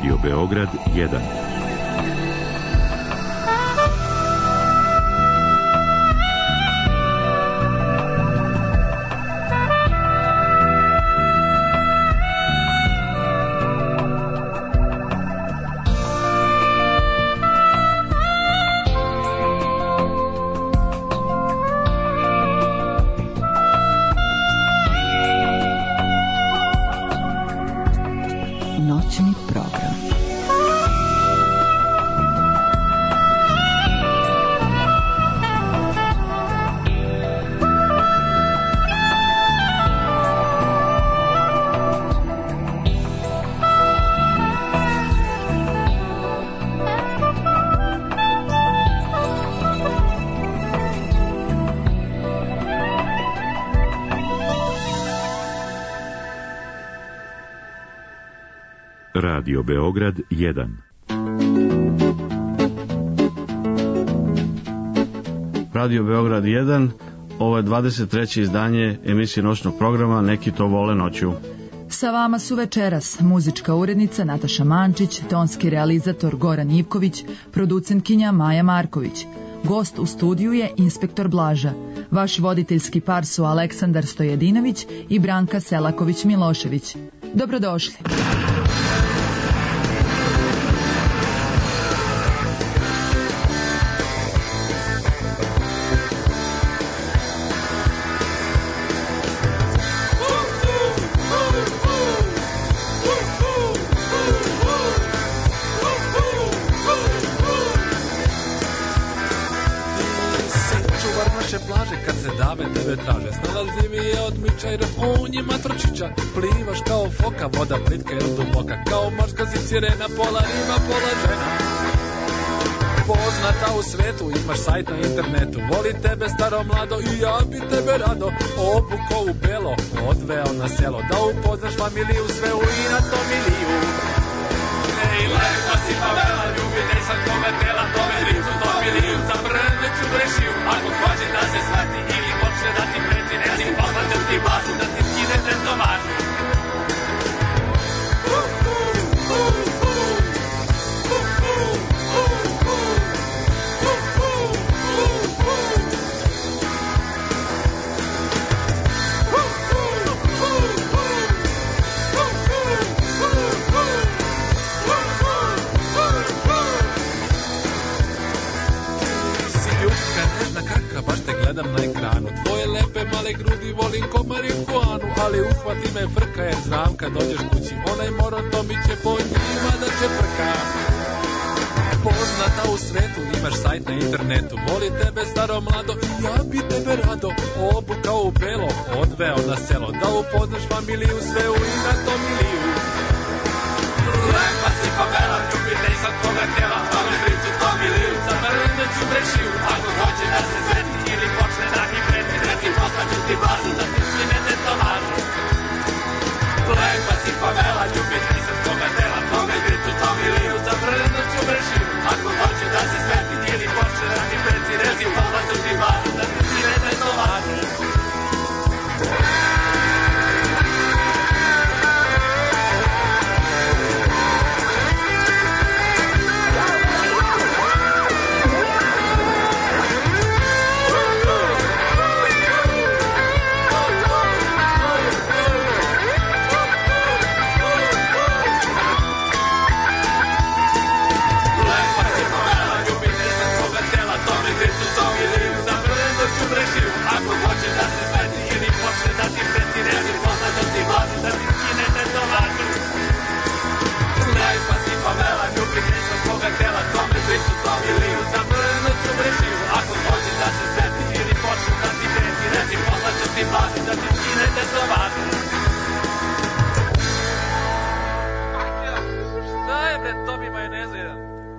Radio Beograd 1. Noćni program. Radio Beograd 1. Radio Beograd 1, ovo je 23. izdanje emisije noćnog programa Neki to vole noću. Sa vama su večeras muzička urednica Nataša Mančić, tonski realizator Goran Ivković, producentkinja Maja Marković. Gost u studiju je inspektor Blaža. Vaš voditeljski par su Aleksandar Stojedinović i Branka Selaković-Milošević. Dobrodošli. Plivaš kao foka, voda plitka ili duboka, kao morska si sirena, pola riba, pola žena. Poznata u svetu, imaš sajt na internetu, voli tebe staro mlado i ja bi tebe rado obuko u belo, odveo na selo, da upoznaš familiju, sve u inato miliju. Ej, lepa si Pavela, ljubi nisam koga tela, tome ricu, to miliju, za mrneću brešiju, ako hoće da se shvati ili počne da ti preti, ne si poslaću ti bazu, da ti skine tetovažu. Na ekranu tvoje lepe male grudi volim ko marihuanu, ali uhvati me frka jer znam kad dođeš kući onaj moron to mi će po njima da čeprka. Poznata u svetu, imaš sajt na internetu, voli tebe staro mlado i ja bi tebe rado obukao u belo, odveo na selo, da upoznaš familiju, sve u inato miliju. Lepa si Pavela, ljubi nisam koga tela, ali ricu to miliju, za mrneću brešiju, ako hoće da se sveti ili počne da mi preti, reci poslaću ti bazu da ti skine tetovažu. Lepa si Pavela, ljubi nisam koga tela, tome gricu to miliju, za mrneću brešiju, ako hoće da se sveti ili počne da mi preti, reci poslaću ti bazu da ti skine tetovažu. Šta je bre, to mi majoneza jedan?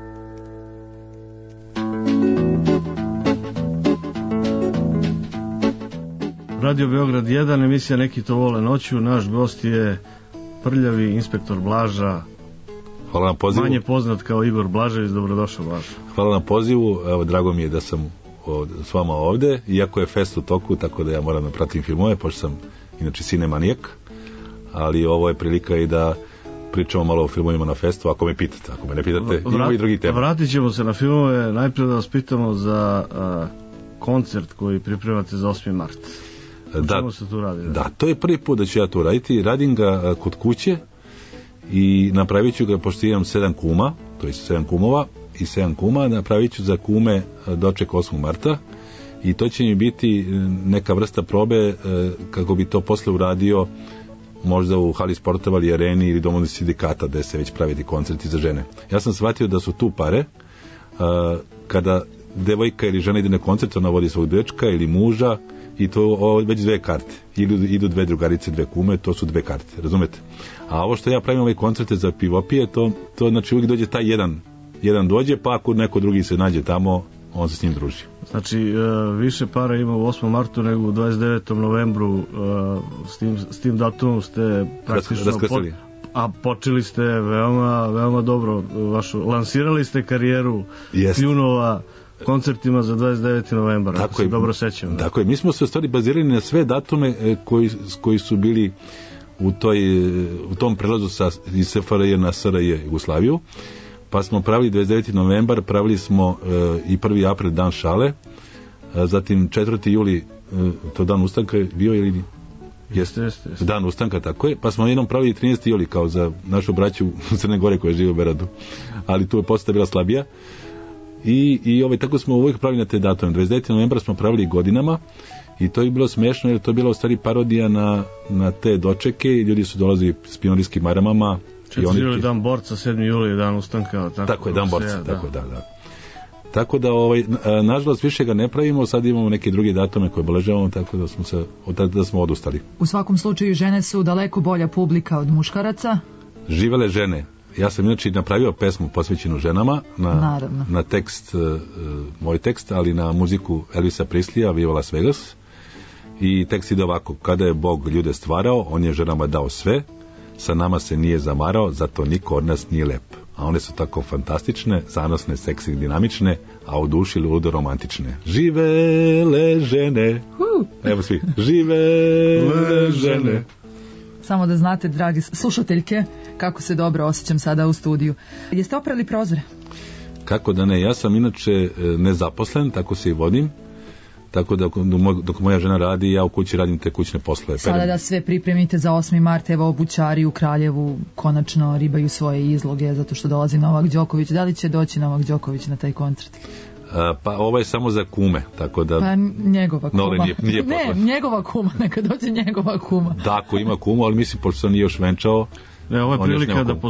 Radio Beograd 1, emisija Neki to vole noću. Naš gost je prljavi inspektor Blaža. Hvala na pozivu. Manje poznat kao Igor Blažević, dobrodošao Blaža. Hvala na pozivu, evo drago mi je da sam s vama ovde, iako je fest u toku, tako da ja moram da pratim filmove, pošto sam inače sinemanijak, ali ovo je prilika i da pričamo malo o filmovima na festu, ako me pitate, ako me ne pitate, imamo i drugi tema. Vratit ćemo se na filmove, najprije da vas pitamo za koncert koji pripremate za 8. mart. Čemu se tu radi? Da, to je prvi put da ću ja to raditi, radim ga kod kuće i napravit ću ga, pošto imam 7 kuma, to je 7 kumova i 7 kuma, napravit ću za kume doček 8. marta i to će mi biti neka vrsta probe kako bi to posle uradio možda u hali sportova ili areni ili domu sindikata gde se već praviti koncerti za žene. Ja sam shvatio da su tu pare kada devojka ili žena ide na koncert, ona vodi svog dečka ili muža i to već 2 karte. Idu 2 drugarice, 2 kume, to su 2 karte, razumete? A ovo što ja pravim ove koncerte za pivopije, to znači uvijek dođe taj jedan dođe, pa ako neko drugi se nađe tamo, on se s njim druži. Znači, više para ima u 8. martu nego u 29. novembru, s tim datumom ste praktično a počeli ste veoma dobro lansirali ste karijeru kljunova koncertima za 29. novembar, ako se dobro sećam. Tako je, mi smo se u stvari bazirali na sve datume koji su bili u tom prelazu iz SFRJ na SRJ Jugoslaviju, pa smo pravili 29. novembar, pravili smo i 1. april dan šale, zatim 4. juli, to dan ustanka je bio ili Jeste. Dan ustanka, tako je, pa smo jednom pravili 13. juli kao za našu braću u Crne Gore koja žive u Beradu, ali tu je poseta bila slabija i tako smo uvijek pravili na te datume. 29. novembra smo pravili godinama i to je bilo smešno jer to je bila u stvari parodija na te dočeke i ljudi su dolazili s pionijskim maramama. 4. juli dan borca, 7. juli je dan ustanka. Tako je, dan borca, tako da. Tako da, nažalost, više ga ne pravimo, sad imamo neke druge datume koje obeležavamo, tako da smo da smo odustali. U svakom slučaju, žene su daleko bolja publika od muškaraca. Živele žene. Ja sam inače napravio pesmu posvećenu ženama na tekst, moj tekst, ali na muziku Elvisa Preslija, Viva Las Vegas. I tekst ide ovako: kada je Bog ljude stvarao, on je ženama dao sve, sa nama se nije zamarao, zato niko od nas nije lep. A one su tako fantastične, zanosne, seksi, dinamične, a u duši ludo romantične. Živele žene. Evo svi. Živele žene. Samo da znate, dragi slušateljke, kako se dobro osjećam sada u studiju. Jeste oprali prozore? Kako da ne, ja sam inače nezaposlen, tako se i vodim. Tako da dok moja žena radi, ja u kući radim te kućne poslove. Sada da sve pripremite za 8. mart, evo obućari u Kraljevu konačno ribaju svoje izloge zato što dolazi Novak Đoković. Da li će doći Novak Đoković na taj koncert? Pa ovo je samo za kume, tako da... Pa njegova kuma. Nije ne, njegova kuma, neka dođe njegova kuma. Da, ako ima kumu, ali mislim, pošto sam nije još venčao... Ne, ovo je prilika da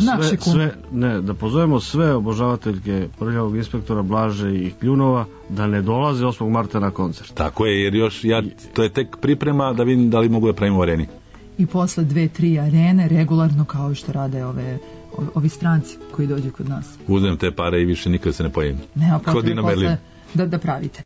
pozovemo sve obožavateljke prljavog inspektora Blaže i Kljunova da ne dolaze 8. marta na koncert. Tako je, jer još to je tek priprema da vidim da li mogu da pravimo u areni. I posle 2-3 arene regularno kao što rade ovi stranci koji dođu kod nas. Uzmem te pare i više nikad se ne pojavim. Nema potrebe posle da pravite.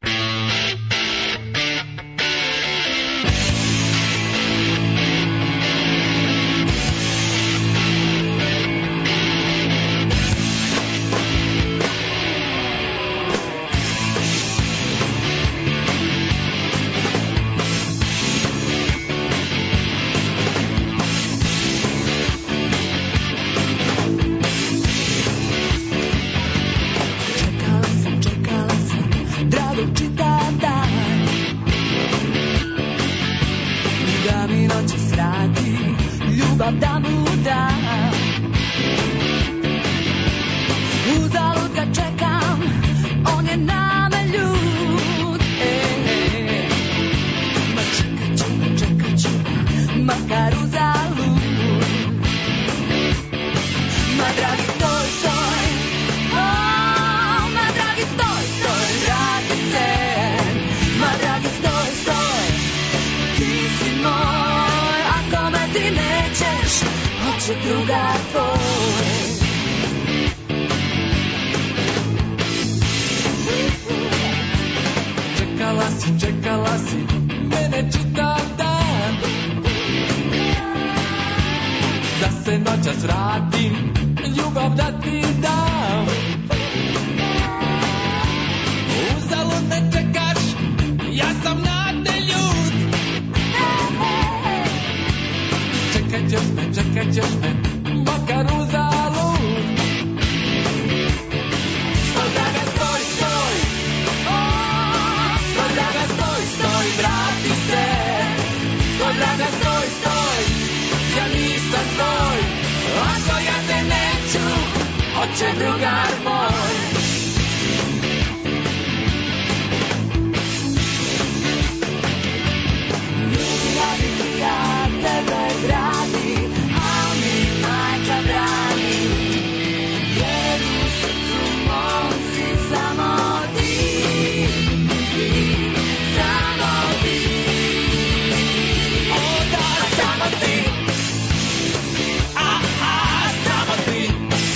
Čekala si mene čitav dan, da se noćas vratim, ljubav da ti dam. Uzalud me čekaš, ja sam nade ljud. Čekat ćeš me, makar Draga, stoj, ja nisam tvoj, ako ja te neću, hoće drugar moj. Ljudi, ja tebe gradi, a mi majka brani, jer u srcu mom si samo ti, samo ti. O da, samo ti, samo ti,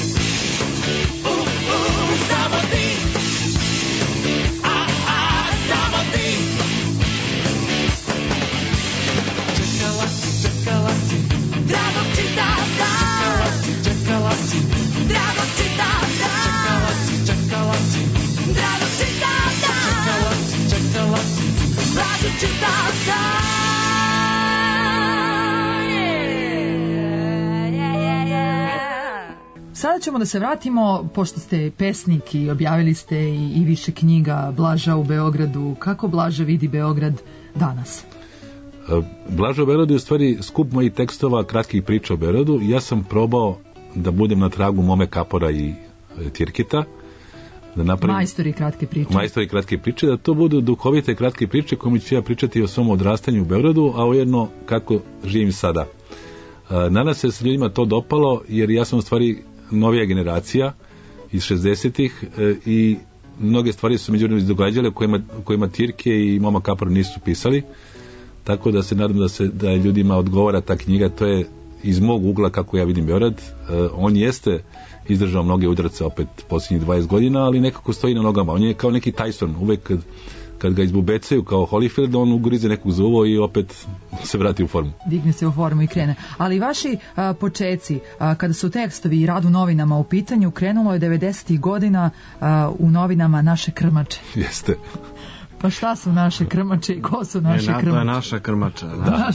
samo ti, samo ti. Čekala si, dragog čitavca, čekala si, dragog čitavca, čekala si, dragog čitavca, čekala si, dragog čitavca. Sada ćemo da se vratimo, pošto ste pesnik i objavili ste i više knjiga Blaža u Beogradu. Kako Blaža vidi Beograd danas? Blaža u Beogradu je u stvari skup mojih tekstova, kratkih priča o Beogradu. Ja sam probao da budem na tragu Mome Kapora i Tirkita. Da napravim majstori kratke priče, da to budu duhovite kratke priče kojima ću ja pričati o svom odrastanju u Beogradu, a ujedno kako živim sada. Nadam se da se ljudima to dopalo, jer ja sam u stvari novija generacija iz 60-ih i mnoge stvari su međutim izdogađale kojima Tirke i Moma Kapor nisu pisali, tako da se nadam da ljudima odgovara ta knjiga. To je iz mog ugla kako ja vidim Beograd. On jeste izdržao mnoge udarce opet posljednjih 20 godina, ali nekako stoji na nogama. On je kao neki Tyson, uvek kad ga izbubecaju kao Holyfield, on ugrize nekog zuvo i opet se vrati u formu. Digne se u formu i krene. Ali vaši počeci, kada su tekstovi i rad u novinama u pitanju, krenulo je 90. godina u novinama Naše krmače. Jeste. Pa šta su naše krmače i ko su naše krmače? To je naša krmača.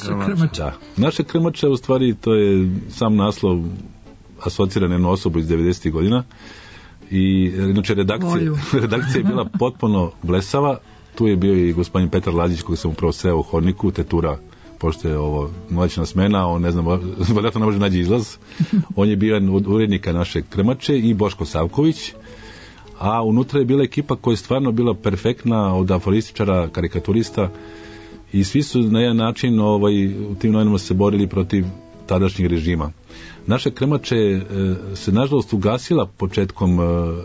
Naše krmače, u stvari, to je sam naslov asociran jednu osobu iz 90. godina. I inače redakcija je bila potpuno blesava. Tu je bio i gospodin Petar Lazić, koji sam upravo seo u hodniku, tetura, pošto je ovo noćna smena, on ne znam, vjerojatno ne može naći izlaz. On je bio jedan od urednika Naše krmače i Boško Savković, a unutra je bila ekipa koja je stvarno bila perfektna, od aforističara, karikaturista, i svi su na jedan način u tim novinama se borili protiv tadašnjeg režima. Naše krmače se nažalost ugasila početkom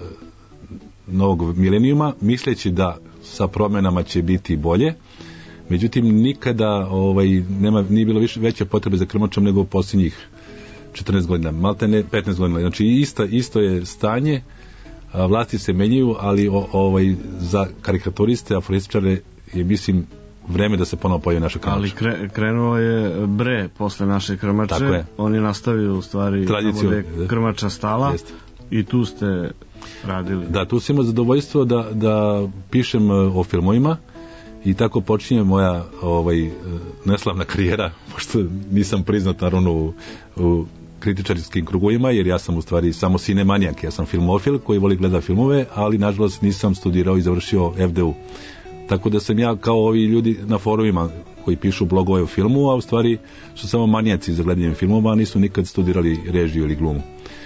novog milenijuma, misleći da sa promjenama će biti bolje. Međutim, nikada nije bilo veće potrebe za krmačom nego u posljednjih 14 godina, malte ne 15 godina. Znači isto je stanje, vlasti se menjaju, ali za karikaturiste, aforističare je, mislim, vreme da se ponovo pojavi Naša krmača. Ali krenuo je Bre posle Naše krmače. On je nastavio u stvari tradiciju, tamo gde je krmača stala. Jeste. I tu ste radili. Da, tu sam imao zadovoljstvo da pišem o filmovima i tako počinje moja neslavna karijera, pošto nisam priznat naravno u kritičarskim krugovima, jer ja sam u stvari samo sinemanijak, ja sam filmofil koji voli gleda filmove, ali nažalost nisam studirao i završio FDU. Tako da sam ja kao ovi ljudi na forumima koji pišu blogove o filmu, a u stvari su samo manijaci za gledanje filmova, a nisu nikad studirali režiju ili glumu.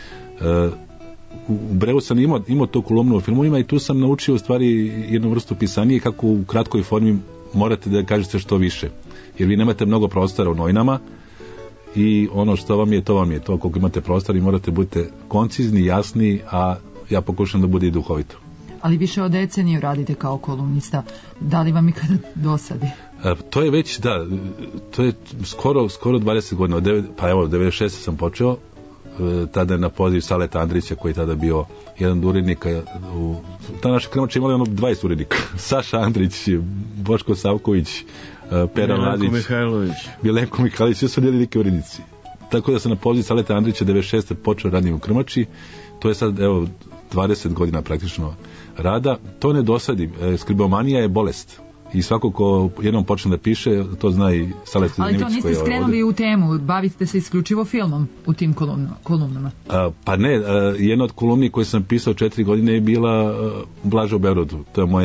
U Breu sam imao to kolumnu o filmovima i tu sam naučio u stvari jednu vrstu pisanije, kako u kratkoj formi morate da kažete što više, jer vi nemate mnogo prostora u novinama i ono što vam je, to koliko imate prostora i morate budete koncizni, jasni, a ja pokušam da bude i duhovito. Ali više od deceniju radite kao kolumnista. Da li vam ikada dosadi? To je već, da, to je skoro 20 godina. Pa evo, 96. sam počeo, tada je na poziv Saleta Andrića, koji je tada bio jedan od urednika. Ta Naša krmača imala 20 urednika. Saša Andrić, Boško Savković, Pera Lazić, Milenko Mihajlović, sve su velike urednici. Tako da sam na poziv Saleta Andrića 96. počeo radim u krmači. To je sad, evo, 20 godina praktično rada. To ne dosadi. Skribomanija je bolest. I svako ko jednom počne da piše, to zna i Salet Zanimić. Ali to niste skrenuli u temu, bavite se isključivo filmom u tim kolumnama? Pa ne, jedna od kolumni koje sam pisao 4 godine je bila Blaža u Beogradu. To je moje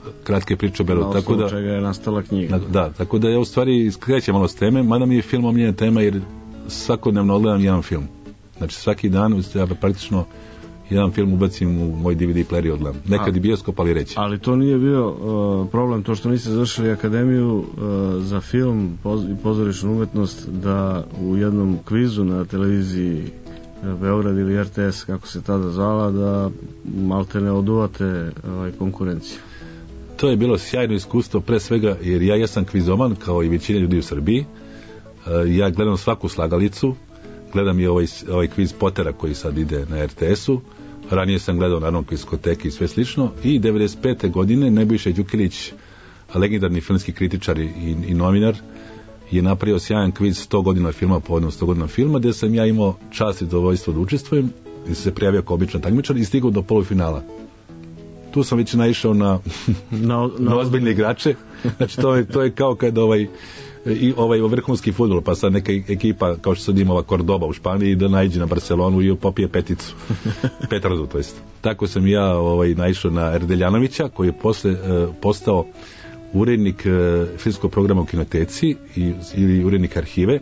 kratke priče o Bejrutu. Tako da čega je nastala knjiga. Da, tako da ja u stvari skrećem malo s teme, mada mi je film omiljena tema jer svakodnevno odgledam jedan film. Znači svaki dan ja praktično jedan film ubacim u moj DVD player i odgledam. Nekad i bioskop, ali reći. Ali to nije bio problem, to što niste završili akademiju za film i pozorišnu umetnost, da u jednom kvizu na televiziji Beograd ili RTS, kako se tada zvala, da malte ne oduvate konkurenciju. To je bilo sjajno iskustvo, pre svega jer ja jesam kvizoman kao i većina ljudi u Srbiji. Ja gledam svaku slagalicu, gledam i ovaj kviz Potera koji sad ide na RTS-u. Ranije sam gledao naravno kviskoteke i sve slično. I 95. godine Nebojša Đukilić, legendarni filmski kritičar i novinar, je napravio sjajan kviz 100 godina filma povodom 100 godina filma, gde sam ja imao čast i zadovoljstvo da učestvujem i se prijavio kao običan takmičar i stigao do polufinala. Tu sam već naišao na ozbiljne igrače. Znači to je kao kad ovaj vrhunski fudbal, pa sad neka ekipa kao što sad ima ova Cordoba u Španiji da naiđe na Barcelonu i popije peticu. Petardu, to jest. Tako sam ja naišao na Erdeljanovića koji je posle postao urednik filmskog programa u Kinoteci ili urednik arhive.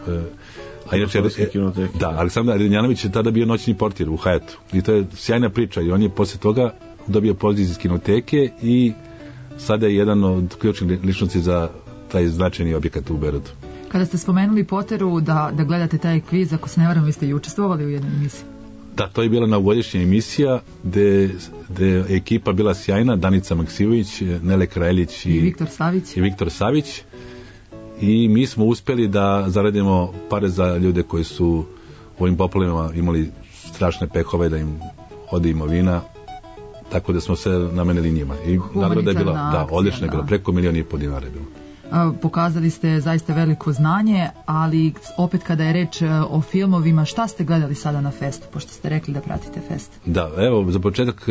A inače, da, Aleksandar Erdeljanović je tada bio noćni portir u Hajatu. I to je sjajna priča i on je posle toga dobio poziv iz Kinoteke i sada je jedan od ključnih ličnosti za taj značajni objekat u Beogradu. Kada ste spomenuli Potteru da gledate taj kviz, ako se ne varam, vi ste i učestvovali u jednoj emisiji. Da, to je bila novogodišnja emisija gde je ekipa bila sjajna, Danica Maksivović, Nele Kraljić i Viktor Savić. I mi smo uspeli da zaradimo pare za ljude koji su u ovim poplavima imali strašne pehove, da im ode imovina, tako da smo se namenili njima. I nagrada je bila, odlična je bila, preko 1,5 miliona dinara je bilo. Pokazali ste zaista veliko znanje, ali opet kada je reč o filmovima, šta ste gledali sada na festu, pošto ste rekli da pratite fest? Da, evo, za početak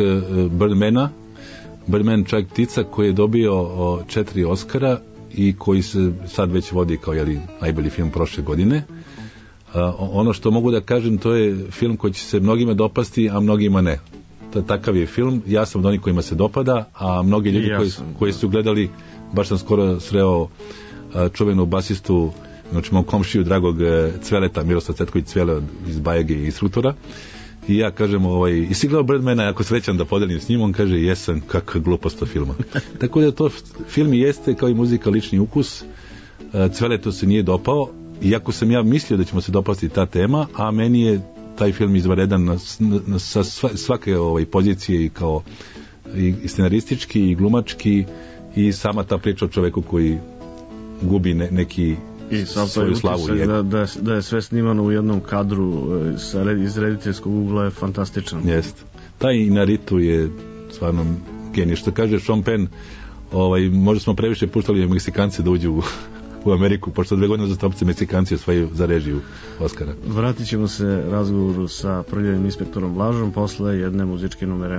Birdman, Čovjek ptica, koji je dobio 4 Oscara i koji se sad već vodi kao najbolji film prošle godine. Ono što mogu da kažem, to je film koji će se mnogima dopasti, a mnogima ne. Takav je film, ja sam od onih kojima se dopada, a mnogi ljudi koji su gledali, baš sam skoro sreo čuvenu basistu, znači mom komšiju dragog Cveleta, Miroslav Cvetković Cvele iz Bajege i instruktora, i ja kažem, i si gledao Birdmana, ako srećan da podelim s njim, on kaže, jesam, kakva glupost to filma. Tako da to film jeste kao i muzika lični ukus. Cveletu se nije dopao, iako sam ja mislio da ćemo se dopasti ta tema, a meni je taj film izvanredan sa svake pozicije i kao i scenaristički i glumački i sama ta priča o čoveku koji gubi neki svoju slavu. Da je sve snimano u jednom kadru iz rediteljskog ugla je fantastičan. Jeste. Taj Inaritu je stvarno genij. Što kaže Sean Penn, možda smo previše puštali Meksikance da uđu u Ameriku, pošto 2 godine uzastopce Meksikanci osvajaju za režiju Oskara. Vratit ćemo se razgovoru sa prljavim inspektorom Blažom posle jedne muzičke numere.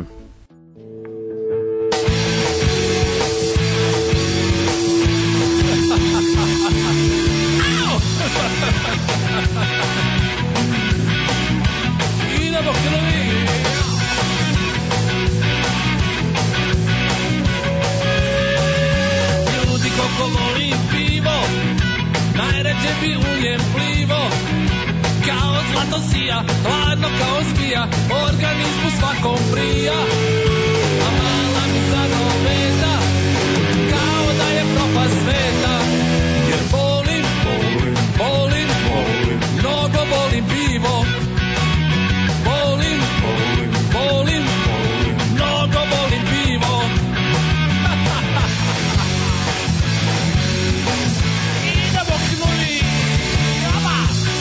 Hladno kao skija, organizmu svakom prija. A mala mi zanoveta, kao da je propast sveta. Jer volim, mnogo volim pivo. Volim, mnogo volim pivo. Idemo knuli, jaba!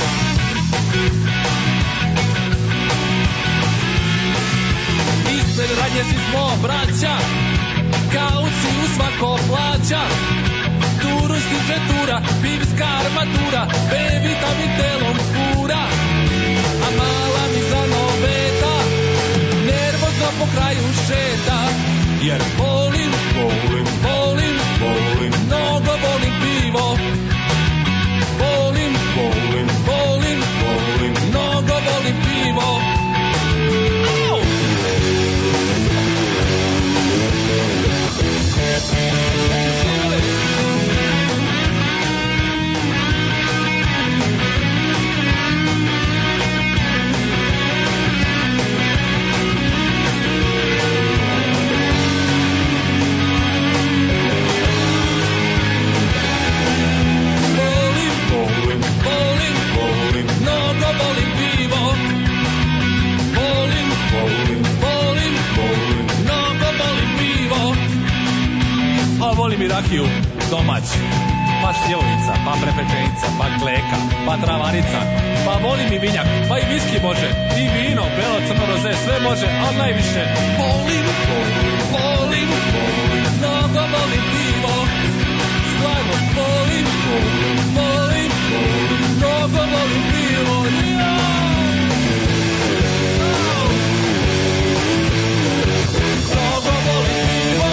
Ispred radnjezi smo braća, kauci u svako plaća. Turu stiže tura, pivska armatura, B vitamin telom skura. A mala mi zanoveta, nervozno po kraju šeta. Jer volim, mnogo volim pivo. Volim, mnogo volim pivo. rakiju domaću, pa šljivovica, pa prepečenica, pa kleka, pa travarica, pa volim i vinjak, pa i viski može, i vino, belo, crno, roze, sve može, ali najviše volim, mnogo volim pivo, stvarno volim, mnogo volim pivo, mnogo volim pivo.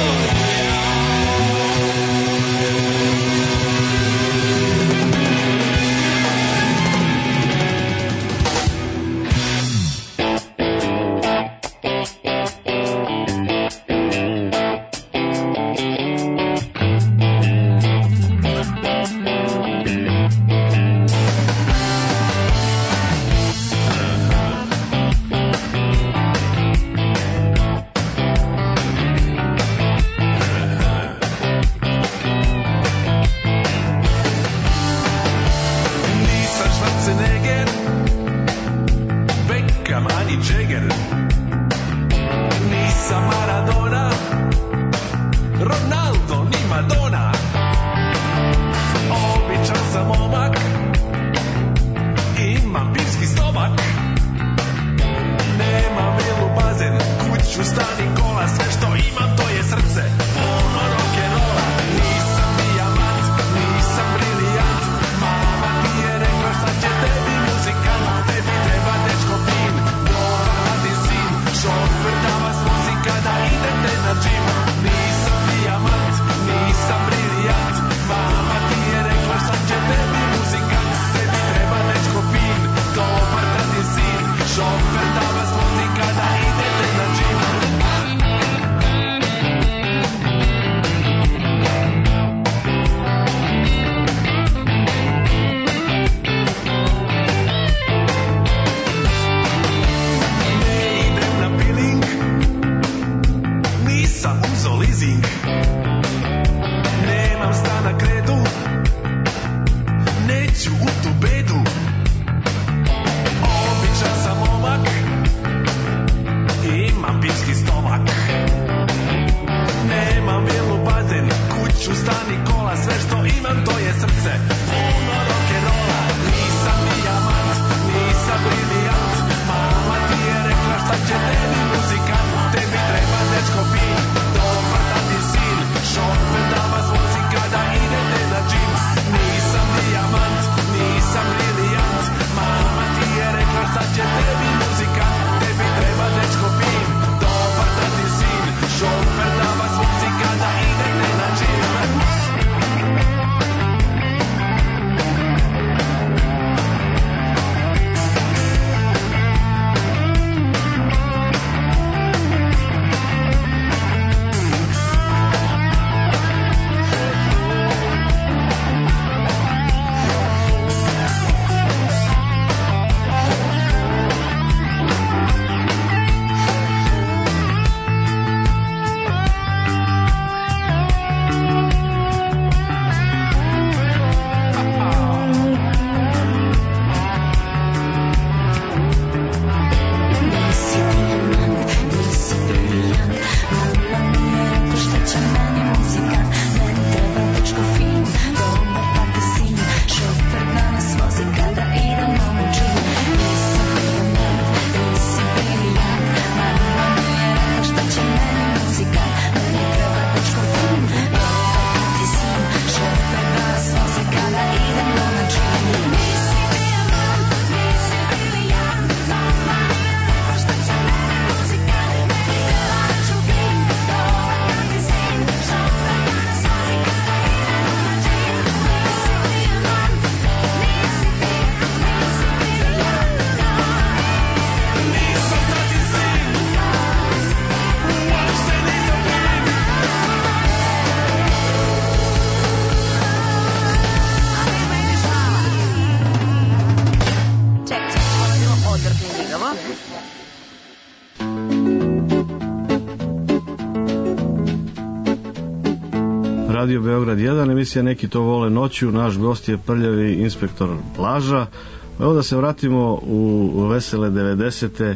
Radio Beograd 1, emisija Neki to vole noću, naš gost je prljavi inspektor Blaža. Evo da se vratimo u vesele 90.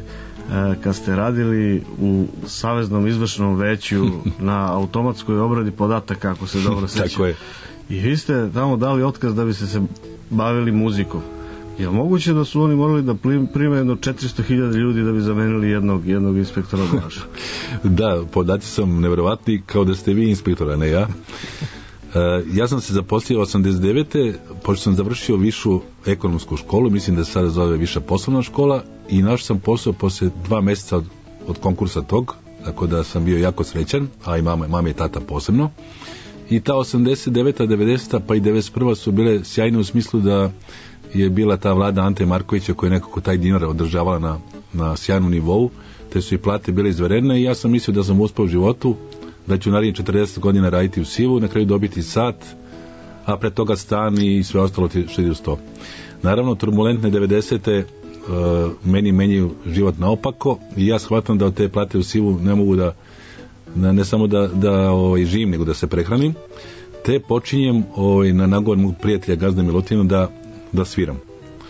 kad ste radili u Saveznom izvršnom veću na automatskoj obradi podataka, ako se dobro sećam. Tako je. I vi ste tamo dali otkaz da biste se bavili muzikom. Je li moguće da su oni morali da prime jedno 400.000 ljudi da bi zamenili jednog inspektora Blaža? Da, podaci sam nevjerovatni, kao da ste vi inspektora, ne ja. Ja sam se zaposlio 89. pošto sam završio višu ekonomsku školu, mislim da se sada zove viša poslovna škola, i našao sam posao posle 2 meseca od konkursa tog, tako da sam bio jako srećan, a i mama i tata posebno. I ta 89. 90. pa i 91. su bile sjajne u smislu da je bila ta vlada Ante Markovića koja je nekako taj dinar održavala na sjajnu nivou, te su i plate bile izvanredne, i ja sam mislio da sam uspeo u životu, da ću narednih 40 godina raditi u sivu, na kraju dobiti sat, a pre toga stan i sve ostalo što ide uz to. Naravno, turbulentne 90. Meni menjaju život naopako, i ja shvatam da od te plate u sivu ne mogu ne samo da živim, nego da se prehranim, te počinjem na nagovor mog prijatelja Gazda Milutina da sviram.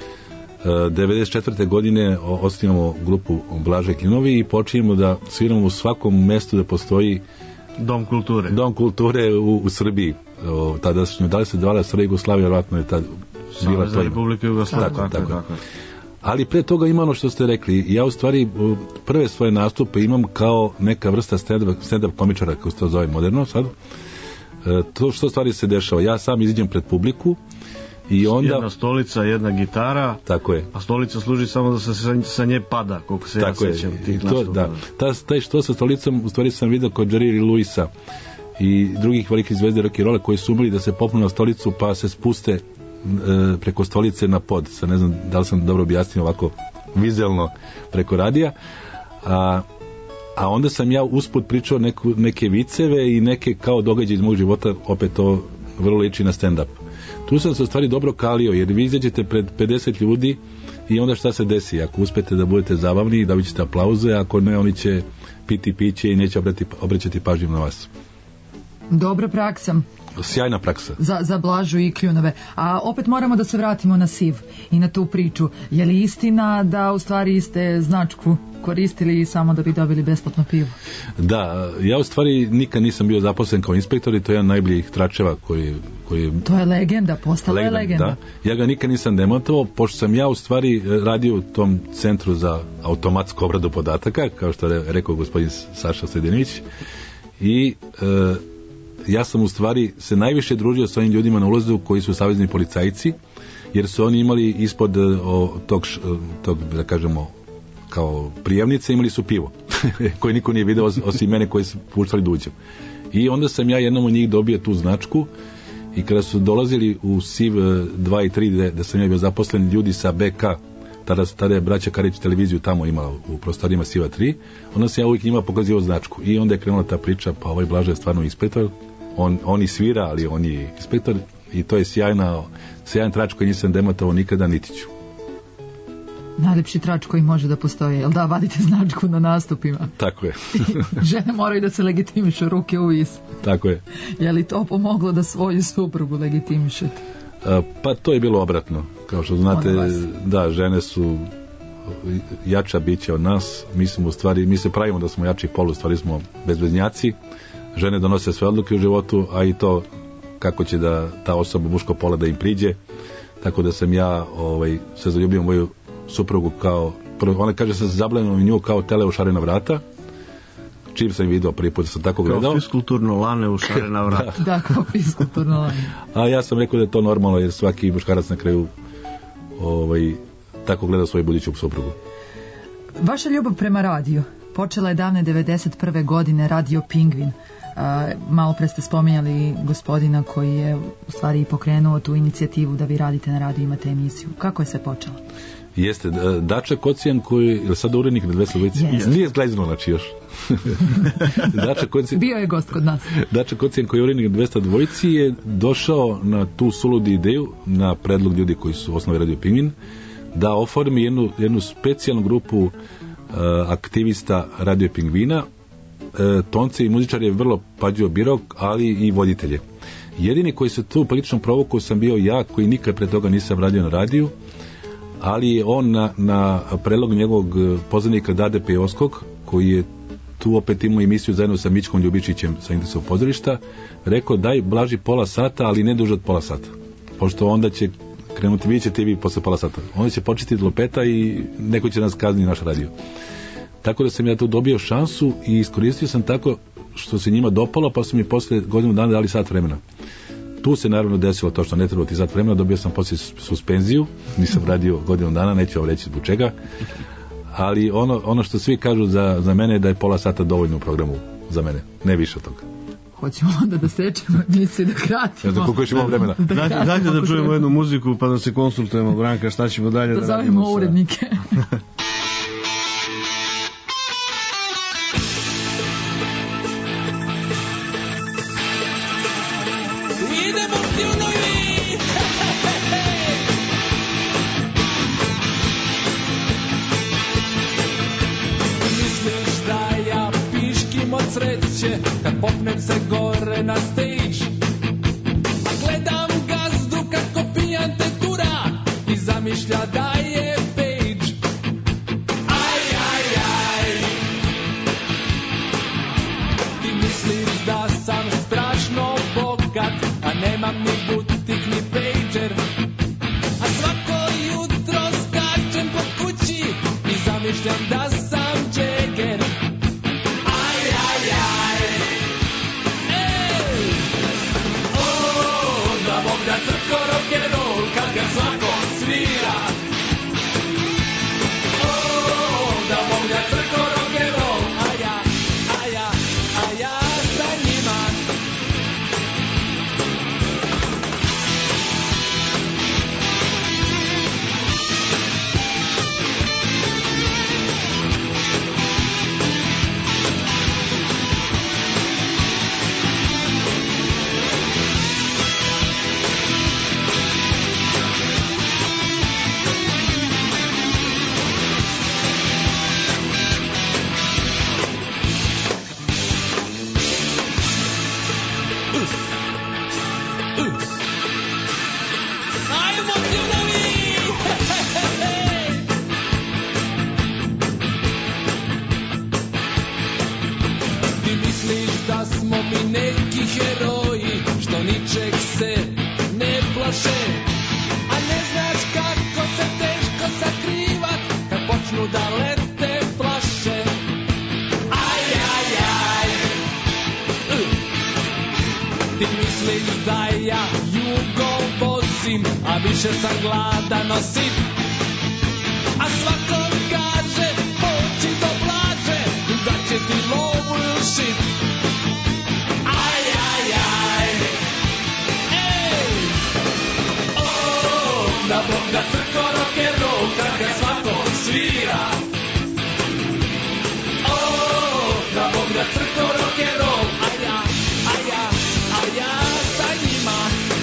94. godine osnivamo grupu Blaža i Klinovi i počinjemo da sviramo u svakom mestu da postoji Dom kulture u Srbiji. Tadašnju, da li se dvala Srbija Jugoslavija, vjerojatno je tad bila to. Republika Jugoslavija. Tako. Ali pre toga ima ono što ste rekli. Ja u stvari prve svoje nastupe imam kao neka vrsta stand-up komičara, kako se to zove moderno sad. To što stvari se dešava. Ja sam iziđem pred publiku i onda... Jedna stolica, jedna gitara, tako je. A stolica služi samo da se sa nje pada, koliko se tako ja sećam tih nastupa. Taj što sa stolicom, u stvari sam vidio kod Jerry Lewisa i drugih velikih zvezde rock and rolla koji su umeli da se popnu na stolicu pa se spuste preko stolice na pod. Sad ne znam da li sam dobro objasnio ovako vizualno preko radija. A onda sam ja usput pričao neke viceve i neke kao događaje iz mog života, opet to vrlo liči na stand-up. Tu sam se u stvari dobro kalio, jer vi izađete pred 50 ljudi i onda šta se desi? Ako uspete da budete zabavni, dobit ćete aplauze, ako ne, oni će piti piće i neće obraćati pažnju na vas. Dobra praksa. Sjajna praksa. Za Blažu i Kljunove. A opet moramo da se vratimo na SIV i na tu priču. Je li istina da u stvari ste značku koristili samo da bi dobili besplatno pivo? Da, ja u stvari nikad nisam bio zaposlen kao inspektor i to je jedan najboljih tračeva koji... To je legenda, postala je legenda. Da. Ja ga nikad nisam demontovao, pošto sam ja u stvari radio u tom centru za automatsku obradu podataka, kao što je rekao gospodin Saša Sredinović, i ja sam u stvari se najviše družio s ovim ljudima na ulazu koji su savezni policajci, jer su oni imali ispod tog da kažemo kao prijavnice, imali su pivo koje niko nije video osim mene koji su puštali da uđem. I onda sam ja jednom od njih dobio tu značku, i kada su dolazili u SIV 2 i 3 da sam ja bio zaposlen, ljudi sa BK, tada je braća Karić televiziju tamo imala u prostorima SIV 3, onda sam ja uvijek njima pokazio značku i onda je krenula ta priča, pa ovaj Blaža je stvarno inspektor, on i svira, ali on je inspektor, i to je sjajan trač koji nisam demontovao nikada, niti ću. Najlepši trač koji može da postoji, jel da, vadite značku na nastupima? Tako je. Žene moraju da se legitimišu, ruke u vis. Tako je. Je li to pomoglo da svoju suprugu legitimišete? Pa to je bilo obratno. Kao što znate, da, žene su jača bića od nas. Mi se pravimo da smo jači pol, u stvari smo bezveznjaci. Žene donose sve odluke u životu, a i to kako će da ta osoba muško pola da im priđe. Tako da sam ja se zaljubio moju suprugu kao, ona kaže se zabavljeno u nju kao tele u šarena vrata. Čim sam vidio prvi put, sam tako gledao. Kao fiskulturno lane u šarena vrata. Da, kao fiskulturno lane. A ja sam rekao da je to normalno, jer svaki muškarac na kraju tako gleda svoju buduću suprugu. Vaša ljubav prema radiju počela je davne 91. godine, Radio Pingvin. Malo pre ste spominjali gospodina koji je u stvari pokrenuo tu inicijativu da vi radite na radiju, imate emisiju. Kako je sve počelo? Jeste, Dača Kocijan koji je sad urednik na 200 dvojici. Nije zglajzno, znači još. Bio je gost kod nas. Dača Kocijan koji je urednik na 200 dvojici je došao na tu suludu ideju, na predlog ljudi koji su osnovali Radio Pingvin, da oformi jednu specijalnu grupu aktivista Radio Pingvina. Tonce i muzičar je vrlo pažljivo birao, ali i voditelje. Jedini koji se tu prilično provukao sam bio ja, koji nikad pre toga nisam radio na radiju, ali je on na predlog njegovog poznanika Dade Pejovskog, koji je tu opet imao emisiju zajedno sa Mićkom Ljubičićem sa Indexovog pozorišta, rekao daj Blaži pola sata, ali ne duže od pola sata. Pošto onda će krenuti, vidjet ćete vi posle pola sata. Onda će početi lopeta i neko će nas kazniti naš radio. Tako da sam ja tu dobio šansu i iskoristio sam tako što se njima dopalo, pa su mi posle godinu dana dali sat vremena. Tu se naravno desilo to što ne trebalo ti sat vremena, dobio sam poslije suspenziju, nisam radio godinu dana, neću vam reći zbog čega, ali ono što svi kažu za mene je da je pola sata dovoljno u programu za mene, ne više od toga. Hoćemo onda da sečemo emisiju, da kratimo. Ja znam koliko još imamo vremena. Dajte da čujemo jednu muziku pa da se konsultujemo, Branka, šta ćemo dalje da radimo. Da zovemo urednike. Sreće, kad popnem se gore na stage, a gledam gazdu kako pijan te tura i zamišlja da je page. Aj, aj, aj, ti misliš da sam strašno bogat, a nemam ni butik ni pager, a svako jutro skačem po kući i zamišljam da sam Jagger. Crko rock'n'roll kad ga svako svira. Da Bog da crko rock'n'roll, a ja sa njima. Više sam gladan osim, a svako kaže poći do Blaže, da će ti lovu ili shit. Aj, aj, aj, ej, da Bog da crko rock'n'roll kad ga svako svira. Da Bog da crko rock'n'roll, a ja sa njima.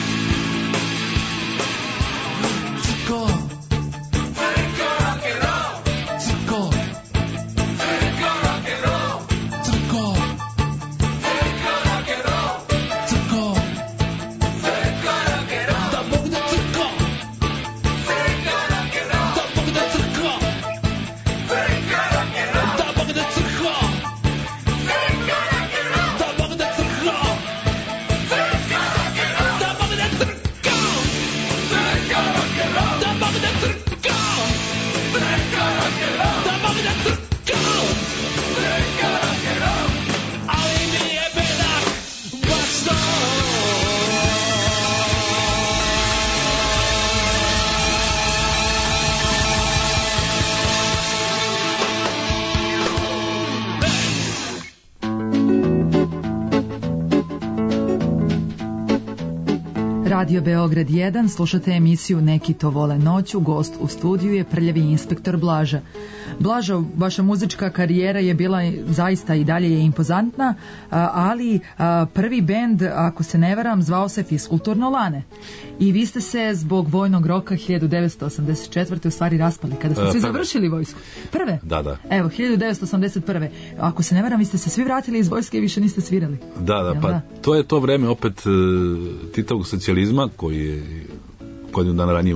Radio Beograd 1, slušate emisiju Neki to vole noću, gost u studiju je prljavi inspektor Blaža. Blaža, vaša muzička karijera je bila zaista i dalje je impozantna, ali prvi bend, ako se ne varam, zvao se Fiskulturno Lane. I vi ste se zbog vojnog roka 1984. u stvari raspali, kada ste svi završili vojsku. Prve? Da. Evo, 1981. Ako se ne varam, vi ste se svi vratili iz vojske i više niste svirali. Da, pa to je to vreme opet Titovog socijalizma, koji je godinu dana ranije umro,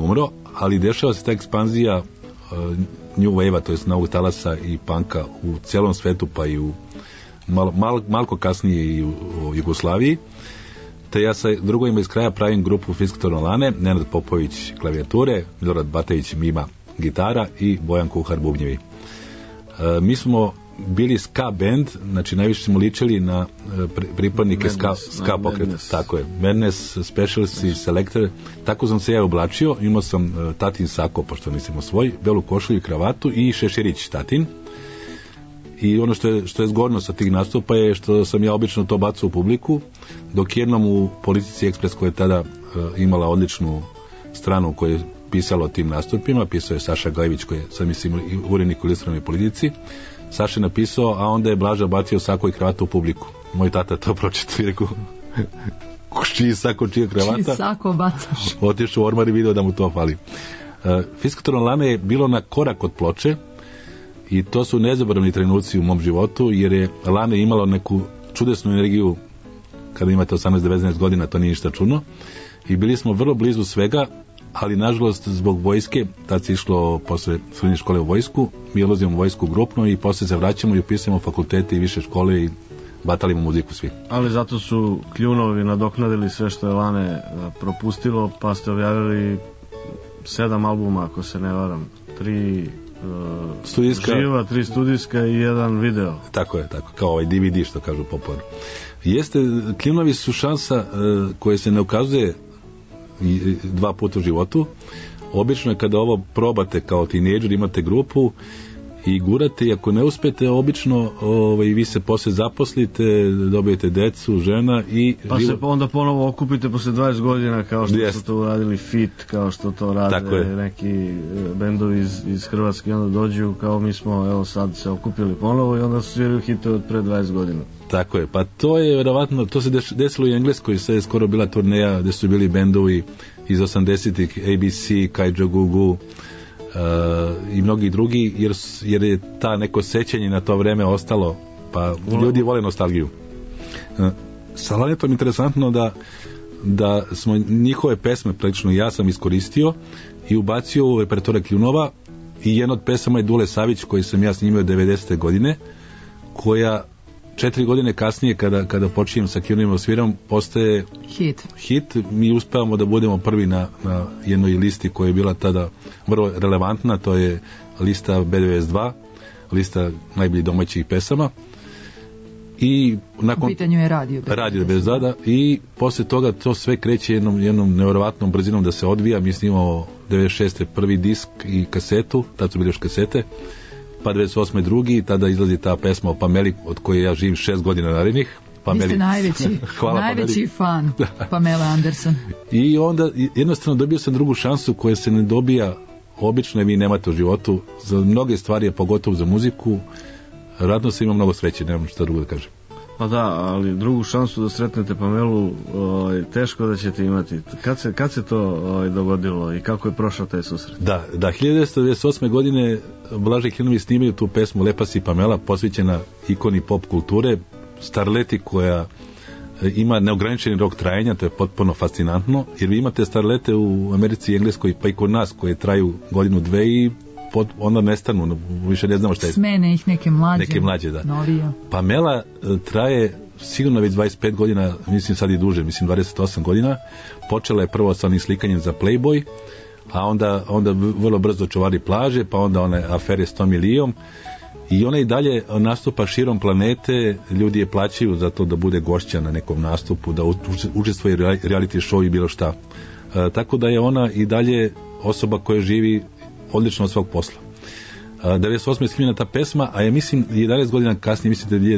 ali dešava se ta ekspanzija New Wave-a, to jest novog talasa i punka u celom svetu, pa i u malko kasnije i u Jugoslaviji. Te ja sa drugovima iz kraja pravim grupu Fisktorno Lane, Nenad Popović klavijature, Milorad Batajić Mima gitara i Bojan Kuhar bubnjevi. Mi smo bili ska band, znači najviše smo ličili na pripadnike ska pokreta. Tako je, Madness, Specials i Selector. Tako sam se ja oblačio, imao sam tatin sako, pošto nisam imao svoj, belu košulju i kravatu i šeširić tatin. I ono što je zgodno sa tih nastupa je što sam ja obično to bacao u publiku, dok jednom u Politici Ekspres, koja je tada imala odličnu stranu koja je pisala o tim nastupima, pisao je Saša Gajević, koji je sad mislim urednik u Ilustrovnoj Politici. Saša je napisao, a onda je Blaža bacio sako i kravatu u publiku. Moj tata to pročitao i rekao, čiji sako, čija kravata? Čiji sako bacaš? Otišao u ormar i video da mu to fali. Fisktorno Lane je bilo na korak od ploče i to su nezaboravni trenuci u mom životu, jer je Lane imalo neku čudesnu energiju. Kada imate 18-19 godina, to nije ništa čudno, i bili smo vrlo blizu svega, ali nažalost zbog vojske, tad se išlo posle srednje škole u vojsku, mi odlazimo u vojsku grupno i posle se vraćamo i upisujemo fakultete i više škole i batalimo muziku svi. Ali zato su kljunovi nadoknadili sve što je Lane propustilo, pa ste objavili 7 albuma, ako se ne varam, 3 studijska, živa, 3 studijska i 1 video. Tako je, tako, kao ovaj DVD što kažu popularno. Jeste, kljunovi su šansa koje se ne ukazuje 2 puta u životu. Obično je kada ovo probate kao tinejdžer, imate grupu i gurate, i ako ne uspete, obično vi se posle zaposlite, dobijete decu, žena i... Pa se onda ponovo okupite posle 20 godina, kao što su to uradili Fit, kao što to rade neki bendovi iz Hrvatske, i onda dođu kao mi smo, evo sad se okupili ponovo i onda su svirali hite od pre 20 godina. Tako je, pa to je verovatno, to se desilo i u Engleskoj, sve je skoro bila turneja gde su bili bendovi iz 80-ih, ABC, Kaijo Gugu, i mnogi drugi, jer je ta neko sećanje na to vreme ostalo, pa ljudi vole nostalgiju. Sa Lanetom je interesantno da smo njihove pesme, praktično ja sam iskoristio i ubacio u repertoare kljunova, i jedna od pesama je Dule Savić, koji sam ja snimio 90. godine, koja 4 godine kasnije, kada počinjem sa kljunima sviram, postaje hit. Mi uspevamo da budemo prvi na jednoj listi koja je bila tada vrlo relevantna, to je lista B92, lista najboljih domaćih pesama. I nakon, u pitanju je Radio B92, i posle toga to sve kreće jednom nevjerovatnom brzinom da se odvija. Mi snimamo 96. prvi disk i kasetu, tad su bili još kasete, pa 98. drugi, tada izlazi ta pesma o Pameli, od koje ja živim 6 godina narednih. Vi ste najveći fan Pamela Anderson. I onda jednostavno dobio sam drugu šansu koja se ne dobija obično, vi nemate u životu, za mnoge stvari, pogotovo za muziku. Radno se ima mnogo sreće, nemam šta drugo da kažem. Pa da, ali drugu šansu da sretnete Pamelu teško da ćete imati. Kad se to dogodilo i kako je prošao taj susret? Da, 1998. godine Blaže Kljinovi snimaju tu pesmu Lepa si Pamela, posvećena ikoni pop kulture, starleti koja ima neograničeni rok trajanja, to je potpuno fascinantno, jer vi imate starlete u Americi i Engleskoj, pa i kod nas, koje traju godinu, dve i onda nestanu, više ne znamo šta je. Smene ih neke mlađe, da. Novije. Pamela traje sigurno već 25 godina, mislim sad i duže, mislim 28 godina. Počela je prvo sa onim slikanjem za Playboy, a onda vrlo brzo Čuvari plaže, pa onda one afere s Tom Lijom, i ona i dalje nastupa širom planete, ljudi je plaćaju za to da bude gošća na nekom nastupu, da učestvuje reality show i bilo šta. Tako da je ona i dalje osoba koja živi odlično od svog posla. 98. je snimljena ta pesma, a ja mislim 11 godina kasnije, mislim da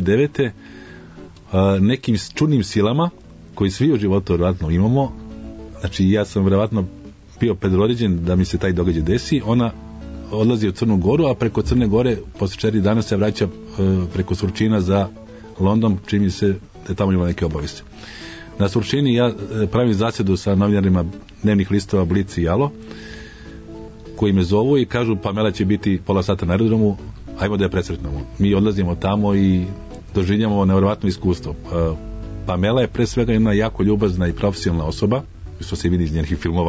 2009. Nekim čudnim silama, koji svi u životu vjerojatno imamo, znači ja sam vjerojatno bio predrođen da mi se taj događaj desi, ona odlazi u Crnu Goru, a preko Crne Gore posle 4 dana se vraća preko Surčina za London, čini se da je tamo ima neke obaveze. Na Surčini ja pravim zasjedu sa novinarima dnevnih listova Blic i Jalo, koji me zovu i kažu Pamela će biti pola sata na aerodromu, ajmo da je presretnemo. Mi odlazimo tamo i doživljamo nevjerovatno iskustvo. Pamela je pre svega jedna jako ljubazna i profesionalna osoba, što se vidi iz njenih filmova,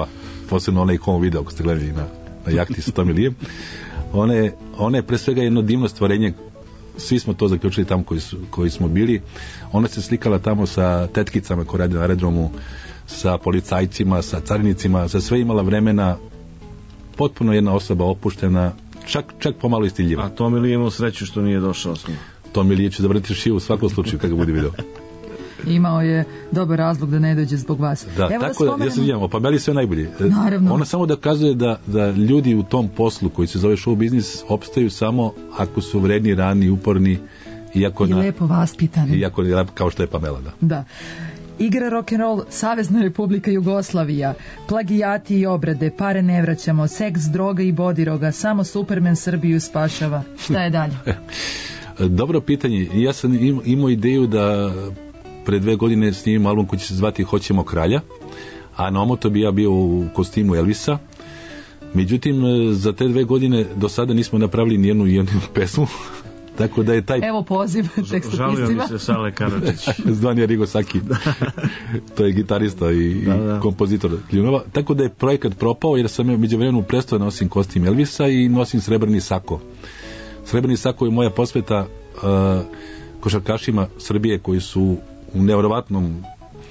posebno onaj home video, ako ste gledali na jahti sa Tommy Leeom. Ona je pre svega jedno divno stvorenje, svi smo to zaključili tamo koji smo bili. Ona se slikala tamo sa tetkicama koje radi na aerodromu, sa policajcima, sa carinicima, za sve imala vremena, potpuno jedna osoba opuštena, čak pomalo istiljiva. A Tommy Lee imao sreću što nije došao s njim. Tommy Lee će zavrniti šiju u svakom slučaju kada bude video. Imao je dobar razlog da ne dođe zbog vas. Da, evo tako da ja se vidimo, pa meni sve najbolje. Naravno. Ona samo dokazuje da ljudi u tom poslu koji se zove show biznis opstaju samo ako su vredni, rani, uporni i lepo vaspitani. Iako je kao što je Pamela, da. Da. Igra rock'n'roll, Savezna Republika Jugoslavija, plagijati i obrade, pare ne vraćamo, seks, droga i bodiroga, samo Superman Srbiju spašava. Šta je dalje? Dobro pitanje. Ja sam imao ideju da pre 2 godine snimim album koji će se zvati Hoćemo kralja, a na omoto bi ja bio u kostimu Elvisa. Međutim, za te 2 godine do sada nismo napravili nijednu pesmu. Tako da je taj... Evo poziv tekstopiscima. Žalio mi se Sale Karadžić. Zvan je Rigo Saki. To je gitarista i kompozitor Kljunova. Tako da je projekat propao jer sam među vremenu prestao da nosim kostim Elvisa i nosim srebrni sako. Srebrni sako je moja posveta košarkašima Srbije koji su u nevjerovatnom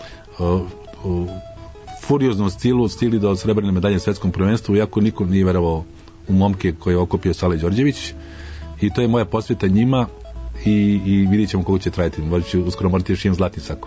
furioznom stilu stigli do srebrne medalje na svetskom prvenstvu, iako niko nije verovao u momke koje je okupio Sale Đorđević. I to je moja posveta njima i vidjet ćemo koliko će trajati. Možda ću uskoro morati još imam zlatni sako.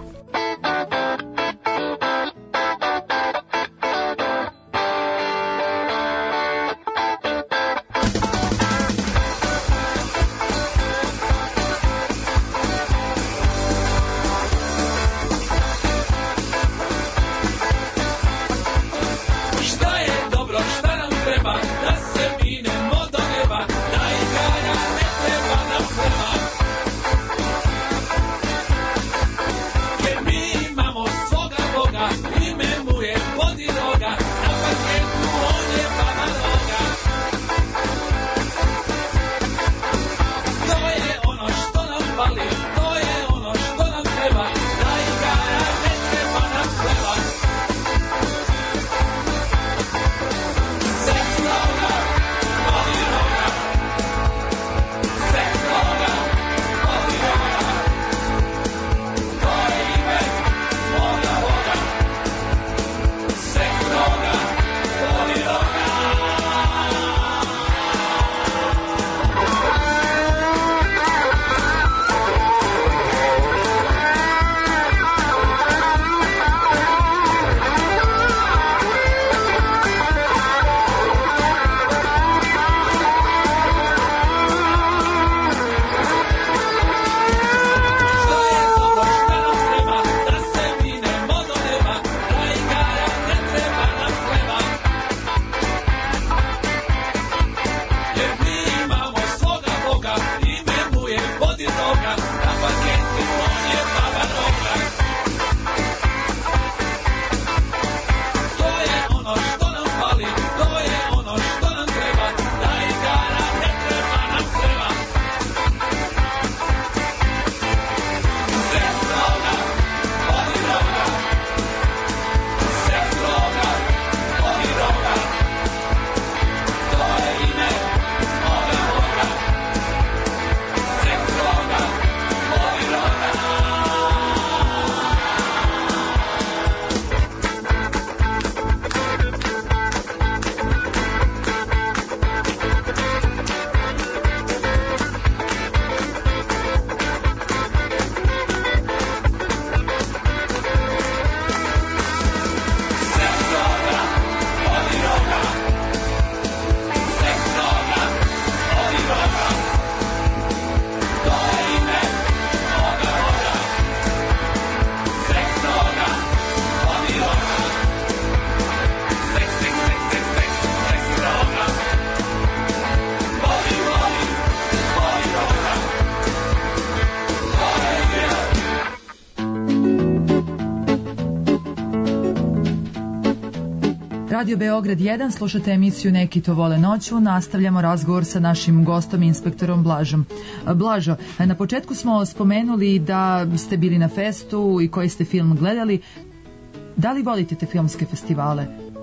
Radio Beograd 1, slušate emisiju Neki to vole noću, nastavljamo razgovor sa našim gostom, inspektorom Blažom. Blažo, na početku smo spomenuli da ste bili na festu i koji ste film gledali. Da li volite te filmske festivale?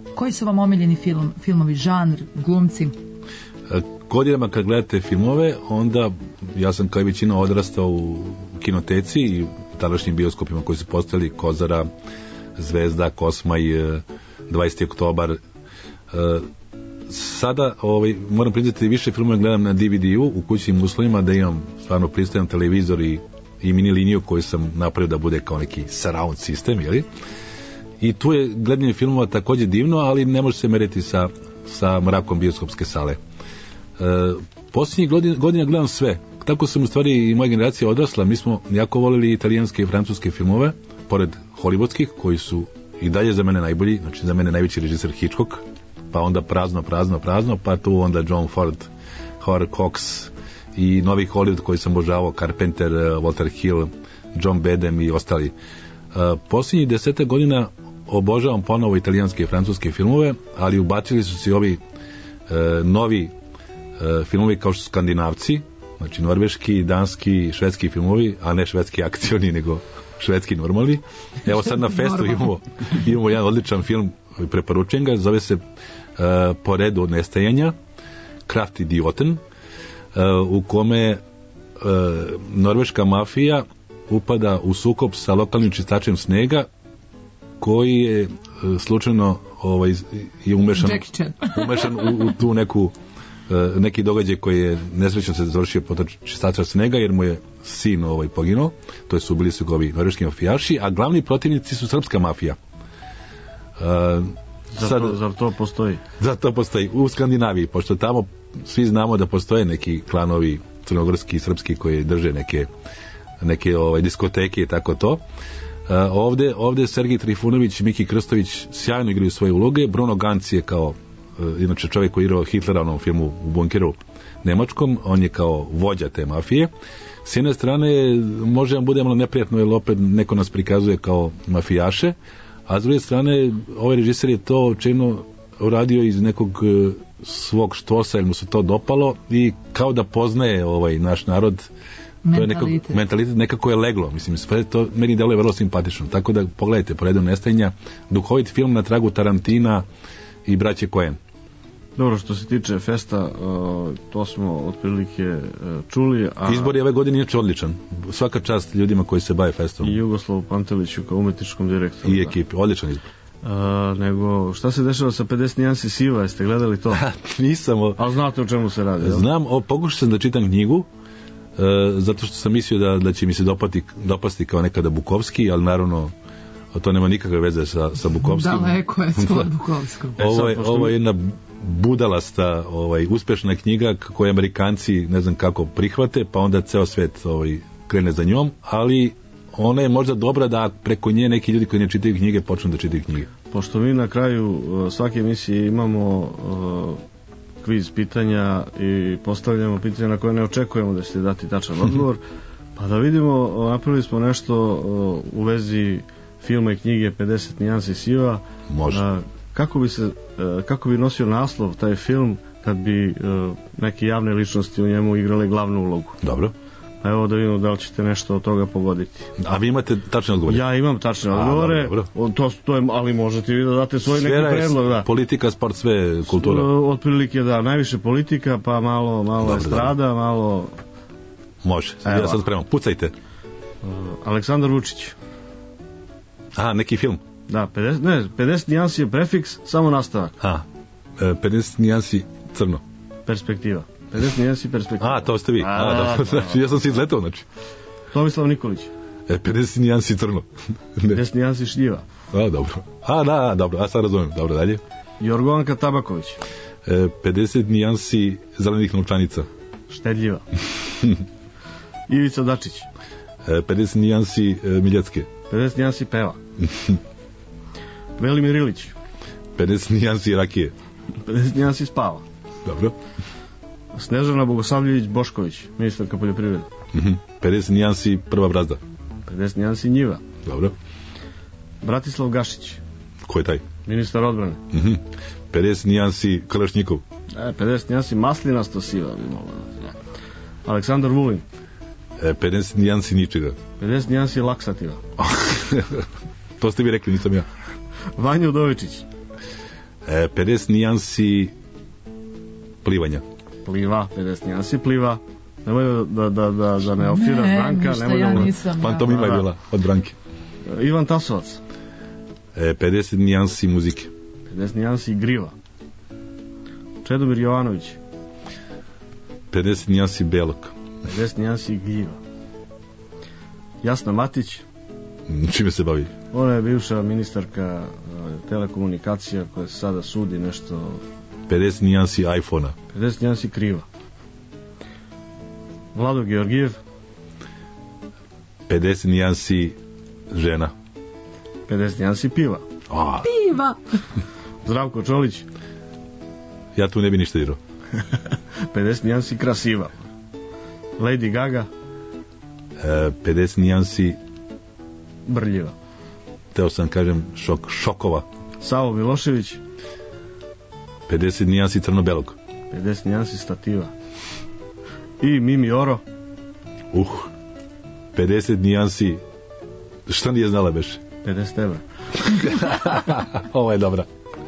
Koji su vam omiljeni filmovi, žanr, glumci? Godinama kad gledate filmove, onda ja sam kao i većina odrastao u kinoteci i tadašnjim bioskopima koji su postali Kozara, Zvezda, Kosmaj, 20. oktobar. Sada moram priznati više filmova gledam na DVD-u u kućnim uslovima, da imam stvarno pristojan televizor i mini liniju koju sam napravio da bude kao neki surround sistem, jeli? I tu je gledanje filmova također divno, ali ne može se meriti sa mrakom bioskopske sale. Posljednjih godina gledam sve. Tako sam u stvari i moja generacija odrasla. Mi smo jako volili italijanske i francuske filmove, pored hollywoodskih, koji su i dalje za mene najbolji. Znači za mene najveći režiser Hitchcock, pa onda prazno, pa tu onda John Ford, Howard Hawks i novi Hollywood koji sam obožavao, Carpenter, Walter Hill, John Badham i ostali. Posljednjih 10 godina obožavam ponovo italijanske i francuske filmove, ali ubacili su se ovi novi filmovi kao što su Skandinavci, znači norveški, danski, švedski filmovi, a ne švedski akcioni, nego švedski normalni. Evo sad na festu imamo jedan odličan film, preporučujem ga, zove se Po redu od nestajanja, Kraft idioten, u kome norveška mafija upada u sukob sa lokalnim čistačem snega, koji je slučajno je umešan u tu neki događaj koji je nesrećno se završio pod čistača snega, jer mu je sin poginuo, to su bili ovi norveški mafijaši, a glavni protivnici su srpska mafija. Zar to postoji? Zar to postoji u Skandinaviji, pošto tamo svi znamo da postoje neki klanovi crnogorski i srpski koji drže neke diskoteke i tako to. Ovdje Sergij Trifunović i Miki Krstović sjajno igraju svoje uloge. Bruno Ganz je kao inače čovjek koji je igrao Hitlera u onom filmu u bunkeru nemačkom, on je kao vođa te mafije. S jedne strane može vam bude malo neprijatno jer opet neko nas prikazuje kao mafijaše, a s druge strane ovaj režiser je to očigledno uradio iz nekog svog štosa jer mu se to dopalo i kao da poznaje naš narod. Mentalitet nekako je leglo, mislim, sve to meni deluje vrlo simpatično, tako da pogledajte Po redu nestajanja, duhovit film na tragu Tarantina i braće Coen. Dobro, što se tiče festa, to smo otprilike čuli. Izbor je ove godine inače odličan, svaka čast ljudima koji se bave festom. I Jugoslavu Panteliću kao umetničkom direktoru. I ekipi, odličan izbor. Nego, šta se dešava sa 50 nijansi siva, jeste gledali to? Nisam. Ali znate o čemu se radi? Znam, pokušao sam da čitam knjigu, zato što sam mislio da će mi se dopasti kao nekada Bukovski, ali naravno to nema nikakve veze sa Bukovskim. Daleko je to od Bukovskog. Ovo je jedna budalasta uspešna knjiga koju Amerikanci ne znam kako prihvate, pa onda ceo svet krene za njom, ali ona je možda dobra da preko nje neki ljudi koji ne čitaju knjige počnu da čitaju knjige. Pošto mi na kraju svake emisije imamo kviz pitanja i postavljamo pitanja na koje ne očekujemo da ćete dati tačan odgovor, pa da vidimo, napravili smo nešto u vezi filma i knjige 50 nijansi siva. Može. Kako bi nosio naslov taj film kad bi neke javne ličnosti u njemu igrale glavnu ulogu? Dobro. Evo da vidimo da li ćete nešto od toga pogoditi. A vi imate tačne odgovore? Ja imam tačne odgovore, to je, ali možete vi da date svoj neki predlog. Da. Politika, sport, sve, kultura? Otprilike da, najviše politika, pa malo estrada, malo... Može, ja sam spreman. Pucajte. Aleksandar Vučić. Aha, neki film? Da, 50 nijansi je prefiks, samo nastavak. 50 nijansi crno. Perspektiva. 50 nijansi perspektiva. To ste vi. Ja sam se izletao, znači. Tomislav Nikolić. 50 nijansi crno. 50 nijansi šljiva. Dobro. Dobro, sad razumijem. Dobro, dalje. Jorgovanka Tabaković. 50 nijansi zelenih novčanica. Štedljiva. Ivica Dačić. 50 nijansi Miljacke. 50 nijansi peva. Velimir Ilić. 50 nijansi rakije. 50 nijansi spava. Dobro. Snežana Bogosavljević Bošković, ministarka poljoprivrede. 50 nijansi prva brazda. 50 nijansi njiva. Dobro. Bratislav Gašić. Ko je taj? Ministar odbrane. 50 nijansi Kalašnjikov. 50 nijansi maslinasto siva. Aleksandar Vulin. 50 nijansi ničega. 50 nijansi laksativa. To ste vi rekli, nisam ja. Vanja Udovičić. 50 nijansi plivanja. Pliva, 50 nijansi pliva. Nemoj da ne ofiraš Branka. Ja nisam. Pantomima je bila od Branke. Ivan Tasovac. 50 nijansi muzike. 50 nijansi griva. Čedomir Jovanović. 50 nijansi belog. 50 nijansi gljiva. Jasna Matić. Čime se bavi? Ona je bivša ministarka telekomunikacija koja se sada sudi nešto. 50 nijansi iPhone-a. 50 nijansi kriva. Vlado Georgijev. 50 nijansi žena. 50 nijansi piva. Piva. Zdravko Čolić. Ja tu ne bi ništa dirao. 50 nijansi krasiva. Lady Gaga. 50 nijansi brljiva. Teo sam kažem šokova. Savo Milošević. 50 nijansi crno-belog. 50 nijansi stativa. I Mimi Oro. 50 nijansi. Šta nije znala beš? 50 evra. Ovo je dobra.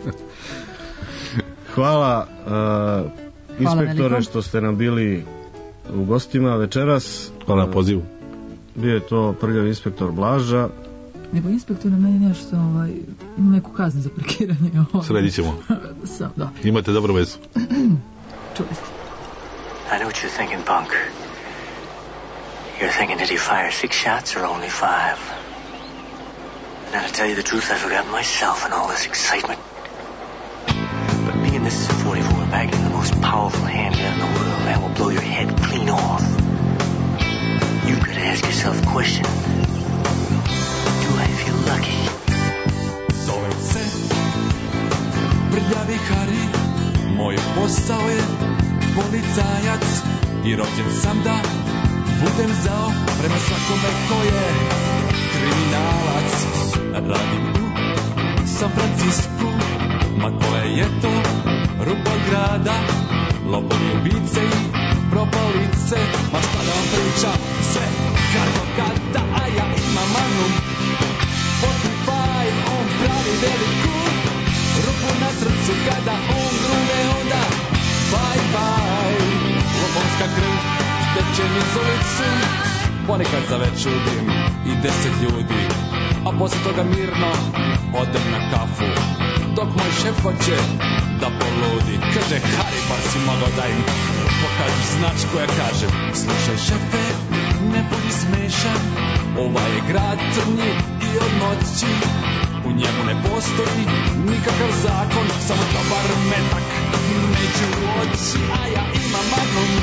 Hvala inspektore što ste nam bili u gostima večeras. Hvala na pozivu. Bio je to prljavi inspektor Blaža. Nego inspektor na meni nešto, ima neku kaznu za parkiranje. Sredit ćemo. Dobro. Imate dobru vezu. Čuli ste. I know what you're thinking, punk. You're thinking, did he fire 6 shots or only 5? Now, to tell you the truth, I forgot myself and all this excitement. But being this 44 back in the most powerful handgun in the world, that will blow your head clean off. You could ask yourself a question. Do I feel lucky? Zovem se Prljavi Hari, moj posao je policajac i rođen sam da budem zao prema svakome ko je kriminalac. Radim u San Francisku, ma koje je to rupa grada, lopovi, ubice i propalice, ma šta da vam pričam, sve kako kada, a ja imam Magnum 45, on pravi veliku rupu na srcu, kada on grune onda bye bye, lopovska krv teče mi z ulicu, ponekad zavečudim i 10 ljudi, a posle toga mirno odem na kafu, dok moj šef hoće da poludi. Kaže, Hari, pa si mogao da im pokažeš značku. Ja kažem, slušaj šefe, ne budi smešan, ovaj je grad crnji i od noći, u njemu ne postoji nikakav zakon, samo dobar metak među oči, a ja imam Magnum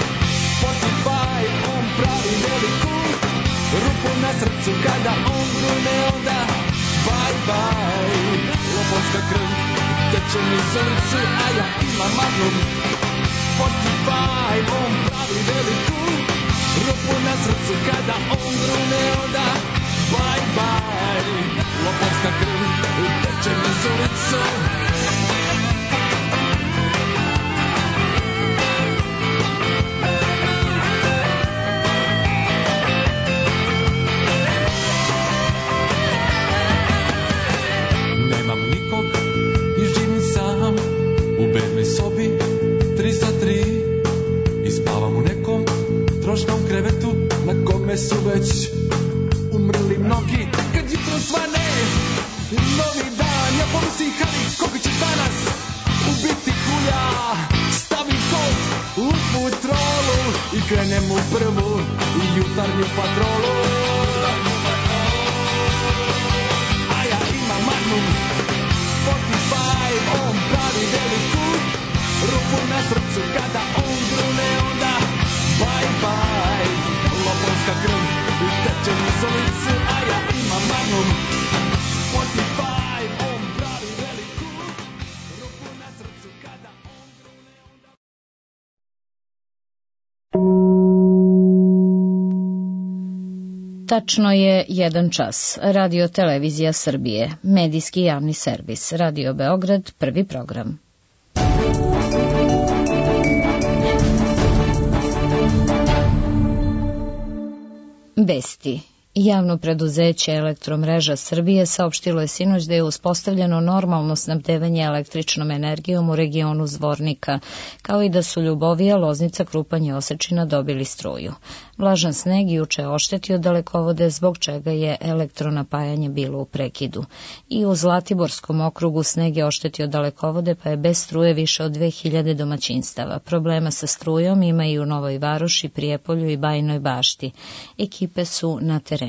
45, on pravi veliku rupu na srcu, kada on grune onda bye bye, lopovska krv teče mi z ulicu, a ja imam Magnum 45, on pravi veliku rupu na srcu, kada on grune onda bye bye, lopovska krv teče mi z ulicu. Sobi 303 i spavam u nekom trošnom krevetu na kome su već umrli mnogi. Kad jutro svane novi dan, ja pomislim, Hari, koga će danas ubiti kulja. Stavim kod u futrolu i krenem u prvu jutarnju patrolu. A ja imam Magnum 45, on pravi veliku rupu na srcu, kada on grune onda bye bye, lopovska krv teče mi z ulicu, a ja imam Magnum 45, on pravi veliku rupu na srcu, kada on grune onda. Tačno je 1 čas. Radio Televizija Srbije, medijski javni servis, Radio Beograd, prvi program. Vesti. Javno preduzeće Elektromreža Srbije saopštilo je sinoć da je uspostavljeno normalno snabdevanje električnom energijom u regionu Zvornika, kao i da su Ljubovija, Loznica, Krupanj i Osečina dobili struju. Vlažan sneg juče je oštetio dalekovode, zbog čega je elektronapajanje bilo u prekidu. I u Zlatiborskom okrugu sneg je oštetio dalekovode, pa je bez struje više od 2000 domaćinstava. Problema sa strujom ima i u Novoj Varoši, Prijepolju i Bajinoj Bašti. Ekipe su na terenu.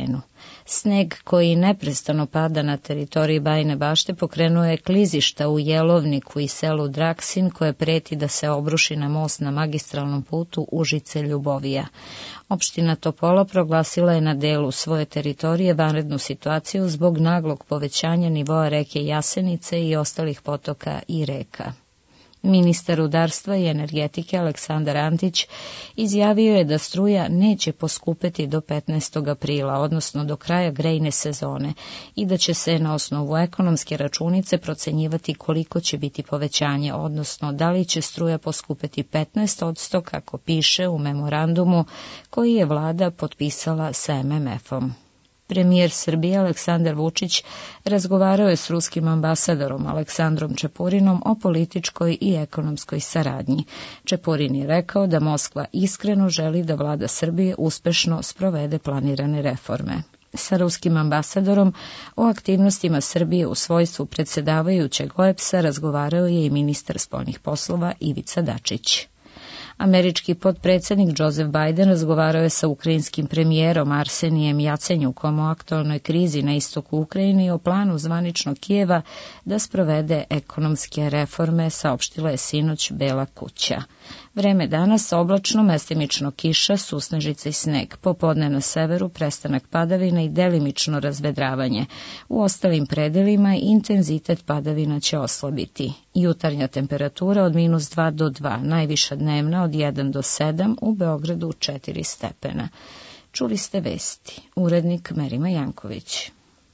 Sneg koji neprestano pada na teritoriji Bajine Bašte pokrenuo je klizišta u Jelovniku i selu Draksin, koje preti da se obruši na most na magistralnom putu Užice-Ljubovija. Opština Topola proglasila je na delu svoje teritorije vanrednu situaciju zbog naglog povećanja nivoa reke Jasenice i ostalih potoka i reka. Ministar rudarstva i energetike Aleksandar Antić izjavio je da struja neće poskupeti do 15. aprila, odnosno do kraja grejne sezone, i da će se na osnovu ekonomske računice procenjivati koliko će biti povećanje, odnosno da li će struja poskupeti 15% kako piše u memorandumu koji je vlada potpisala sa MMF-om. Premijer Srbije Aleksandar Vučić razgovarao je s ruskim ambasadorom Aleksandrom Čepurinom o političkoj i ekonomskoj saradnji. Čepurin je rekao da Moskva iskreno želi da vlada Srbije uspešno sprovede planirane reforme. Sa ruskim ambasadorom o aktivnostima Srbije u svojstvu predsedavajućeg OEBS-a razgovarao je i ministar spoljnih poslova Ivica Dačić. Američki potpredsjednik Joseph Biden razgovarao je sa ukrajinskim premijerom Arsenijem Jacenjukom o aktualnoj krizi na istoku Ukrajine i o planu zvaničnog Kijeva da sprovede ekonomske reforme, saopštila je sinoć Bela kuća. Vreme danas oblačno, mestimično kiša, susnežica i sneg. Popodne na severu prestanak padavina i delimično razvedravanje. U ostalim predelima intenzitet padavina će oslabiti. Jutarnja temperatura od -2 do 2, najviša dnevna od 1 do 7, u Beogradu 4 stepena. Čuli ste vesti. Urednik Merima Janković.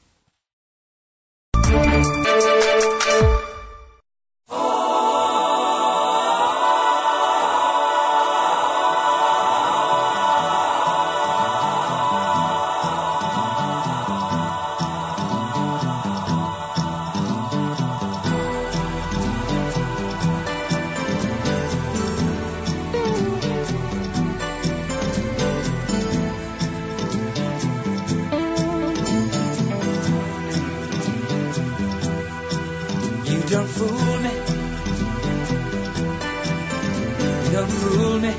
Don't fool me. You don't fool me.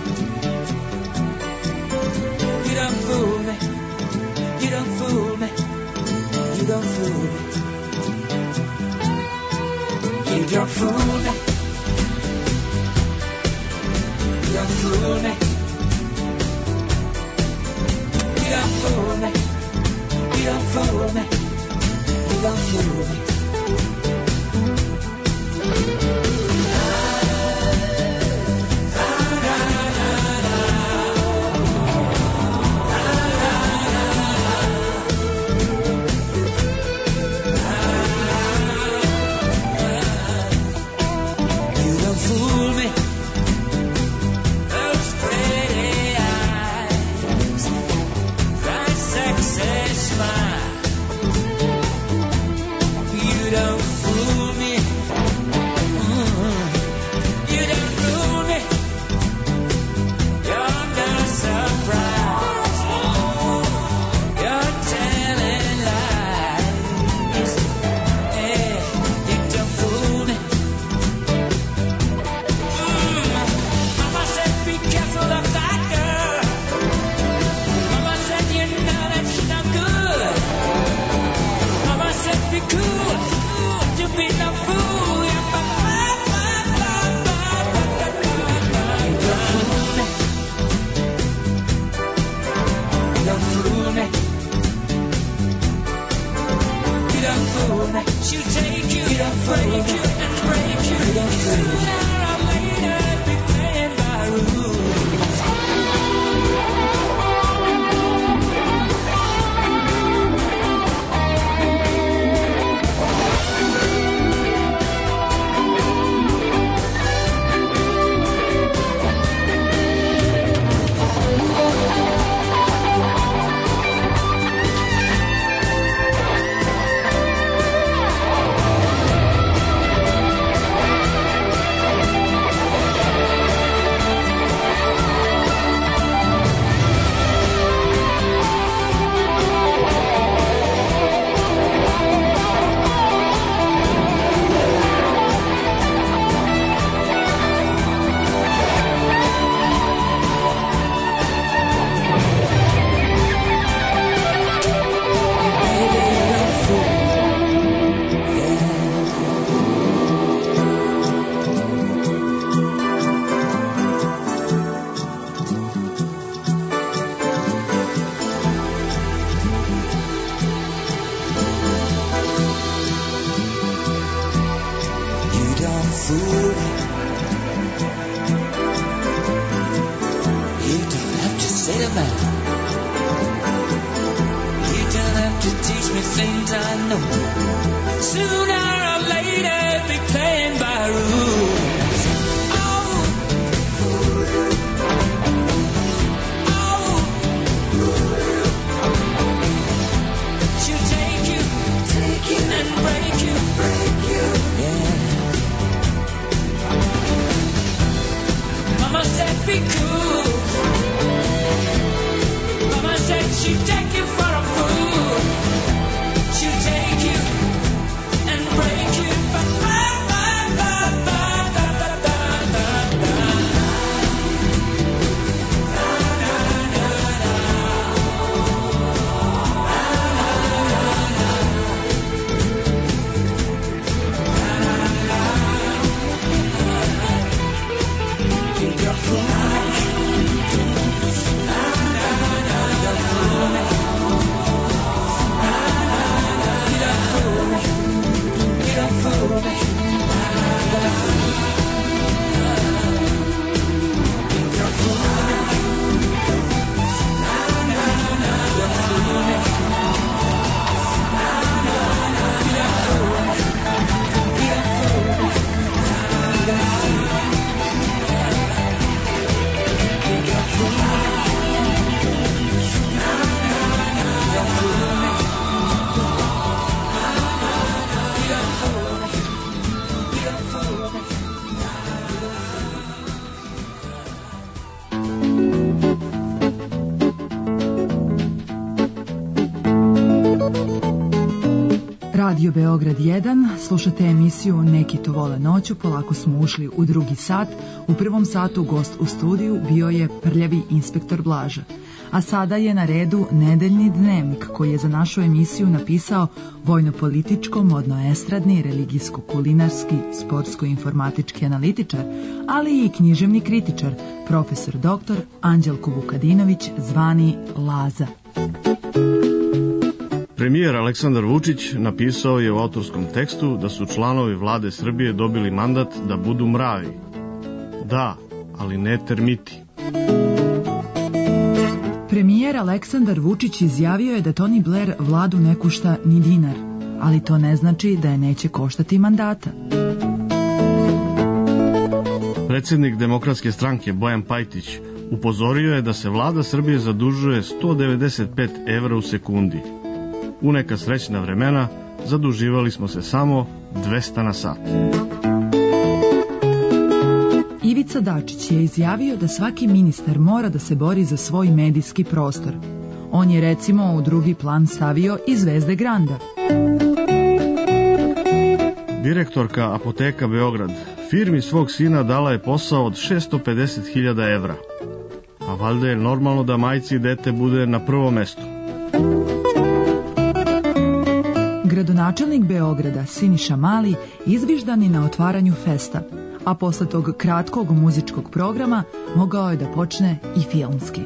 You don't fool me. You don't fool me. You don't fool me. You don't fool me. You don't fool me. You don't fool me. You don't fool me. You don't fool me. You a man. You don't have to teach me things I know. Sooner or later, be playing by rules. Oh, oh, she'll take you and break you. Yeah. Mama said be cool. Mama said she'd take you for a fool. She'll take you and break you. Radio Beograd 1, slušate emisiju Neki to vole noću, polako smo ušli u drugi sat. U prvom satu gost u studiju bio je prljavi inspektor Blaža. A sada je na redu Nedeljni dnevnik koji je za našu emisiju napisao vojno-političko, modno-estradni, religijsko-kulinarski, sportsko-informatički analitičar, ali i književni kritičar, profesor dr. Anđelko Vukadinović, zvani Laza. Premijer Aleksandar Vučić napisao je u autorskom tekstu da su članovi vlade Srbije dobili mandat da budu mravi. Da, ali ne termiti. Premijer Aleksandar Vučić izjavio je da Tony Blair vladu ne košta ni dinar, ali to ne znači da je neće koštati mandata. Predsjednik Demokratske stranke Bojan Pajtić upozorio je da se vlada Srbije zadužuje 195 evra u sekundi. U neka srećna vremena zaduživali smo se samo 200 na sat. Ivica Dačić je izjavio da svaki ministar mora da se bori za svoj medijski prostor. On je recimo u drugi plan stavio i zvezde Granda. Direktorka Apoteka Beograd firmi svog sina dala je posao od 650.000 evra. A valjda je normalno da majci dete bude na prvom mestu. Gradonačelnik Beograda Siniša Mali izviždan je na otvaranju festa, a posle tog kratkog muzičkog programa mogao je da počne i filmski.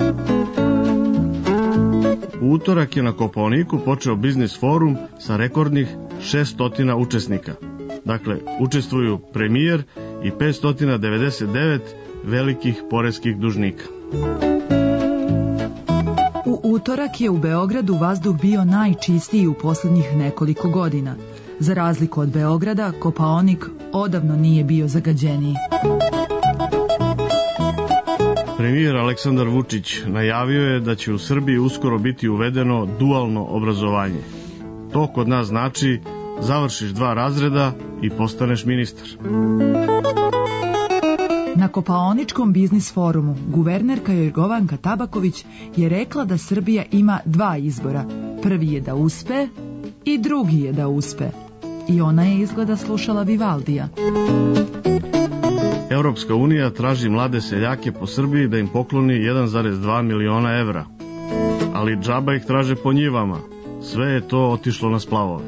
U utorak je na Kopaoniku počeo biznis forum sa rekordnih 600 učesnika. Dakle, učestvuju premijer i 599 velikih poreskih dužnika. U utorak je u Beogradu vazduh bio najčistiji u posljednjih nekoliko godina. Za razliku od Beograda, Kopaonik odavno nije bio zagađeniji. Premijer Aleksandar Vučić najavio je da će u Srbiji uskoro biti uvedeno dualno obrazovanje. To kod nas znači završiš 2 razreda i postaneš ministar. Na Kopaoničkom biznis forumu guvernerka Jorgovanka Tabaković je rekla da Srbija ima 2 izbora. Prvi je da uspe i drugi je da uspe. I ona je izgleda slušala Vivaldija. Europska unija traži mlade seljake po Srbiji da im pokloni 1,2 miliona evra. Ali džaba ih traže po njivama. Sve je to otišlo na splavove.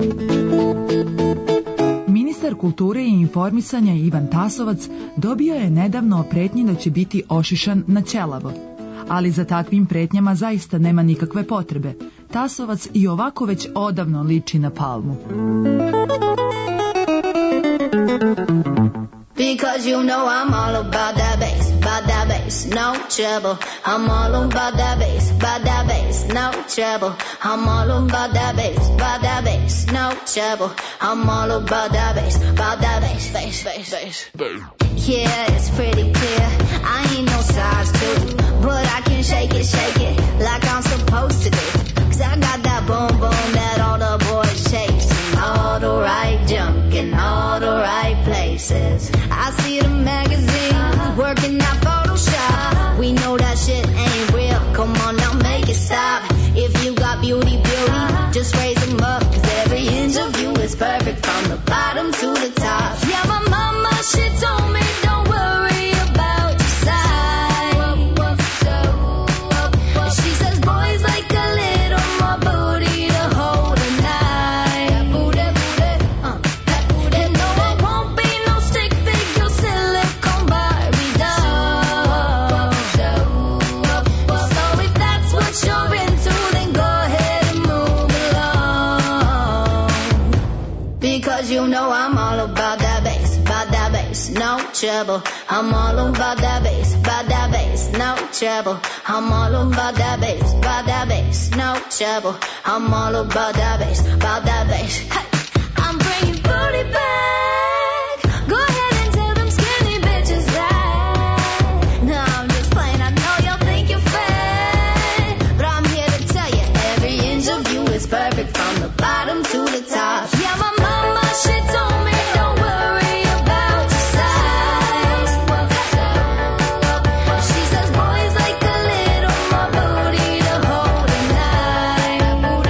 Ministar kulture i informisanja Ivan Tasovac dobio je nedavno pretnji da će biti ošišan na ćelavo. Ali za takvim pretnjama zaista nema nikakve potrebe. Tasovac i ovako već odavno liči na Palmu. Because you know I'm all about that bass, about that bass. bass, no trouble. I'm all about that bass, no trouble. I'm all about that bass, no trouble. I'm all about that bass, bass. Yeah, it's pretty clear. I ain't no size 2, but I can shake it like I'm supposed to do. 'Cause I got that boom boom that all the boys chase. All the right junk in all the right places. I see the magazines working out Photoshop. We know that shit ain't real. Come on now, make it stop. If you got beauty, just raise them up. 'Cause every inch of you is perfect from the bottom to the top. Yeah, my mama, she told me don't worry about your size. She says boys like a little more booty to hold a night. And no, I won't be no stick figure silicone Barbie doll. So if that's what you're into, then go ahead and move along. Because you know I'm all about that bass, no trouble. I'm all about that bass, no trouble. I'm all about that bass, no trouble. I'm all about that bass, Hey, I'm bringing booty back. Go ahead and tell them skinny bitches that. No, I'm just playing, I know y'all think you're fat, but I'm here to tell you every inch of you is perfect from the bottom to the top. Yeah, my mama, she told me don't worry about your size. She says boys like a little more booty to hold a night.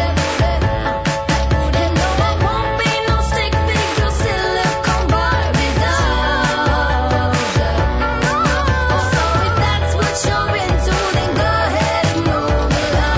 And no, I won't be no stick figure silicone Barbie doll. So if that's what you're into, then go ahead and move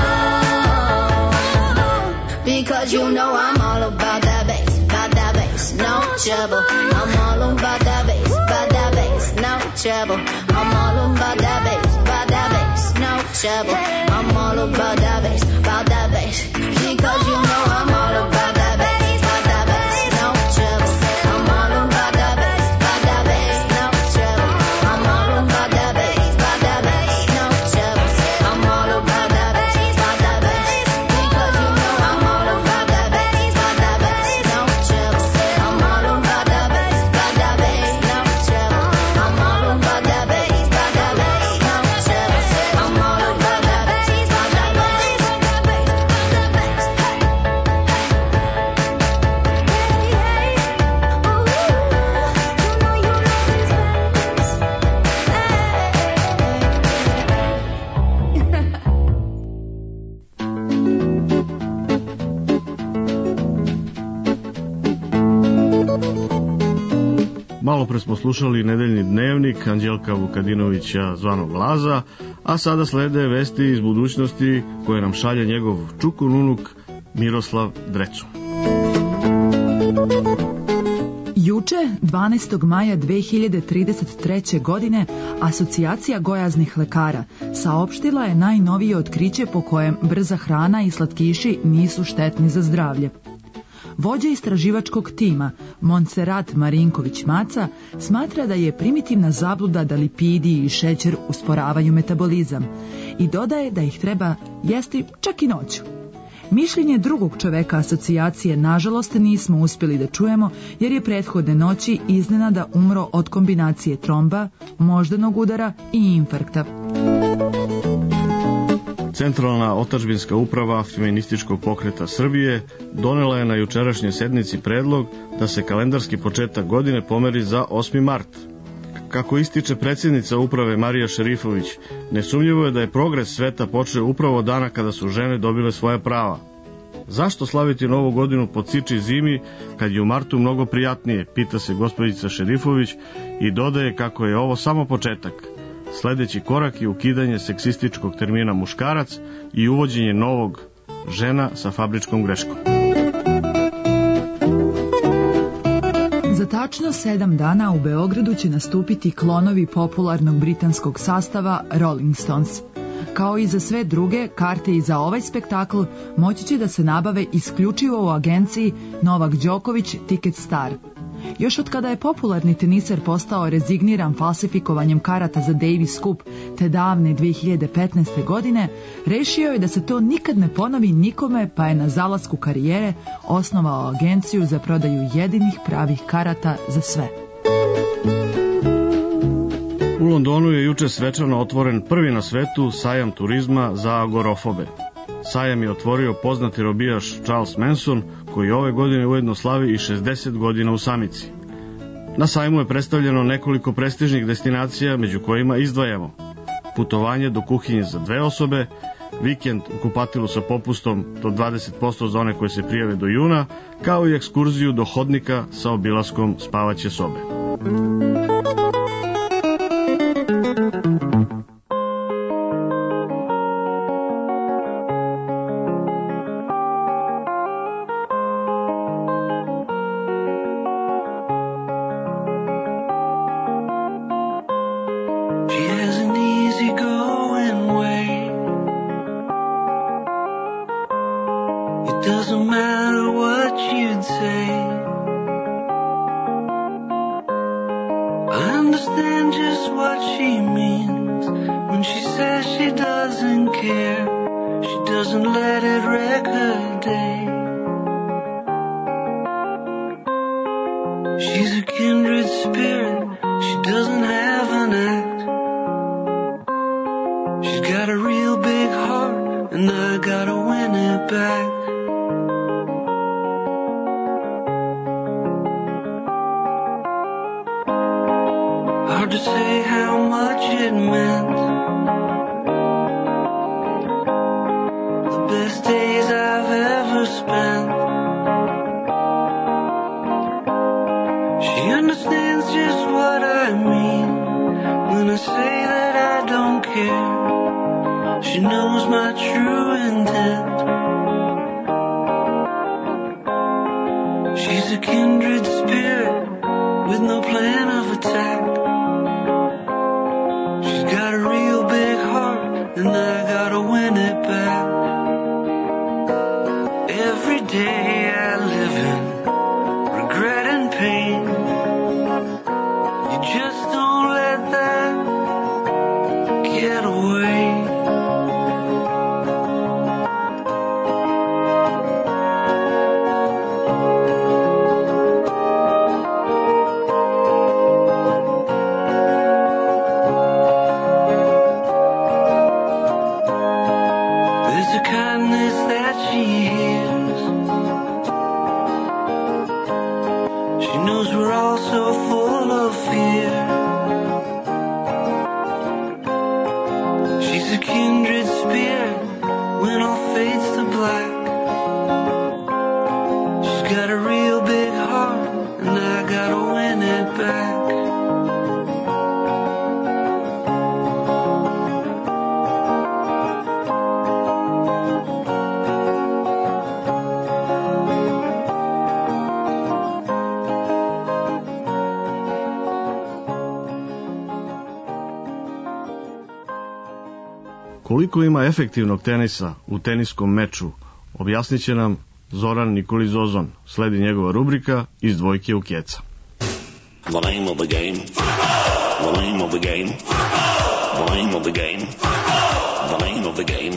along. Because you know I'm all about that bass, no trouble. I'm all about that bass, no trouble. I'm all about that bass, no trouble. I'm all about that bass, because you know I'm all about that bass, no trouble. I'm all about that bass, no trouble. I'm all about that bass, no trouble. I'm all about that bass, because you know I'm all about that bass, no trouble. I'm all about that bass, no trouble. I'm all about that bass, no trouble. I'm all about that bass, Malo pre smo slušali nedeljni dnevnik Anđelka Vukadinovića zvanog Laza, a sada slede vesti iz budućnosti koje nam šalje njegov čukun unuk Miroslav Drecu. Juče, 12. maja 2033. godine, Asocijacija gojaznih lekara saopštila je najnovije otkriće po kojem brza hrana i slatkiši nisu štetni za zdravlje. Vođa istraživačkog tima, Montserrat Marinković-Maca, smatra da je primitivna zabluda da lipidi i šećer usporavaju metabolizam i dodaje da ih treba jesti čak i noću. Mišljenje drugog čoveka asocijacije nažalost nismo uspjeli da čujemo jer je prethodne noći iznenada umro od kombinacije tromba, moždanog udara i infarkta. Centralna otadžbinska uprava Feminističkog pokreta Srbije donela je na jučerašnjoj sednici predlog da se kalendarski početak godine pomeri za 8. mart. Kako ističe predsjednica uprave Marija Šerifović, nesumnjivo je da je progres sveta počeo upravo dana kada su žene dobile svoja prava. Zašto slaviti novu godinu po ciči zimi kad je u martu mnogo prijatnije, pita se gospođica Šerifović i dodaje kako je ovo samo početak. Sledeći korak je ukidanje seksističkog termina muškarac i uvođenje novog žena sa fabričkom greškom. Za tačno 7 dana u Beogradu će nastupiti klonovi popularnog britanskog sastava Rolling Stones. Kao i za sve druge, karte i za ovaj spektakl moći će da se nabave isključivo u agenciji Novak Đoković Ticket Star. Još od kada je popularni teniser postao rezigniran falsifikovanjem karata za Davis Cup te davne 2015. godine, rešio je da se to nikad ne ponovi nikome, pa je na zalasku karijere osnovao agenciju za prodaju jedinih pravih karata za sve. U Londonu je juče svečano otvoren prvi na svetu sajam turizma za agorofobe. Sajam je otvorio poznati robijaš Charles Manson, koji ove godine ujedno slavi i 60 godina u samici. Na sajmu je predstavljeno nekoliko prestižnih destinacija, među kojima izdvajamo putovanje do kuhinje za 2 osobe, vikend u kupatilu sa popustom do 20% za one koje se prijave do juna, kao i ekskurziju do hodnika sa obilaskom spavaće sobe. Koliko ima efektivnog tenisa u teniskom meču, objasnit će nam Zoran Nikolić Zozon. Sledi njegova rubrika Iz dvojke u keca. The name of the game. The name of the game. The name of the game. The name of the game.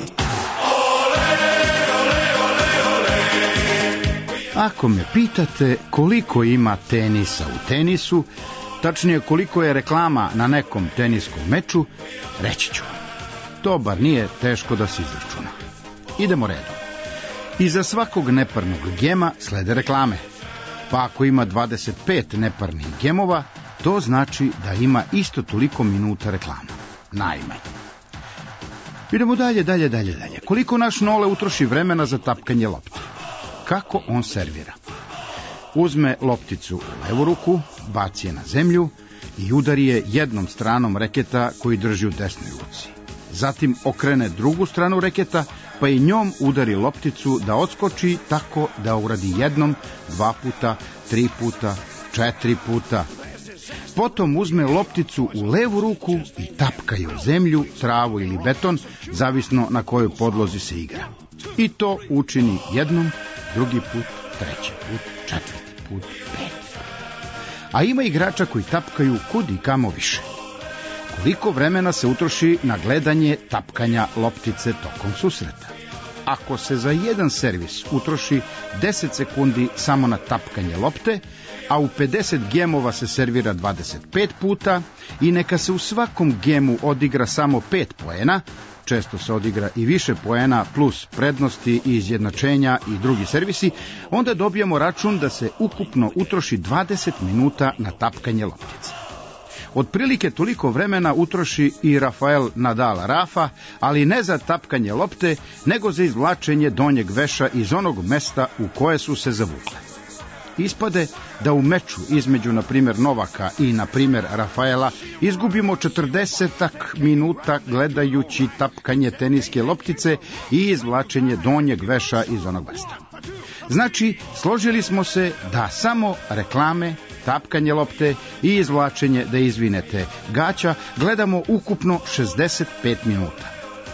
Ako me pitate koliko ima tenisa u tenisu, tačnije koliko je reklama na nekom teniskom meču, reći ću. To bar nije teško da se izračuna. Idemo redom. Iza svakog neparnog gema slede reklame. Pa ako ima 25 neparnih gemova, to znači da ima isto toliko minuta reklama. Najmanje. Idemo dalje. Koliko naš Nole utroši vremena za tapkanje lopte? Kako on servira? Uzme lopticu u levu ruku, baci je na zemlju i udari je jednom stranom reketa koji drži u desnoj ruci. Zatim okrene drugu stranu reketa, pa i njom udari lopticu da odskoči tako da uradi jednom, 2 puta, 3 puta, 4 puta. Potom uzme lopticu u levu ruku i tapka je u zemlju, travu ili beton, zavisno na kojoj podlozi se igra. I to učini jednom, drugi put, treći put, četvrti put, peti put. a ima igrača koji tapkaju kud i kamo više. Koliko vremena se utroši na gledanje tapkanja loptice tokom susreta? Ako se za jedan servis utroši 10 sekundi samo na tapkanje lopte, a u 50 gemova se servira 25 puta i neka se u svakom gemu odigra samo 5 poena, često se odigra i više poena plus prednosti i izjednačenja i drugi servisi, onda dobijamo račun da se ukupno utroši 20 minuta na tapkanje loptice. Otprilike toliko vremena utroši i Rafael Nadal Rafa, ali ne za tapkanje lopte, nego za izvlačenje donjeg veša iz onog mesta u koje su se zavukle. Ispade da u meču između, na primjer, Novaka i, na primjer, Rafaela izgubimo 40 minuta gledajući tapkanje teniske loptice i izvlačenje donjeg veša iz onog mesta. Znači, složili smo se da samo reklame, tapkanje lopte i izvlačenje, da izvinete, gaća gledamo ukupno 65 minuta.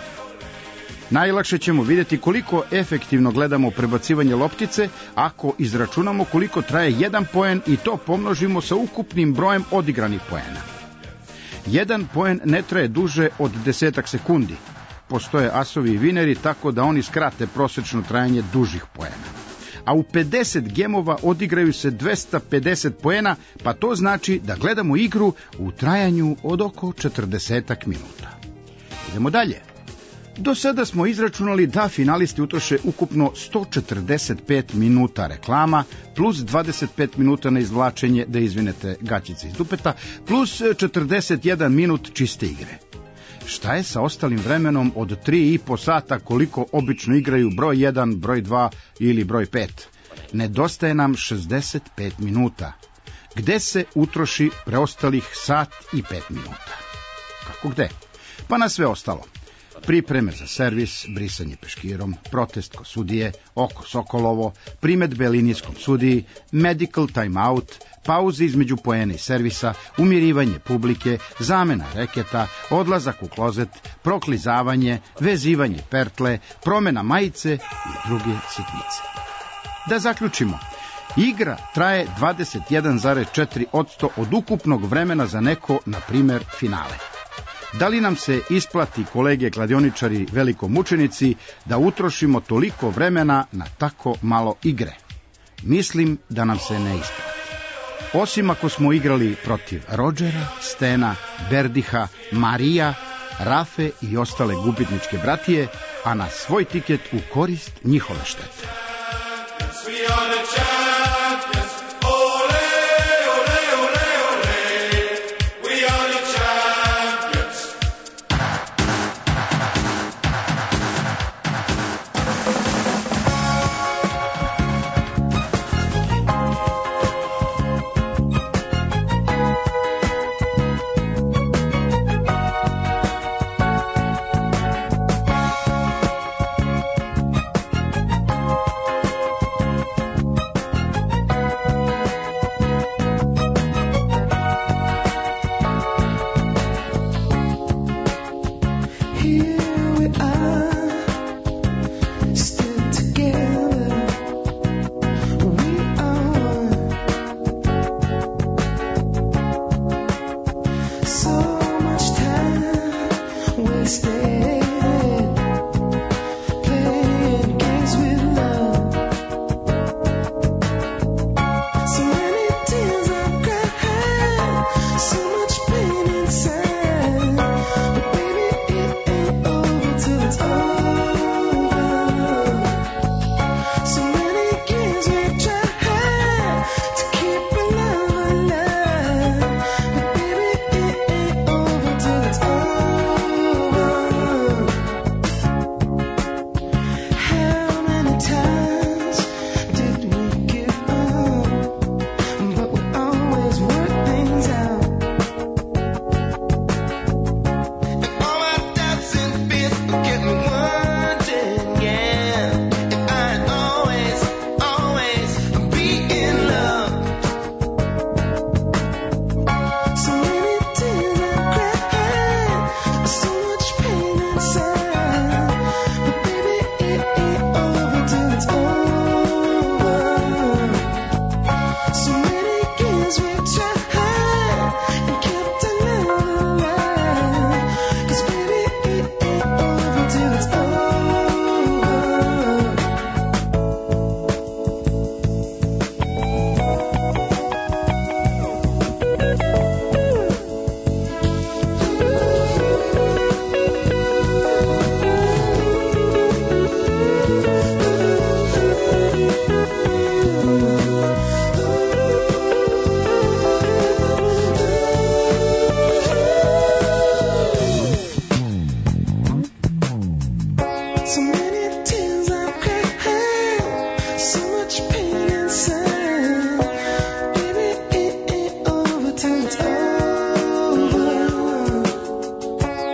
Najlakše ćemo vidjeti koliko efektivno gledamo prebacivanje loptice ako izračunamo koliko traje jedan poen i to pomnožimo sa ukupnim brojem odigranih poena. Jedan poen ne traje duže od 10 sekundi. Postoje asovi i vineri tako da oni skrate prosječno trajanje dužih poena. A u 50 gemova odigraju se 250 poena, pa to znači da gledamo igru u trajanju od oko 40 minuta. Idemo dalje. Do sada smo izračunali da finalisti utroše ukupno 145 minuta reklama, plus 25 minuta na izvlačenje, da izvinete, gaćice iz dupeta, plus 41 minut čiste igre. Šta je sa ostalim vremenom od 3,5 sata koliko obično igraju broj 1, broj 2 ili broj 5? Nedostaje nam 65 minuta. Gde se utroši preostalih sat i 5 minuta? Kako gde? Pa na sve ostalo. Pripreme za servis, brisanje peškirom, protest kod sudije, oko Sokolovo, primetbe linijskom sudiji, medical timeout, pauze između poena i servisa, umirivanje publike, zamena reketa, odlazak u klozet, proklizavanje, vezivanje pertle, promena majice i druge sitnice. Da zaključimo, igra traje 21,4% od ukupnog vremena za neko, na primjer, finale. Da li nam se isplati, kolege kladioničari velikomučenici, da utrošimo toliko vremena na tako malo igre? Mislim da nam se ne isplati. Osim ako smo igrali protiv Rodgera, Stena, Berdiha, Marija, Rafe i ostale gubitničke bratije, a na svoj tiket u korist njihove štete.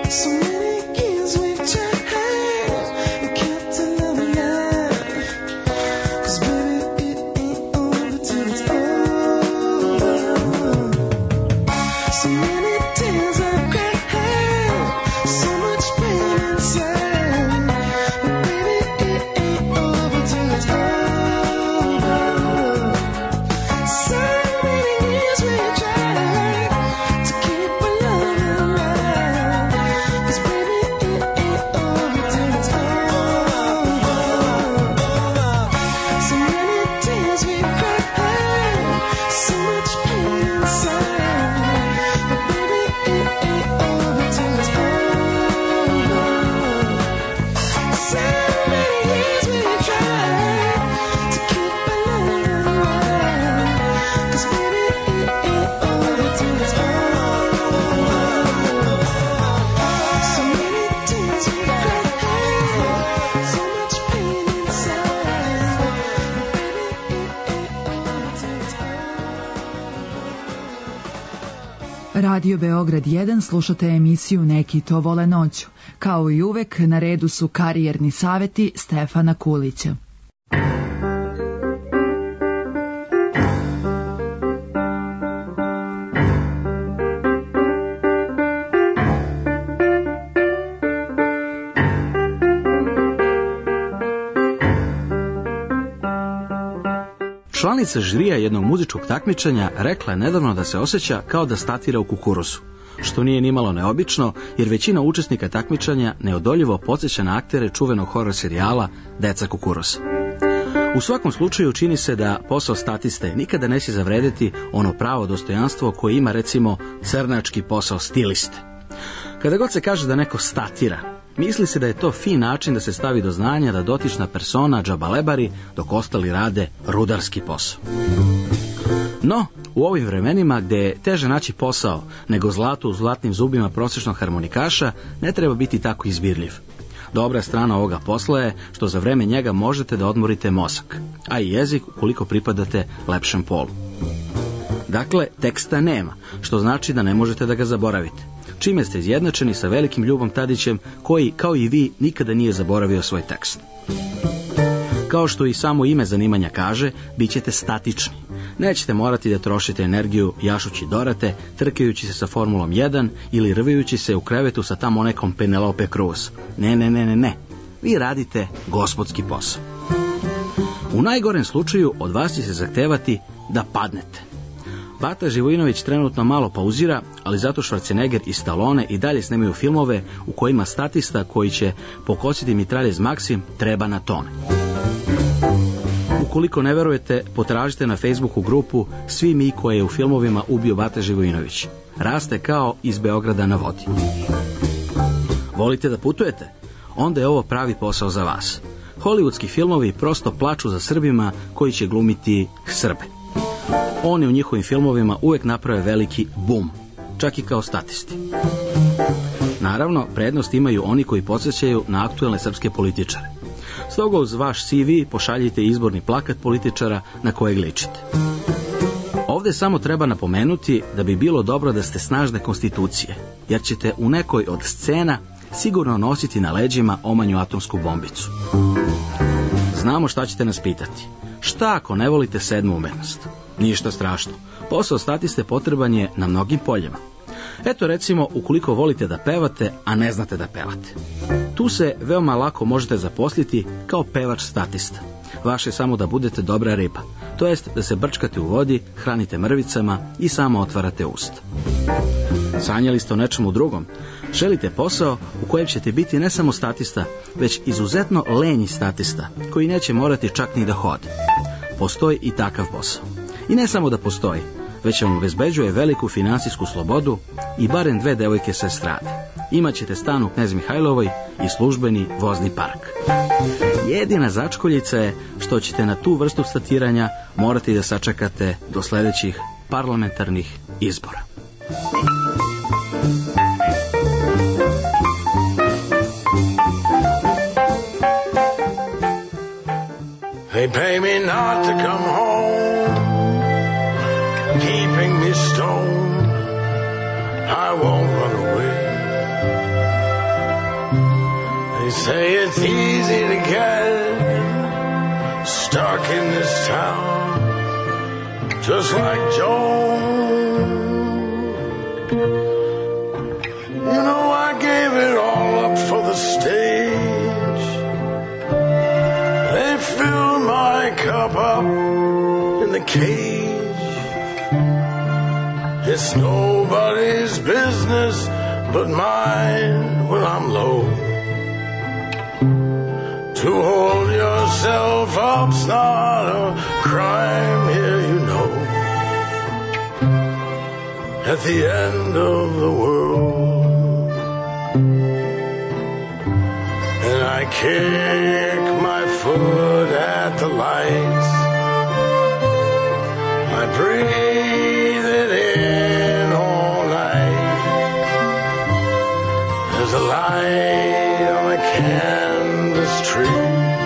Radio Beograd 1, slušate emisiju Neki to vole noću. Kao i uvek, na redu su karijerni saveti Stefana Kulića. Članica žirija jednog muzičkog takmičenja rekla je nedavno da se osjeća kao da statira u kukuruzu, što nije nimalo neobično, jer većina učesnika takmičenja neodoljivo podsjeća na aktere čuvenog horor serijala Deca kukuruza. U svakom slučaju čini se da posao statiste nikada neće zavredeti ono pravo dostojanstvo koje ima recimo crnački posao stiliste. Kada god se kaže da neko statira, misli se da je to fin način da se stavi do znanja da dotična persona džabalebari dok ostali rade rudarski posao. No, u ovim vremenima gdje je teže naći posao nego zlato u zlatnim zubima prosječnog harmonikaša, ne treba biti tako izbirljiv. Dobra strana ovoga posla je što za vreme njega možete da odmorite mozak, a i jezik ukoliko pripadate lepšem polu. Dakle, teksta nema, što znači da ne možete da ga zaboravite, čime ste izjednačeni sa velikim Ljubom Tadićem, koji, kao i vi, nikada nije zaboravio svoj tekst. Kao što i samo ime zanimanja kaže, bit ćete statični. Nećete morati da trošite energiju jašući dorate, trkajući se sa Formulom 1 ili rvajući se u krevetu sa tamo nekom Penelope Cruz. Ne. Vi radite gospodski posao. U najgorem slučaju od vas će se zahtevati da padnete. Bata Živojinović trenutno malo pauzira, ali zato Schwarzenegger i Stallone i dalje snemaju filmove u kojima statista koji će pokositi mitraljez Maksim treba na tone. Ukoliko ne verujete, potražite na Facebooku grupu Svi mi koje je u filmovima ubio Bata Živojinović. Raste kao iz Beograda na vodi. Volite da putujete? Onda je ovo pravi posao za vas. Hollywoodski filmovi prosto plaču za Srbima koji će glumiti Srbe. Oni u njihovim filmovima uvijek naprave veliki bum, čak i kao statisti. Naravno, prednost imaju oni koji podsjećaju na aktuelne srpske političare. Stoga uz vaš CV pošaljite izborni plakat političara na kojeg ličite. Ovdje samo treba napomenuti da bi bilo dobro da ste snažne konstitucije, jer ćete u nekoj od scena sigurno nositi na leđima omanju atomsku bombicu. Znamo šta ćete nas pitati. Šta ako ne volite sedmu umetnost? Ništa strašno. Posao statiste potreban je na mnogim poljima. Eto recimo, ukoliko volite da pevate, a ne znate da pevate. Tu se veoma lako možete zaposliti kao pevač statista. Vaše je samo da budete dobra riba, to jest da se brčkate u vodi, hranite mrvicama i samo otvarate usta. Sanjali ste o nečemu drugom? Želite posao u kojem ćete biti ne samo statista, već izuzetno lenji statista, koji neće morati čak ni da hode. Postoji i takav posao. I ne samo da postoji, već vam obezbeđuje veliku finansijsku slobodu i barem 2 devojke sa estrade. Imaćete stan u Knez Mihajlovoj i službeni vozni park. Jedina začkoljica je što ćete na tu vrstu statiranja morati da sačekate do sljedećih parlamentarnih izbora. They pay me not to come home, keeping me stoned. I won't run away. They say it's easy to get stuck in this town, just like Joe. You know, I gave it all up for the stage. They filled my cup up in the cage. It's nobody's business but mine when I'm low. To hold yourself up's not a crime here, you know. At the end of the world, and I kick my foot at the lights, I breathe it in all night. There's a light on a canvas tree,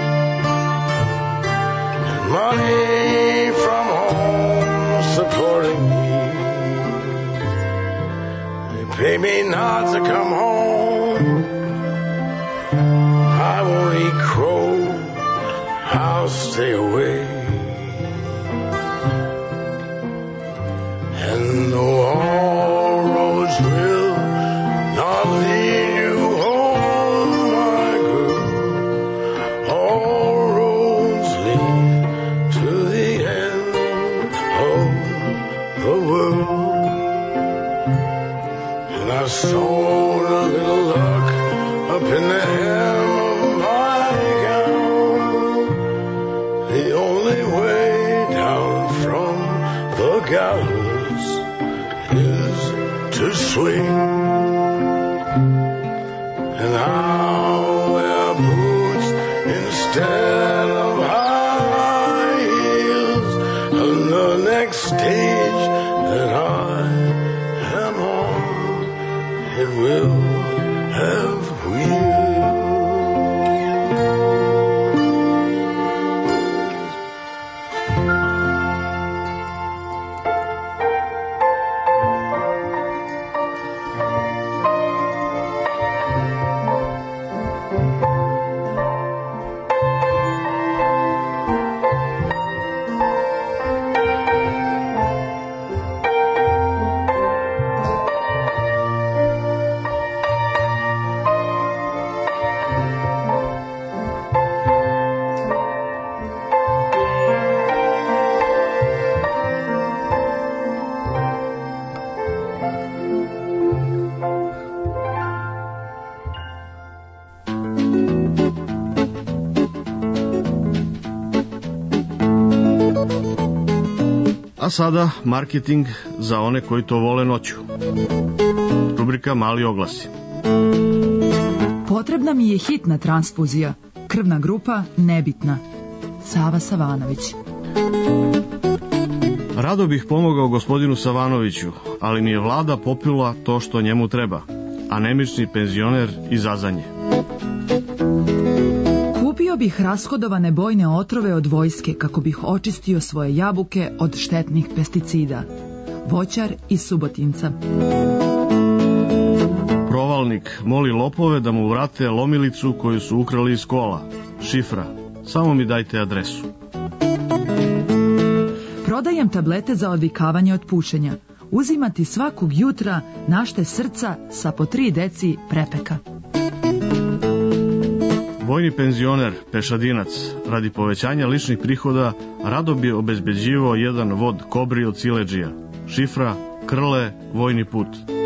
and money from home supporting me. They pay me not to come home. I won't eat crow, I'll stay away. And though all roads will not lead you home, my girl, all roads lead to the end of the world. And I sowed a little luck up in the hem of my gown. The only way down from the gallows is to swing. And I'll wear boots instead of high heels. And the next stage that I am on, it will have wheels. A sada marketing za one koji to vole noću. Rubrika Mali oglasi. Potrebna mi je hitna transfuzija. Krvna grupa nebitna. Sava Savanović. Rado bih pomogao gospodinu Savanoviću, ali mi je vlada popila to što njemu treba. Anemični penzioner i zazanje. Kupio bih rashodovane bojne otrove od vojske kako bih očistio svoje jabuke od štetnih pesticida. Voćar iz Subotinca. Provalnik moli lopove da mu vrate lomilicu koju su ukrali iz kola. Šifra: samo mi dajte adresu. Prodajem tablete za odvikavanje od pušenja. Uzimati svakog jutra našte srca sa po 3 deci prepeka. Vojni penzioner, pešadinac, radi povećanja ličnih prihoda, rado bi obezbeđivao jedan vod kobri od siledžija. Šifra: Krle, vojni put.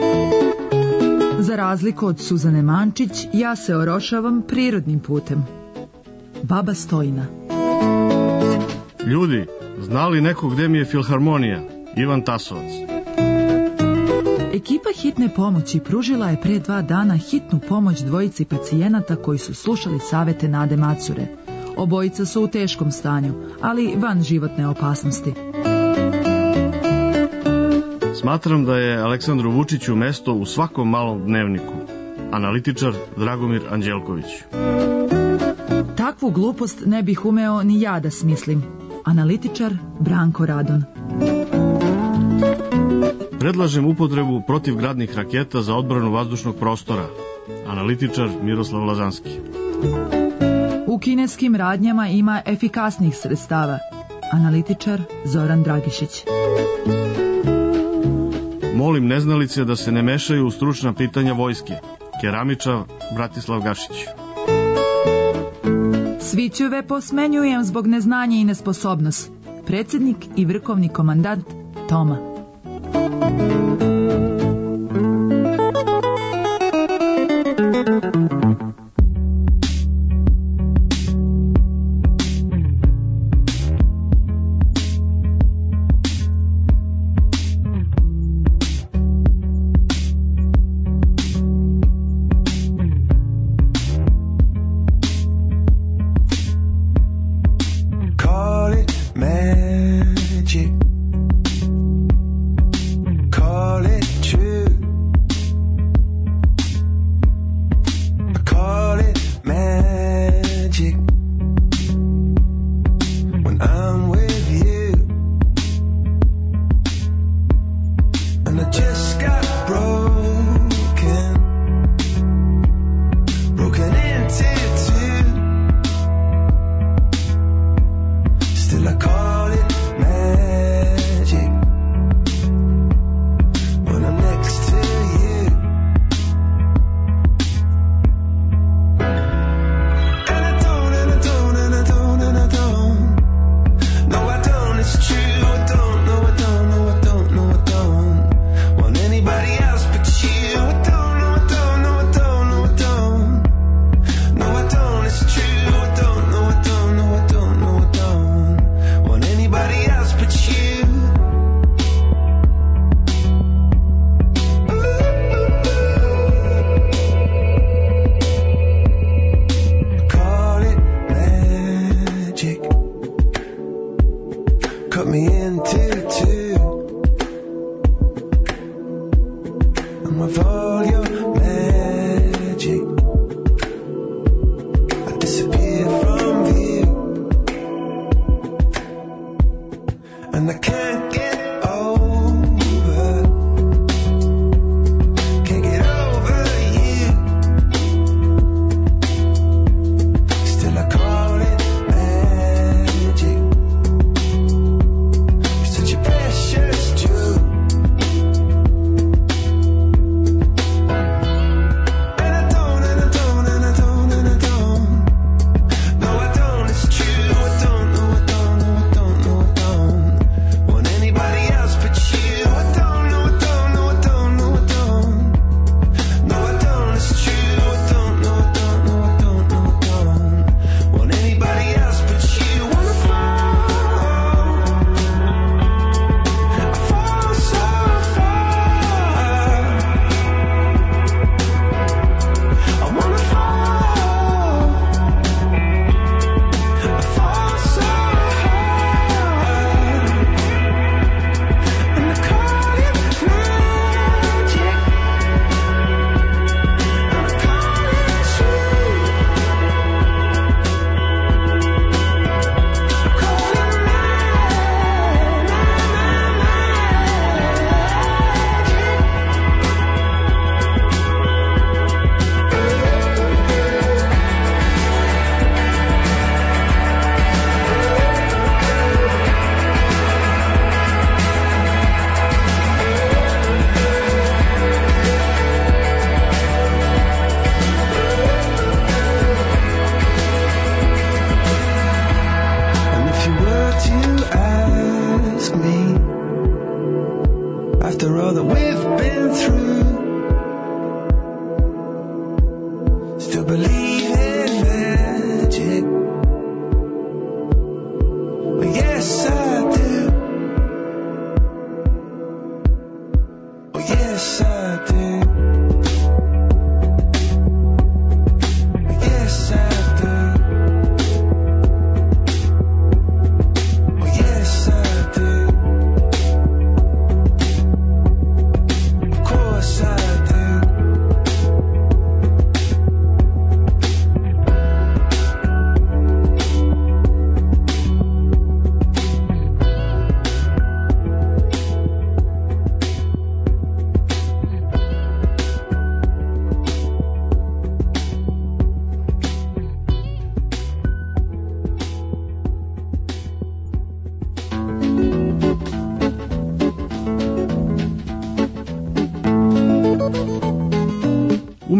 Za razliku od Suzane Mančić, ja se orošavam prirodnim putem. Baba Stojina. Ljudi, zna li neko gde mi je filharmonija? Ivan Tasovac. Ekipa hitne pomoći pružila je pre 2 dana hitnu pomoć dvojici pacijenata koji su slušali savete Nade Macure. Obojica su u teškom stanju, ali van životne opasnosti. Smatram da je Aleksandru Vučiću mesto u svakom malom dnevniku. Analitičar Dragomir Anđelković. Takvu glupost ne bih umeo ni ja da smislim. Analitičar Branko Radon. Predlažem upotrebu protivgradnih raketa za odbranu vazdušnog prostora. Analitičar Miroslav Lazanski. U kineskim radnjama ima efikasnih sredstava. Analitičar Zoran Dragišić. Molim neznalice da se ne mešaju u stručna pitanja vojske. Keramičar Bratislav Gašić. Svićeve posmenjujem zbog neznanja i nesposobnost. Predsjednik i vrhovni komandant Toma.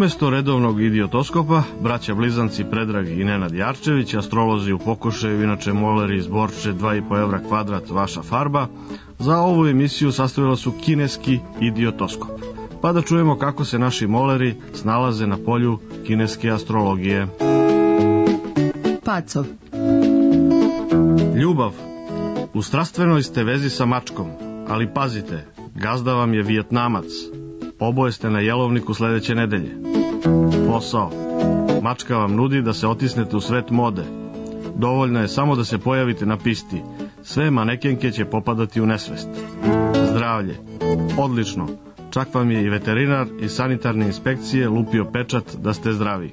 Umesto redovnog idiotoskopa, braća blizanci Predrag i Nenad Jarčević, astrolozi u pokušaju, inače moleri iz Borče, 2,5 evra kvadrat, vaša farba, za ovu emisiju sastavila su kineski idiotoskop. Pa da čujemo kako se naši moleri snalaze na polju kineske astrologije. Pacov. Ljubav. U strastvenoj ste vezi sa mačkom, ali pazite, gazda vam je Vijetnamac. Oboje ste na jelovniku sledeće nedelje. Posao. Mačka vam nudi da se otisnete u svet mode. Dovoljno je samo da se pojavite na pisti. Sve manekenke će popadati u nesvest. Zdravlje. Odlično. Čak vam je i veterinar i sanitarne inspekcije lupio pečat da ste zdravi.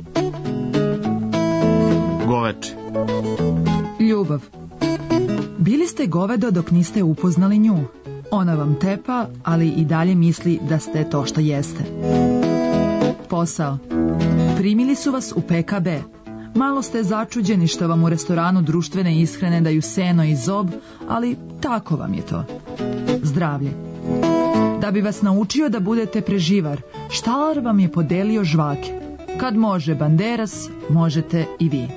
Goveči. Ljubav. Bili ste govedo dok niste upoznali nju. Ona vam tepa, ali i dalje misli da ste to što jeste. Posao. Primili su vas u PKB. Malo ste začuđeni što vam u restoranu društvene ishrane daju seno i zob, ali tako vam je to. Zdravlje. Da bi vas naučio da budete preživar, štalar vam je podelio žvake. Kad može Banderas, možete i vi.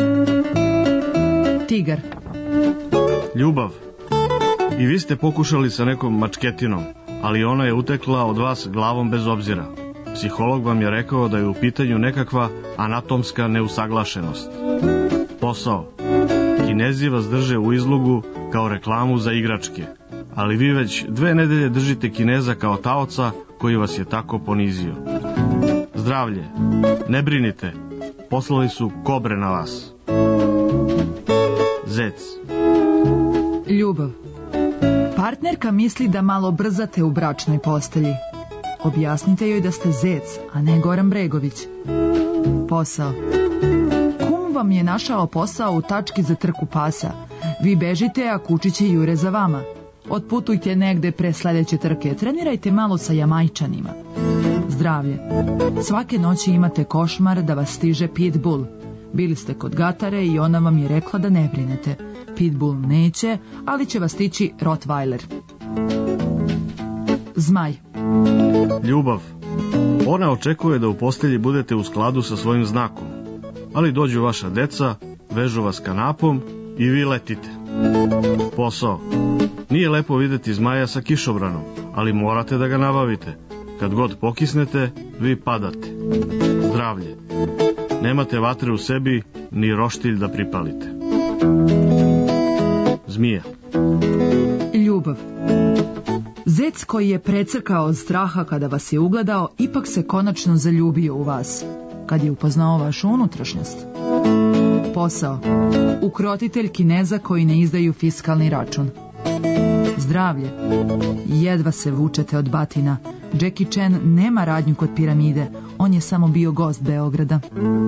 Tigar. Ljubav. I vi ste pokušali sa nekom mačketinom, ali ona je utekla od vas glavom bez obzira. Psiholog vam je rekao da je u pitanju nekakva anatomska neusaglašenost. Posao. Kinezi vas drže u izlogu kao reklamu za igračke, ali vi već 2 nedelje držite Kineza kao taoca koji vas je tako ponizio. Zdravlje. Ne brinite, poslali su kobre na vas. Zec. Ljubav. Partnerka misli da malo brzate u bračnoj postelji. Objasnite joj da ste zec, a ne Goran Bregović. Posao. Kum vam je našao posao u tački za trku pasa. Vi bežite, a kučići jure za vama. Otputujte negde pre sledeće trke. Trenirajte malo sa Jamajčanima. Zdravlje. Svake noći imate košmar da vas stiže pitbull. Bili ste kod gatare i ona vam je rekla da ne brinete. Pitbull neće, ali će vas stići Rottweiler. Zmaj. Ljubav. Ona očekuje da u postelji budete u skladu sa svojim znakom, ali dođu vaša deca, vežu vas kanapom i vi letite. Posao. Nije lepo videti zmaja sa kišobranom, ali morate da ga nabavite. Kad god pokisnete, vi padate. Zdravlje. Nemate vatre u sebi, ni roštilj da pripalite. Zmija. Ljubav. Zec koji je precrkao od straha kada vas je ugledao, ipak se konačno zaljubio u vas, kad je upoznao vašu unutrašnjost. Posao. Ukrotitelj Kineza koji ne izdaju fiskalni račun. Zdravlje. Jedva se vučete od batina. Jackie Chan nema radnju kod piramide, on je samo bio gost Beograda.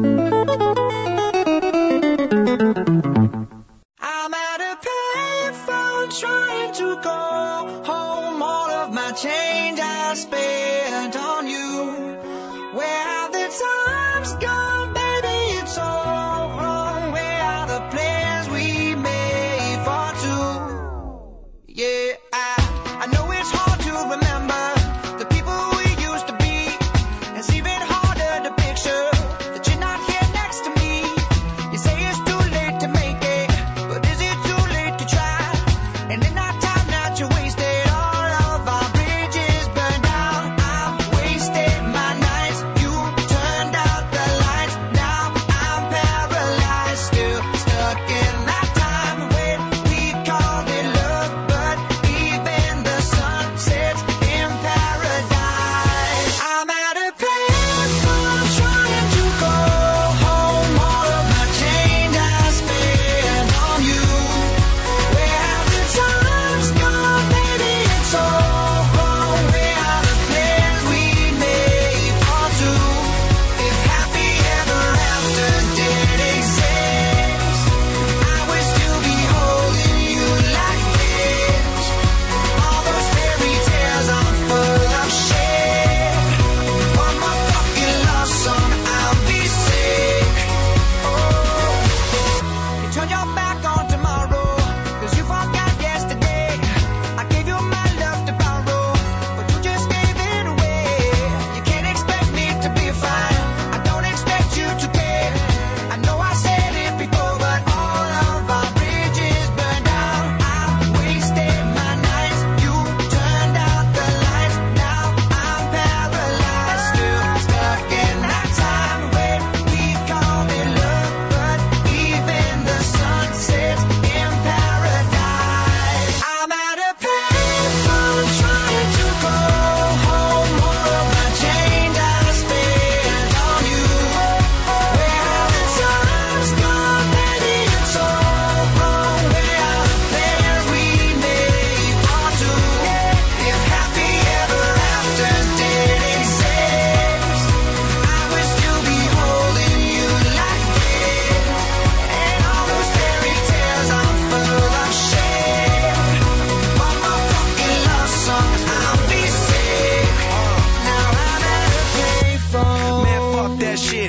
I'm at a payphone trying to go home. All of my change I spent on you. Where have the times gone, baby? It's all wrong. Where are the plans we made for two? Yeah, I know it's hard to remember the people we used to be. It's even harder to picture that you're not here next to me. You say it's too late to make it, but is it too late to try? And in that time that you wasted, all of our bridges burned down. I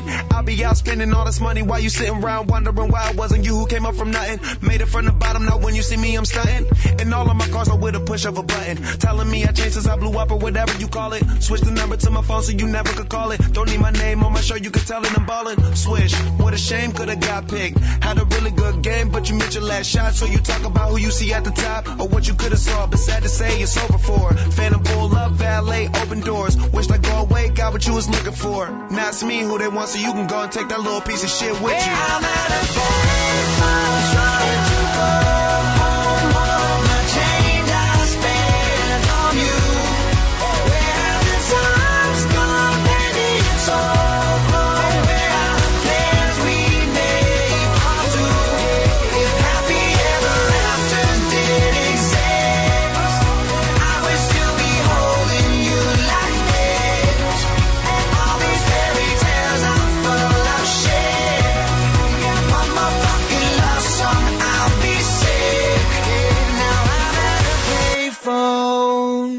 I'll be out spending all this money while you sitting around wondering why it wasn't you who came up from nothing. Made it from the bottom, now when you see me I'm stunting. And all of my cars are with a push of a button. Telling me I changed since I blew up or whatever you call it. Switch the number to my phone so you never could call it. Don't need my name on my shirt, you can tell it I'm ballin'. Swish, what a shame, could've got picked. Had a really good game, but you missed your last shot. So you talk about who you see at the top or what you could've saw. But sad to say it's over for. Phantom pull up, valet, open doors. Wished I go away, got what you was looking for. Now it's me who they want, so you can go and take that little piece of shit with you. I'm at a payphone trying to go home. All of my change I spent on you. Where have the times gone, penny and soul glow? Where are the plans we made for two? If happy ever after did exist, I would still be holding you like this. And all these fairy tales are full of shit. One more fucking love song, I'll be sick. Now I'm at a payphone.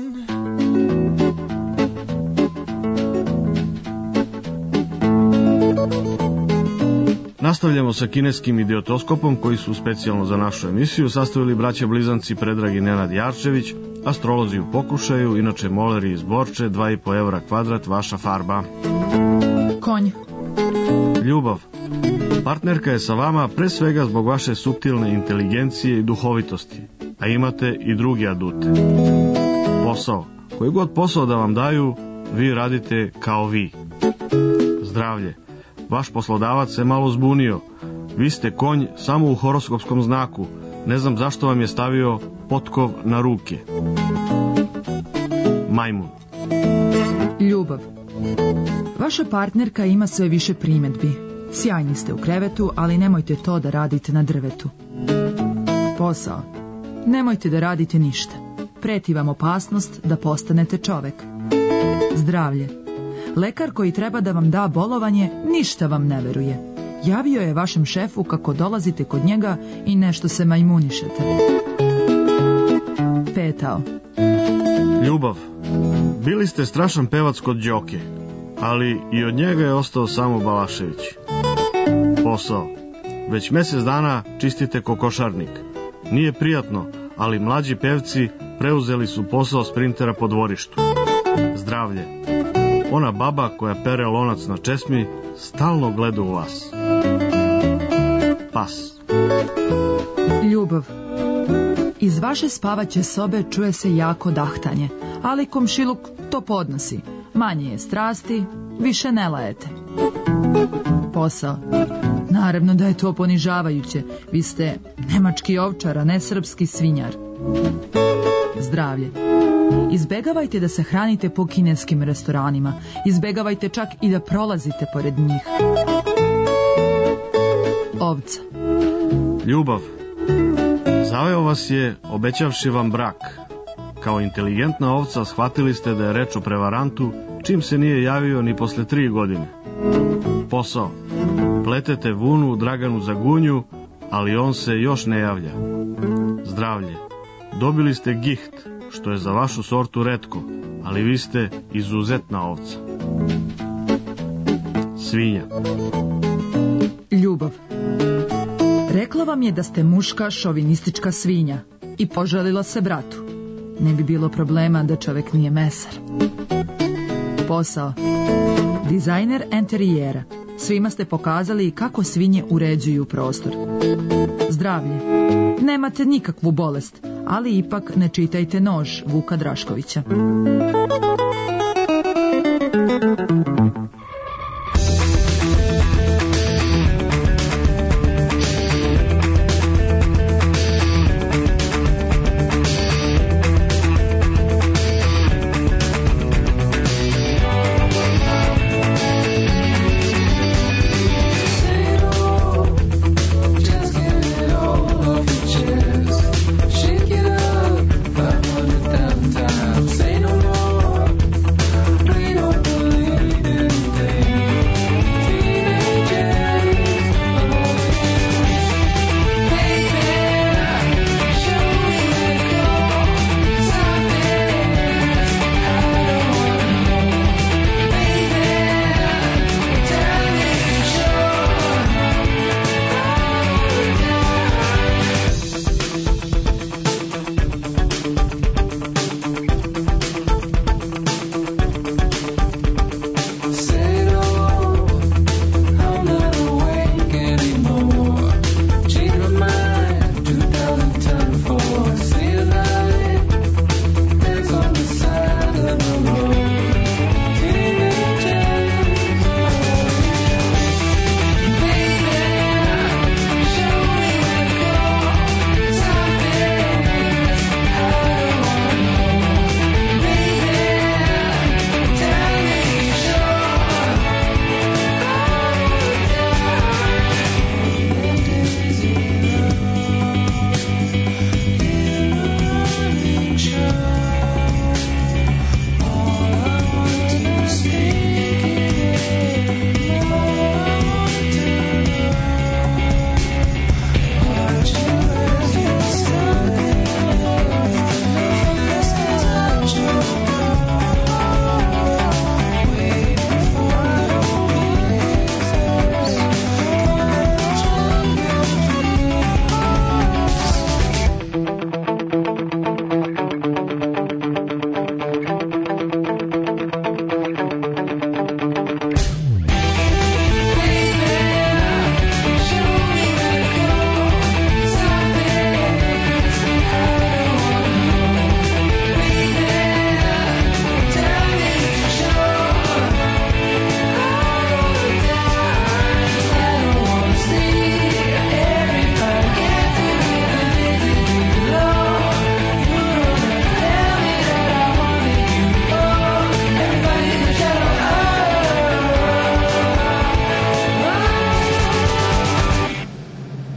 Nastavljamo sa kineskim idiotoskopom koji su specijalno za našu emisiju sastavili braća blizanci Predrag i Nenad Jarčević, astrolozi u pokušaju, inače moleri iz Borče, 2,5 evra kvadrat, vaša farba. Konj. Ljubav. Partnerka je sa vama pre svega zbog vaše suptilne inteligencije i duhovitosti, a imate i drugi adute. Posao. Koji god posao da vam daju, vi radite kao vi. Zdravlje. Vaš poslodavac se malo zbunio. Vi ste konj samo u horoskopskom znaku. Ne znam zašto vam je stavio potkov na ruke. Majmun. Ljubav. Vaša partnerka ima sve više primedbi. Sjajni ste u krevetu, ali nemojte to da radite na drvetu. Posao. Nemojte da radite ništa. Preti vam opasnost da postanete čovek. Zdravlje. Lekar koji treba da vam da bolovanje ništa vam ne veruje. Javio je vašem šefu kako dolazite kod njega i nešto se majmunišete. Petao. Ljubav. Bili ste strašan pevac kod Đoke, ali i od njega je ostao samo Balašević. Posao. Već mjesec dana čistite kokošarnik. Nije prijatno, ali mlađi pevci preuzeli su posao sprintera po dvorištu. Zdravlje. Ona baba koja pere lonac na česmi stalno gleda u vas. Pas. Ljubav. Iz vaše spavaće sobe čuje se jako dahtanje, ali komšiluk to podnosi. Manje je strasti, više ne lajete. Posao. Naravno da je to ponižavajuće. Vi ste nemački ovčar, a ne srpski svinjar. Zdravlje. Izbegavajte da se hranite po kineskim restoranima. Izbegavajte čak i da prolazite pored njih. Ovca. Ljubav. Zaveo vas je obećavši vam brak. Kao inteligentna ovca shvatili ste da je reč o prevarantu, čim se nije javio ni posle 3 godine. Posao. Pletete vunu Draganu za gunju, ali on se još ne javlja. Zdravlje. Dobili ste giht, što je za vašu sortu retko, ali vi ste izuzetna ovca. Svinja. Ljubav. Rekla vam je da ste muška šovinistička svinja i požalila se bratu. Ne bi bilo problema da čovek nije mesar. Posao. Dizajner enterijera. Svima ste pokazali kako svinje uređuju prostor. Zdravlje. Nemate nikakvu bolest, ali ipak ne čitajte Nož Vuka Draškovića.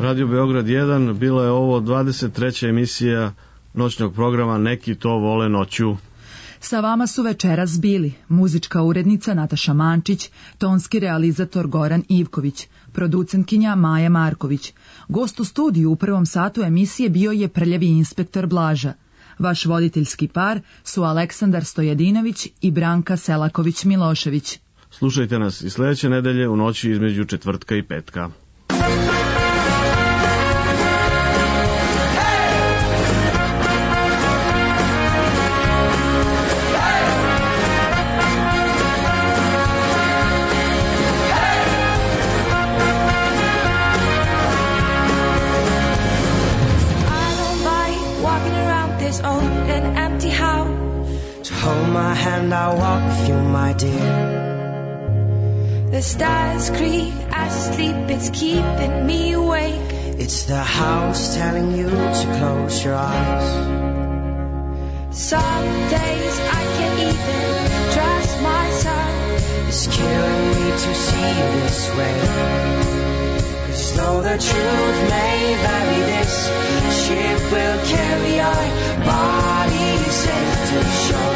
Radio Beograd 1, bila je ovo 23. emisija noćnog programa Neki to vole noću. Sa vama su večeras bili muzička urednica Nataša Mančić, tonski realizator Goran Ivković, producentkinja Maja Marković. Gost u studiju u prvom satu emisije bio je prljavi inspektor Blaža. Vaš voditeljski par su Aleksandar Stojadinović i Branka Selaković-Milošević. Slušajte nas i sledeće nedelje u noći između četvrtka i petka. I'll walk with you, my dear. The stars creak, I sleep, it's keeping me awake. It's the house telling you to close your eyes. Some days I can't even trust myself. It's killing me to see you this way. 'Cause though the truth may vary, this ship will carry our bodies safe to shore.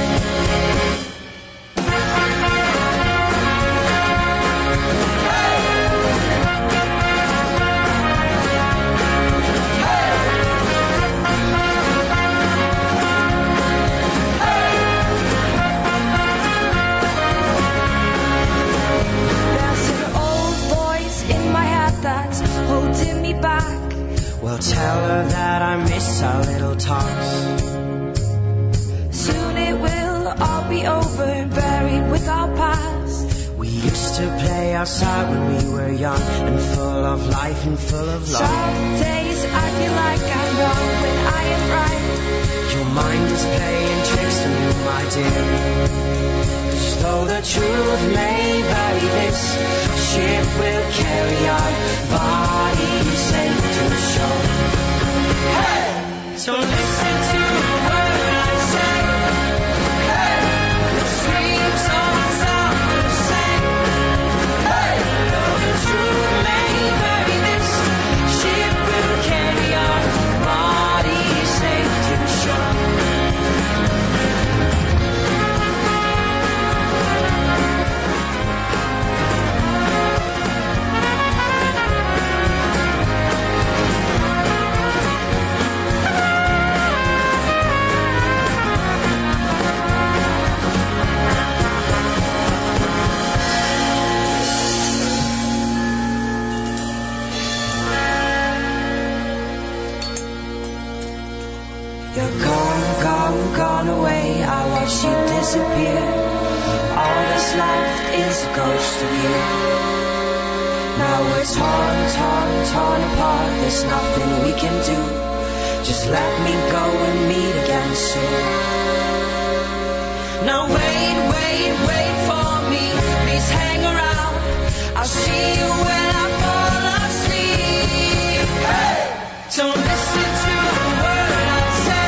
Well, tell her that I miss our little talks. Soon it will all be over, buried with our past. We used to play outside when we were young and full of life and full of love. Some days I feel like I'm wrong when I am right. Your mind is playing tricks on you, my dear. 'Cause though the truth may vary, this ship will carry our bodies safe to shore. Hey! So listen to the word I say. Hey! The streams on sound the same. Hey! Though the truth may vary, this ship will carry our bodies safe to shore. Gone away, I watched you disappear. All that's left is a ghost of you. Now we're torn apart. There's nothing we can do. Just let me go and meet again soon. Now wait for me. Please hang around. I'll see you when I fall asleep. Hey! Don't listen to the word I say.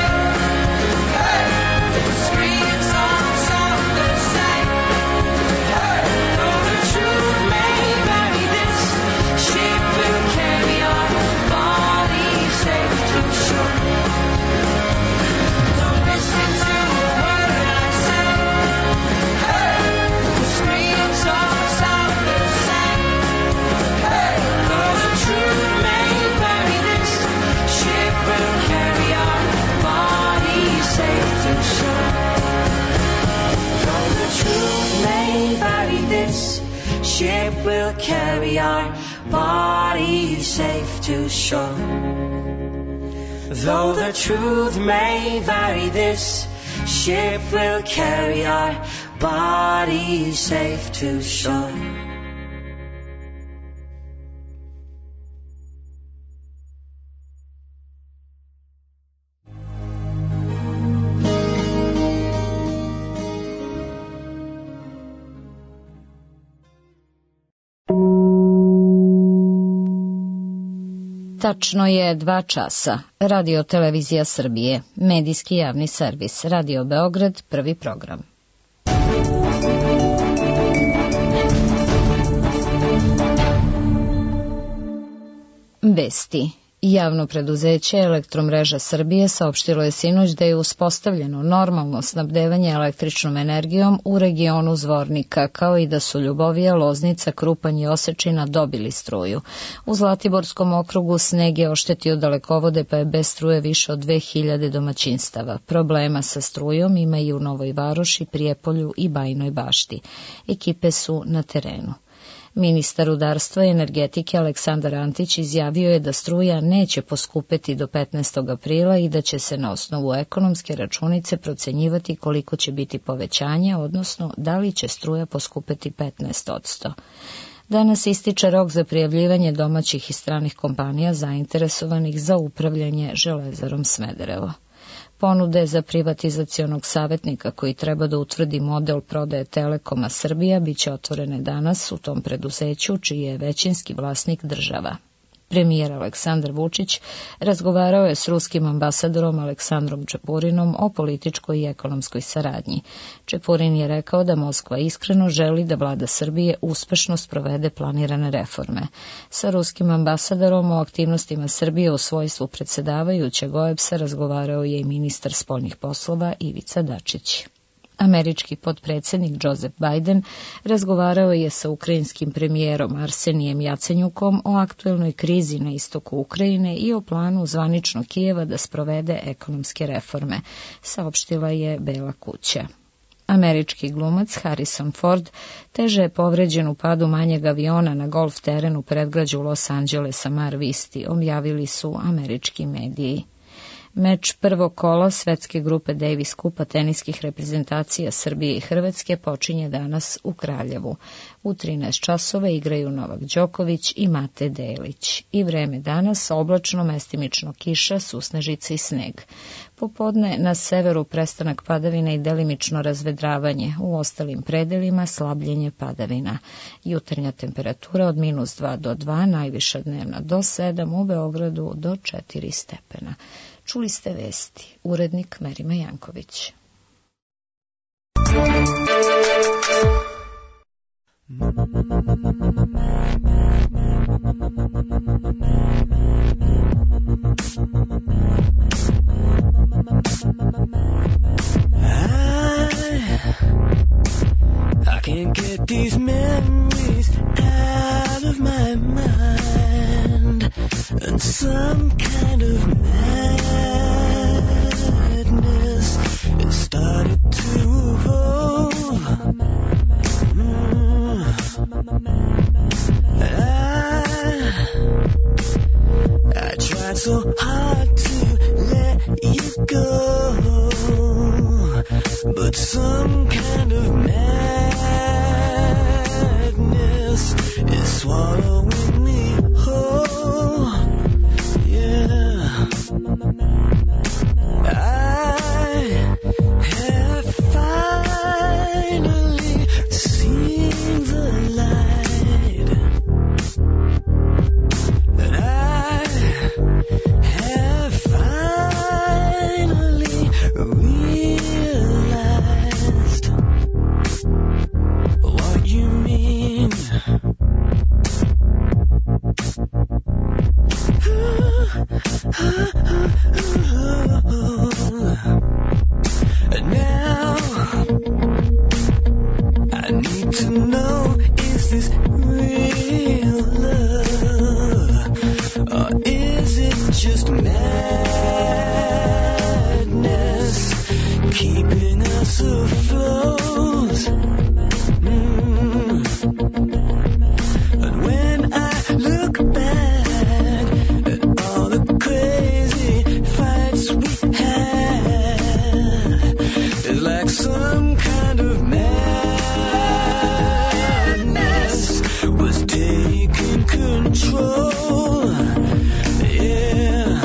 Ship will carry our bodies safe to shore. Though the truth may vary, this ship will carry our bodies safe to shore. Tačno je 2 časa. Radio Televizija Srbije, medijski javni servis, Radio Beograd, prvi program. Vesti. Javno preduzeće Elektromreža Srbije saopštilo je sinoć da je uspostavljeno normalno snabdevanje električnom energijom u regionu Zvornika, kao i da su Ljubovija, Loznica, Krupanj i Osečina dobili struju. U Zlatiborskom okrugu sneg je oštetio dalekovode, pa je bez struje više od 2000 domaćinstava. Problema sa strujom ima i u Novoj Varoši, Prijepolju i Bajnoj Bašti. Ekipe su na terenu. Ministar rudarstva i energetike Aleksandar Antić izjavio je da struja neće poskupeti do 15. aprila i da će se na osnovu ekonomske računice procenjivati koliko će biti povećanje, odnosno da li će struja poskupeti 15%. Danas ističe rok za prijavljivanje domaćih i stranih kompanija zainteresovanih za upravljanje Železarom Smederevo. Ponude za privatizacionog savjetnika koji treba da utvrdi model prodaje Telekoma Srbija biće otvorene danas u tom preduzeću, čiji je većinski vlasnik država. Premijer Aleksandar Vučić razgovarao je s ruskim ambasadorom Aleksandrom Čepurinom o političkoj i ekonomskoj saradnji. Čepurin je rekao da Moskva iskreno želi da vlada Srbije uspešno sprovede planirane reforme. Sa ruskim ambasadorom o aktivnostima Srbije u svojstvu predsedavajućeg OEBS-a razgovarao je i ministar spoljnih poslova Ivica Dačić. Američki potpredsjednik Joseph Biden razgovarao je sa ukrajinskim premijerom Arsenijem Jacenjukom o aktuelnoj krizi na istoku Ukrajine i o planu zvaničnog Kijeva da sprovede ekonomske reforme, saopštila je Bela kuća. Američki glumac Harrison Ford teže je povređen u padu manjeg aviona na golf terenu u predgrađu Los Angelesa Mar Visti, objavili su američki mediji. Meč prvog kola svetske grupe Davis Kupa teniskih reprezentacija Srbije i Hrvatske počinje danas u Kraljevu. U 13 časova igraju Novak Đoković i Mate Delić. I vreme danas oblačno, mestimično kiša, susnežice i sneg. Popodne na severu prestanak padavina i delimično razvedravanje, u ostalim predelima slabljenje padavina. Jutarnja temperatura od -2 do 2, najviša dnevna do 7, u Beogradu do 4 stepena. Čuli ste vesti. Urednik Merima Janković. I can't get these memories out of my mind, and some kind of madness has started to evolve. I tried so hard to let you go, but some kind of madness is swallowing me whole. Yeah, I have finally seen the light, and I have finally realized what you mean. Now I need to know, is this real love, or is it just madness keeping us afloat? And when I look back at all the crazy fights we had, it's like some kind of madness was taking control. Yeah.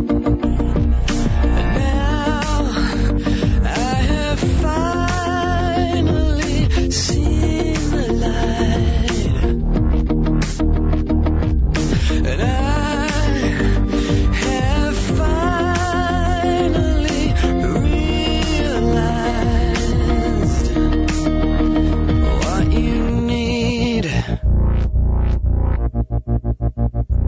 And now I have finally seen the light, and I have finally realized what you need.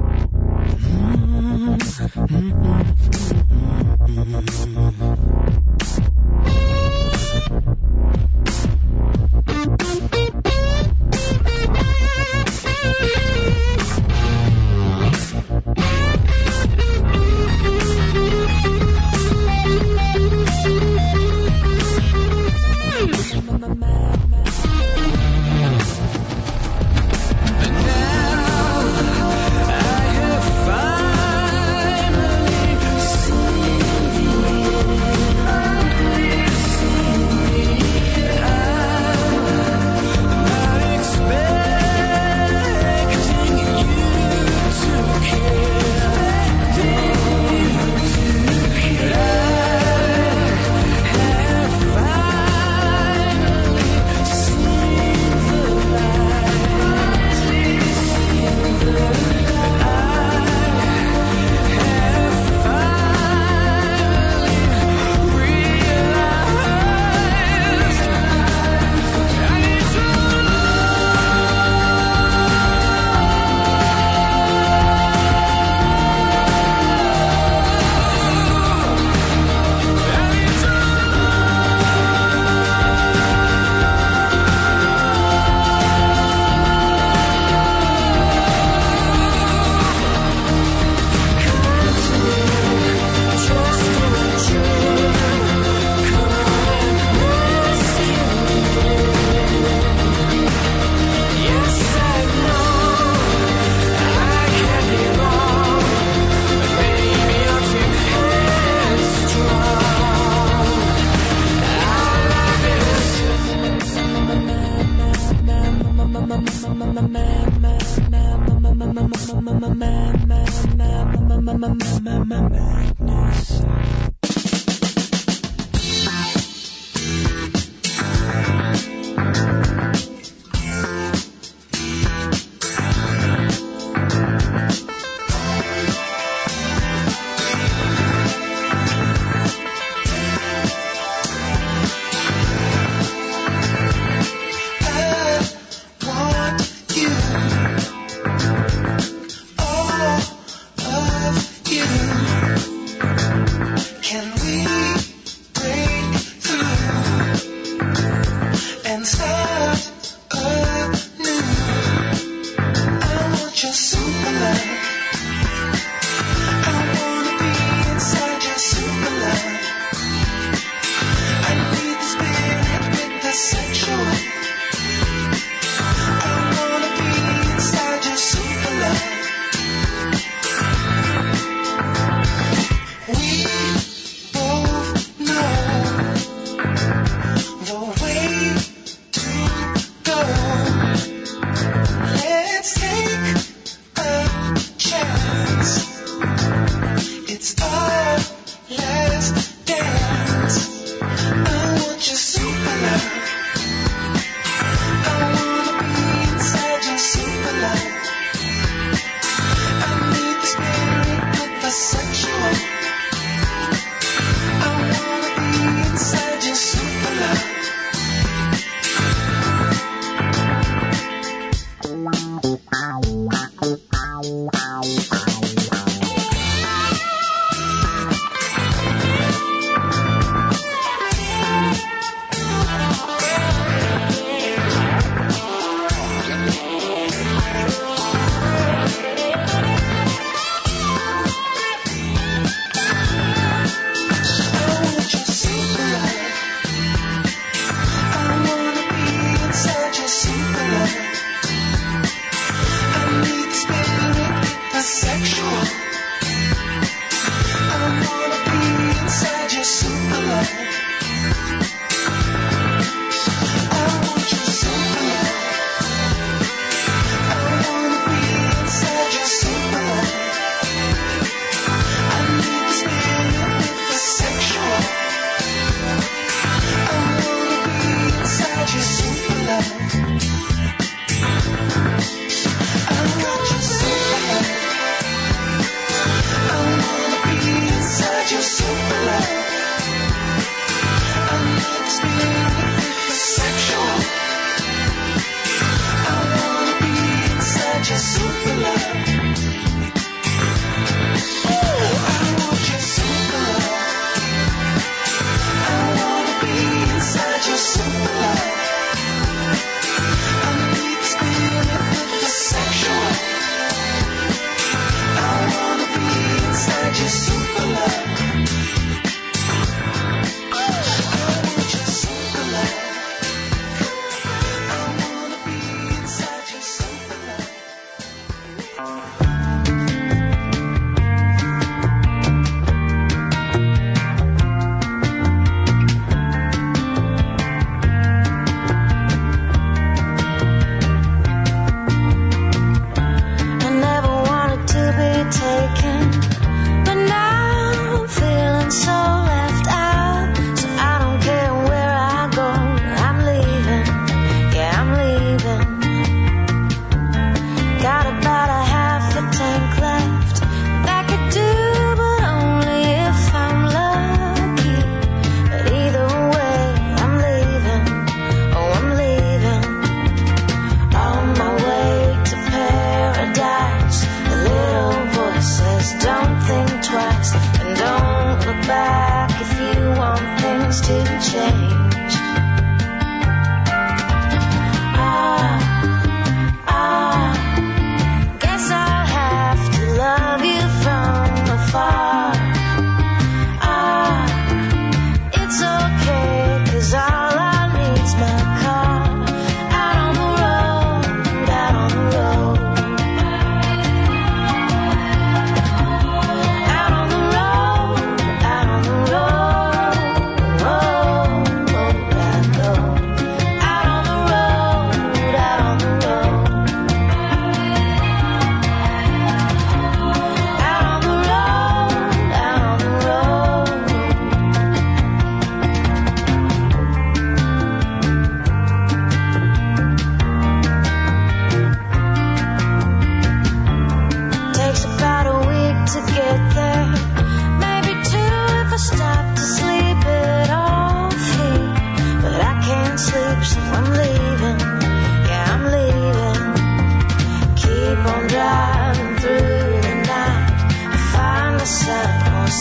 madness.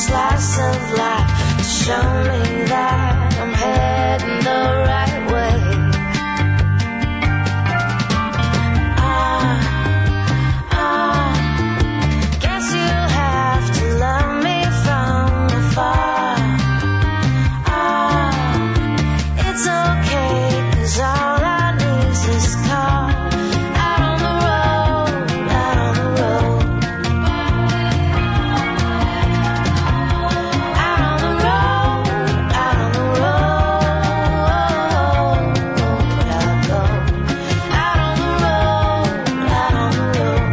slice of life to show me that I'm heading the right way. Guess you'll have to love me from afar. It's okay, 'cause all I need is this car. Out on the road, out on the road. Out on the road, out on the road. I go. Out on the road, out on the road.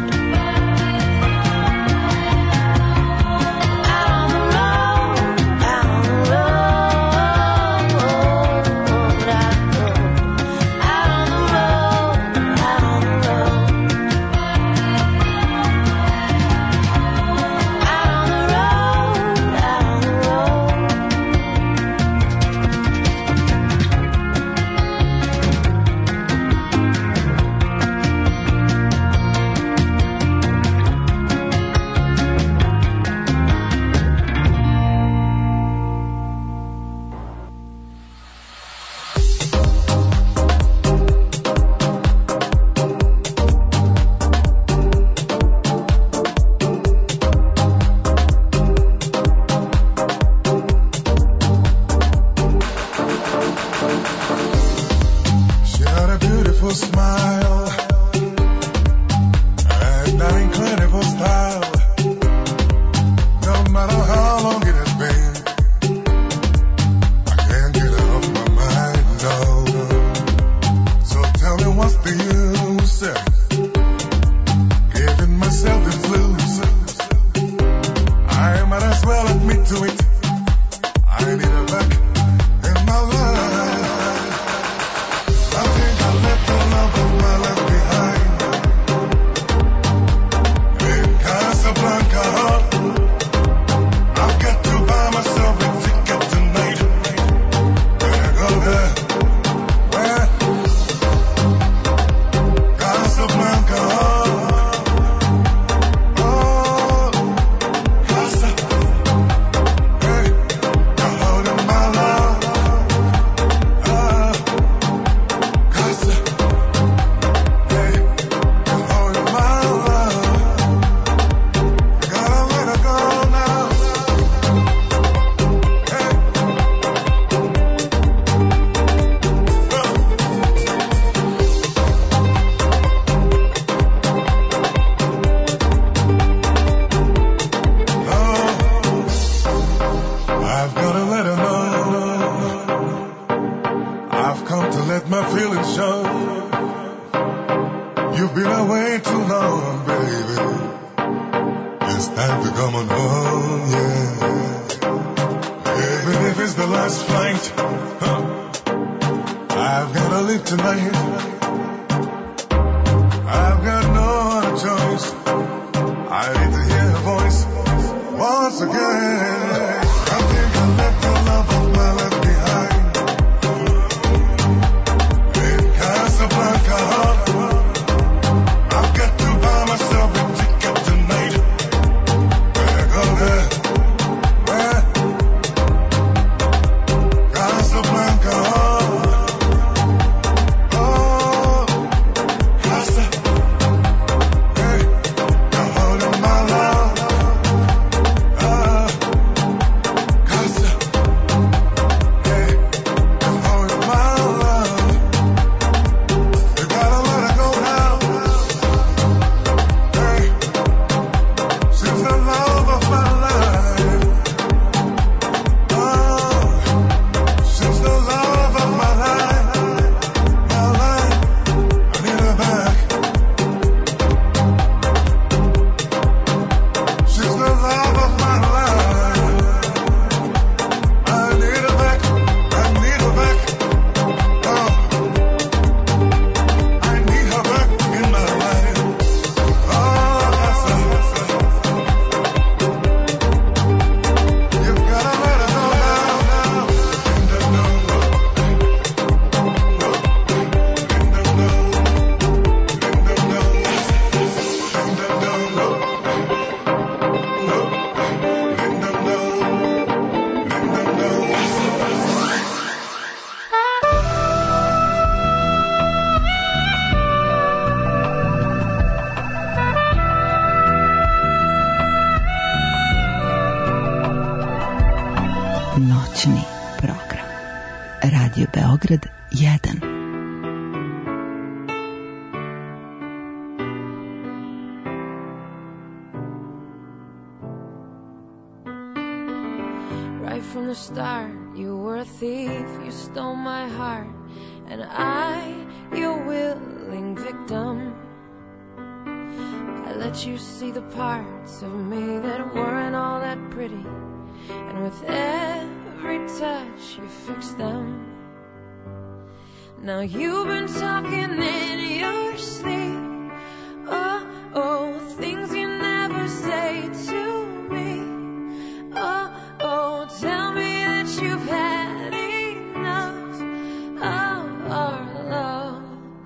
Out on the road, out on the road. I go. Out on the road, out on the road. Out on the road, out on the road. She had a beautiful smile and an incredible style. No matter how long it has been, I can't get her off my mind, no. So tell me what's the use giving myself the blues. I might as well admit to it, I need her back in my life. I think I left the love of my life behind in Casablanca. I've got to buy myself a ticket tonight. Gonna go there. Where? Casablanca. Oh, Casa. Hey, you're holding my love. Casa. Hey, you're holding my love. I gotta let her go now. Hey. I've gotta let her know. I've come to let my feelings show. You've been away too long, baby. It's time to come on home, yeah. Even if it's the last flight, I've gotta leave tonight. I've got no other choice. I need to hear her voice once again. I think I left the love of my life behind in Casablanca. I've got to buy myself a ticket tonight. Better go there. Where? Casablanca. Oh, Casa. Hey, you're holding my love. Noćni program. Radio Beograd 1. From the start, you were a thief, you stole my heart, and I, your willing victim. I let you see the parts of me that weren't all that pretty, and with every touch you fixed them. Now you've been talking in your sleep, oh, things you never say to me, oh, tell me that you've had enough of our love,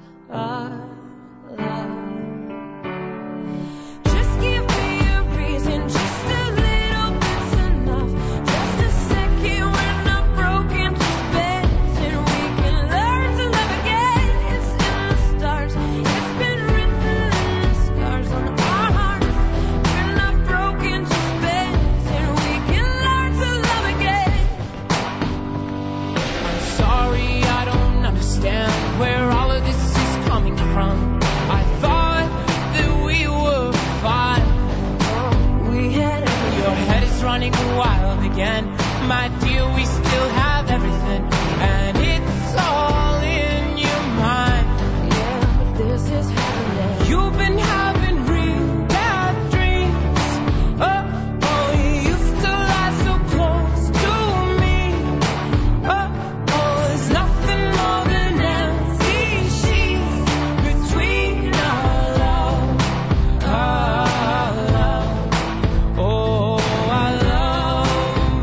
Just give me a reason, just a little bit's enough. Just a second when I'm broken to bits, and we can learn to love again. It's in the stars, it's been written in the scars on our hearts. We're not broken to bits, and we can learn to love again. I'm sorry, I don't understand where all of this is coming from. I thought that we were fine. We had everything. Your head is running wild again. My dear, we still have everything, and it's all in your mind. Yeah, but this is happening. You've been having real bad dreams. Oh, you used to lie so close to me. There's nothing more than empty sheets between our love. Oh, our love.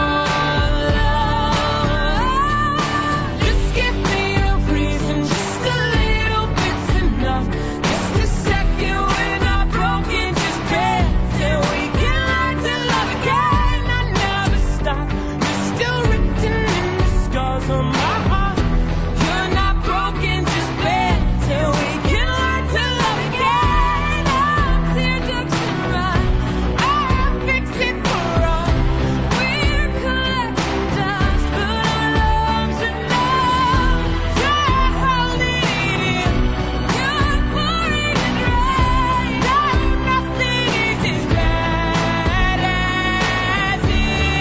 Just give me a reason, just a little bit's enough. Just a second when I'm broken, just dance, and we can learn to love again. I never stop, you're still written in the scars on my heart. You're not broken, just dance, and we can learn to love again. Teardrops and run, I'll fix it for us. We're collecting dust, but our lungs are numb. Try holding it in, you're pouring it right. Nothing is as bad as it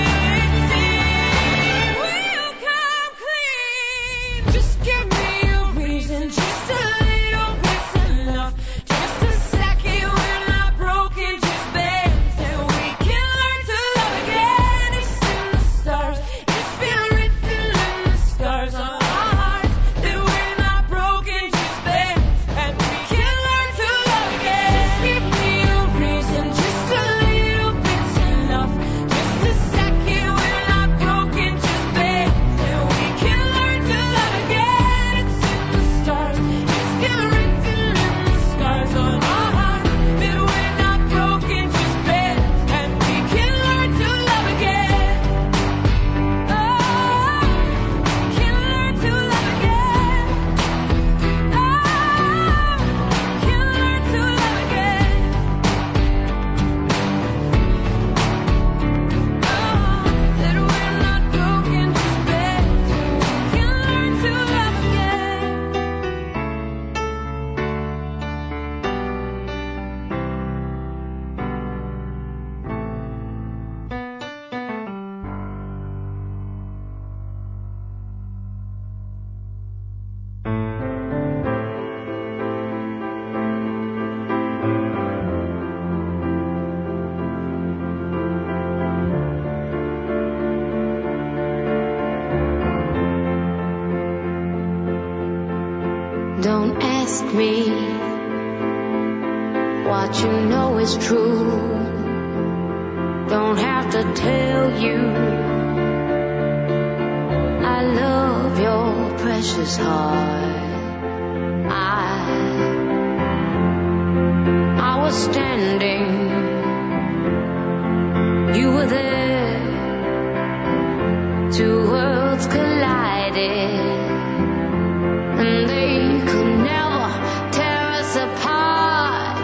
seems. We'll come clean. Just give me a reason, just a little bit's enough. Just a second when I'm broken, just dance, and we can learn to love again. It's in the stars, it's been written in the scars on our hearts that we're not broken, just dance, and we can learn to love again. Just give me a reason, just a little bit's enough. Just a second when I'm broken, just dance, and we can learn to love again. It's in the stars, it's been written in the scars on our hearts that we're not broken, just dance, and we can learn to love again. Oh, can learn to love again. Oh, can learn to love again. That we're not broken, just dance, and we can learn to love again. Don't ask me what you know is true. Don't have to tell you I love your precious heart. I was standing, you were there. Two worlds collided, and they could never tear us apart.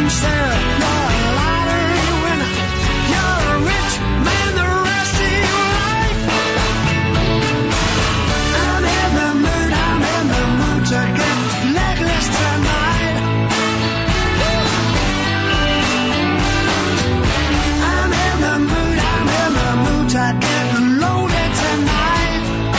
Sarah, you're a lottery winner. You're a rich man the rest of your life. I'm in the mood to get legless tonight. I'm in the mood to get loaded tonight.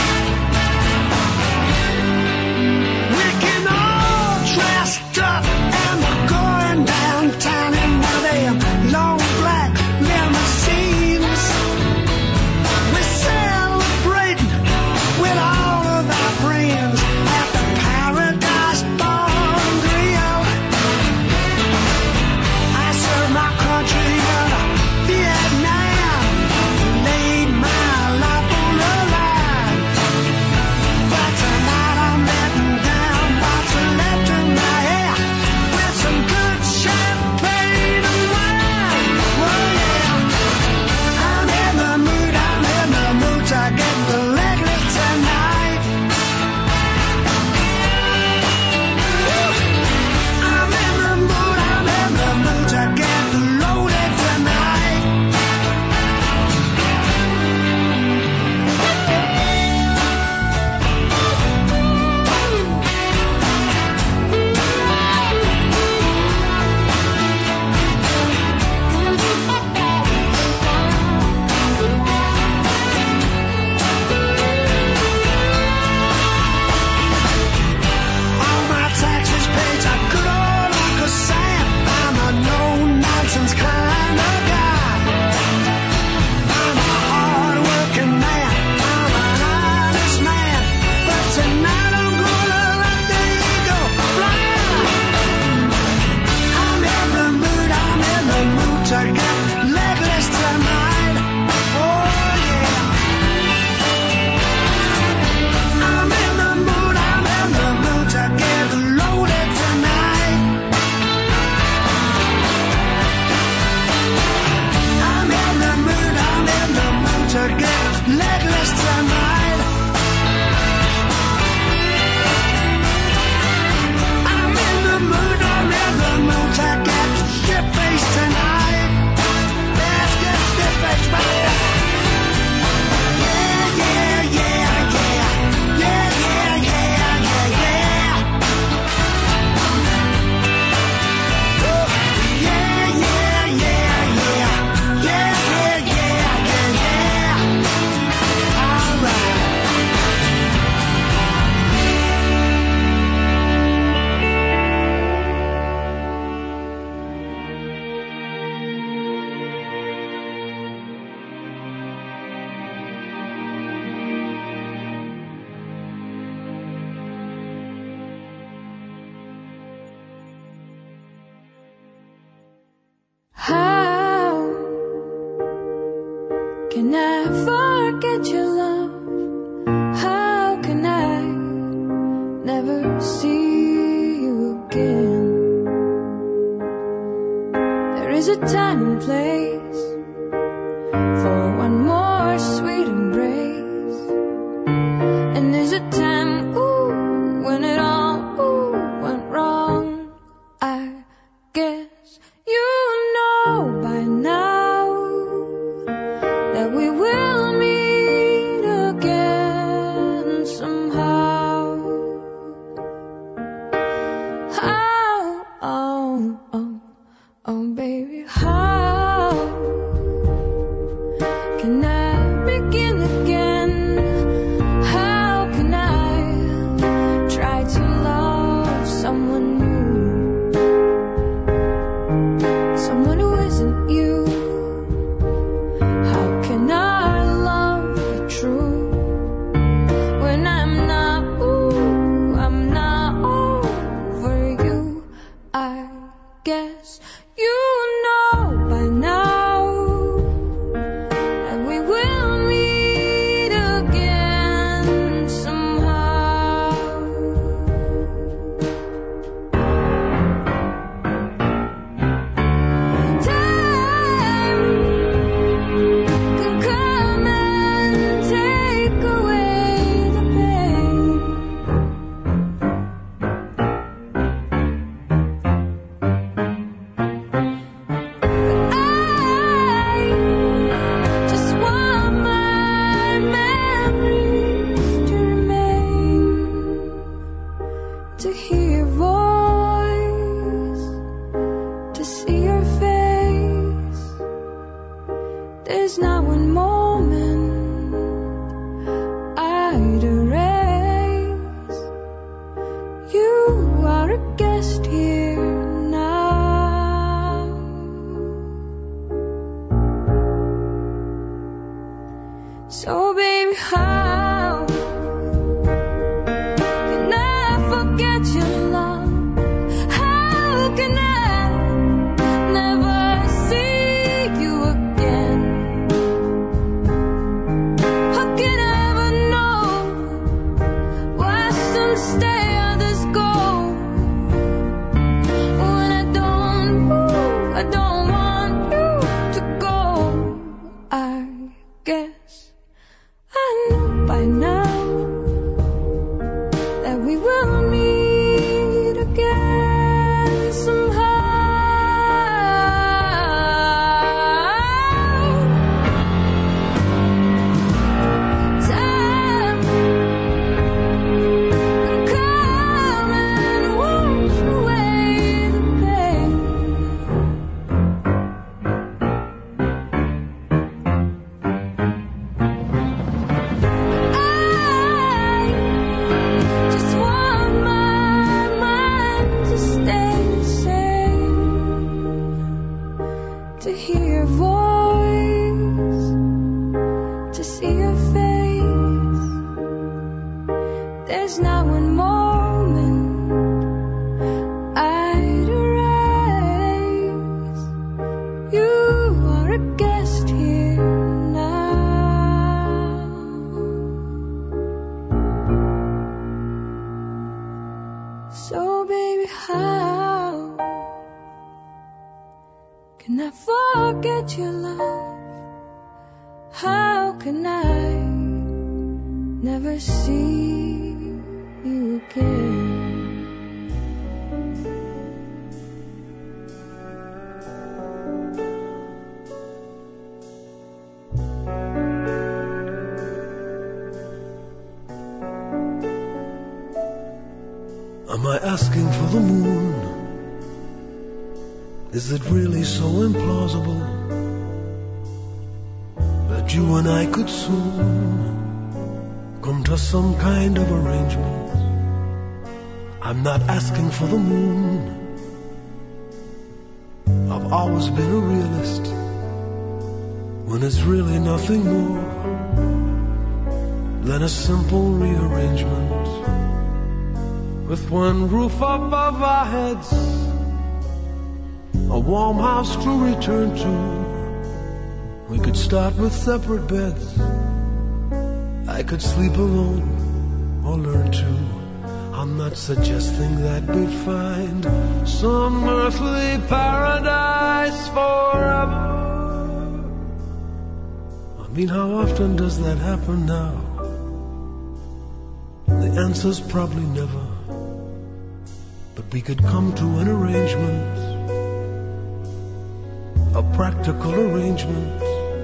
We can all dressed up and we're going downtown in one of them long black limousines. We're celebrating with all of our friends at the Paradise Bar and Grill. I served my country in Vietnam, laid my life on the line. But tonight I'm letting down what's left in my hair with some good champagne and wine. Oh yeah, I'm in the mood to get the legless tonight. I'm in the mood to get loaded tonight. All my taxes paid, I good old Uncle Sam. I'm a no-nonsense kind of guy. I'm a hard-working man. I'm an honest man. But tonight I'm gonna let the ego fly. I'm in the mood to get legless tonight. Oh yeah. I'm in the mood to get loaded tonight. I'm in the mood to get legless tonight. I'm in the mood to get shit-faced tonight. Let's get shit-faced, baby. Yeah, yeah, yeah, yeah. Yeah, yeah, yeah, yeah, yeah. Woo. Yeah, yeah, yeah, yeah. Yeah, yeah, yeah, yeah, yeah. All right. How can I forget your love? How can I never see you again? There is a time and place for one more sweet embrace. And there's a time, ooh, when it all went wrong. I guess you know by now that we will meet again somehow. How, oh baby, how can I begin again? How can I try to love someone new? Someone who isn't you. How can I love you true when I'm not over you? I guess you know by now that we will meet again somehow. Time could come and take away the pain. to hear your voice, to see your face. There's not one moment I'd erase. You are a guest here now. So baby, how can I forget your love? How can I never see you again? Am I asking for the moon? Is it really so implausible that you and I could soon come to some kind of arrangement? I'm not asking for the moon. I've always been a realist when it's really nothing more than a simple rearrangement with one roof above our heads, a warm house to return to. We could start with separate beds. I could sleep alone or learn to. I'm not suggesting that we'd find some earthly paradise forever. I mean, how often does that happen now? The answer's probably never. But we could come to an arrangement, a practical arrangement,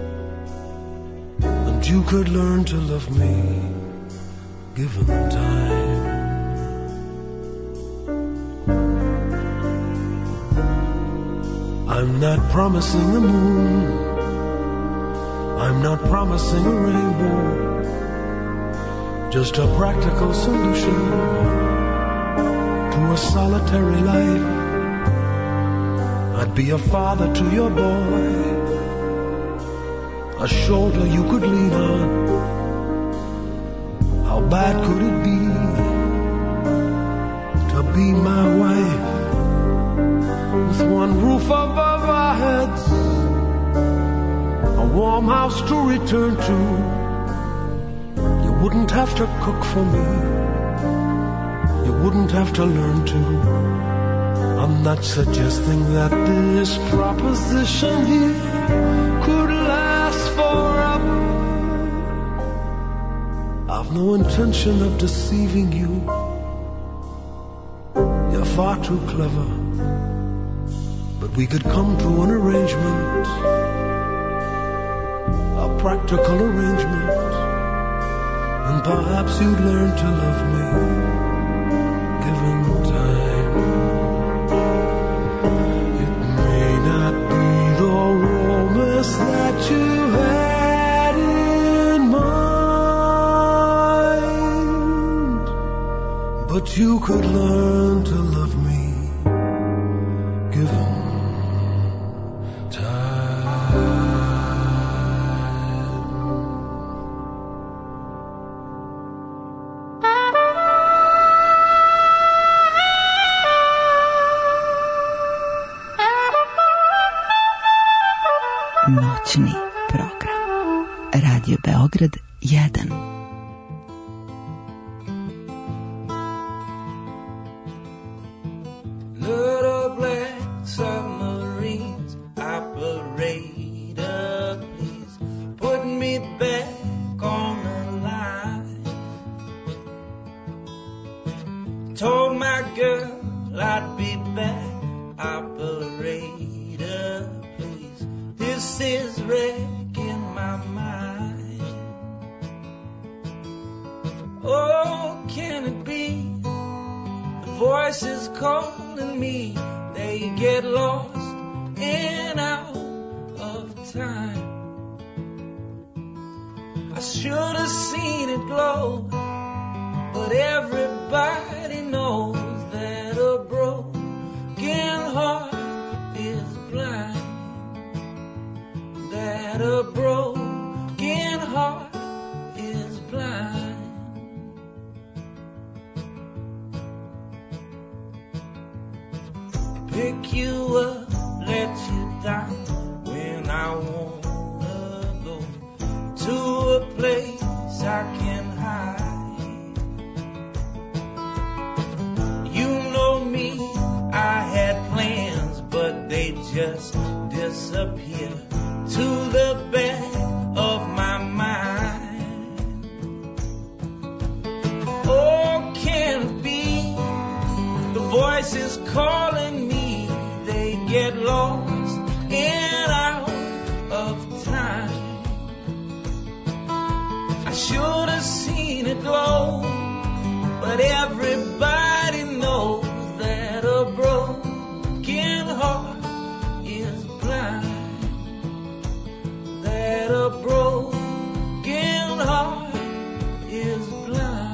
and you could learn to love me, given time. I'm not promising the moon, I'm not promising a rainbow, just a practical solution to a solitary life. I'd be a father to your boy, a shoulder you could lean on. How bad could it be to be my wife, with one roof above our heads, a warm house to return to? You wouldn't have to cook for me, you wouldn't have to learn to. I'm not suggesting that this proposition here could last forever. I've no intention of deceiving you. You're far too clever. But we could come to an arrangement, a practical arrangement, and perhaps you'd learn to love me, given time. It may not be the romance that you had in mind, but you could learn to love me, given noćni program. Radio Beograd 1. Little black submarines, operator, please put me back on the line. Told my girl I'd be back, operator, please. This is wrecking my mind. Oh, can it be? The voices calling me, they get lost and out of time. I should have seen it glow, but everybody knows that a broken heart is blind. a broken heart is blind. Pick you up, let you down when I wanna go to a place I can hide. You know me, I had plans, but they just disappear to the back of my mind. Oh, can it be the voices calling me, they get lost and out of time. I should have seen it glow, but everybody knows that a broken heart is blind. That a broken heart is blind.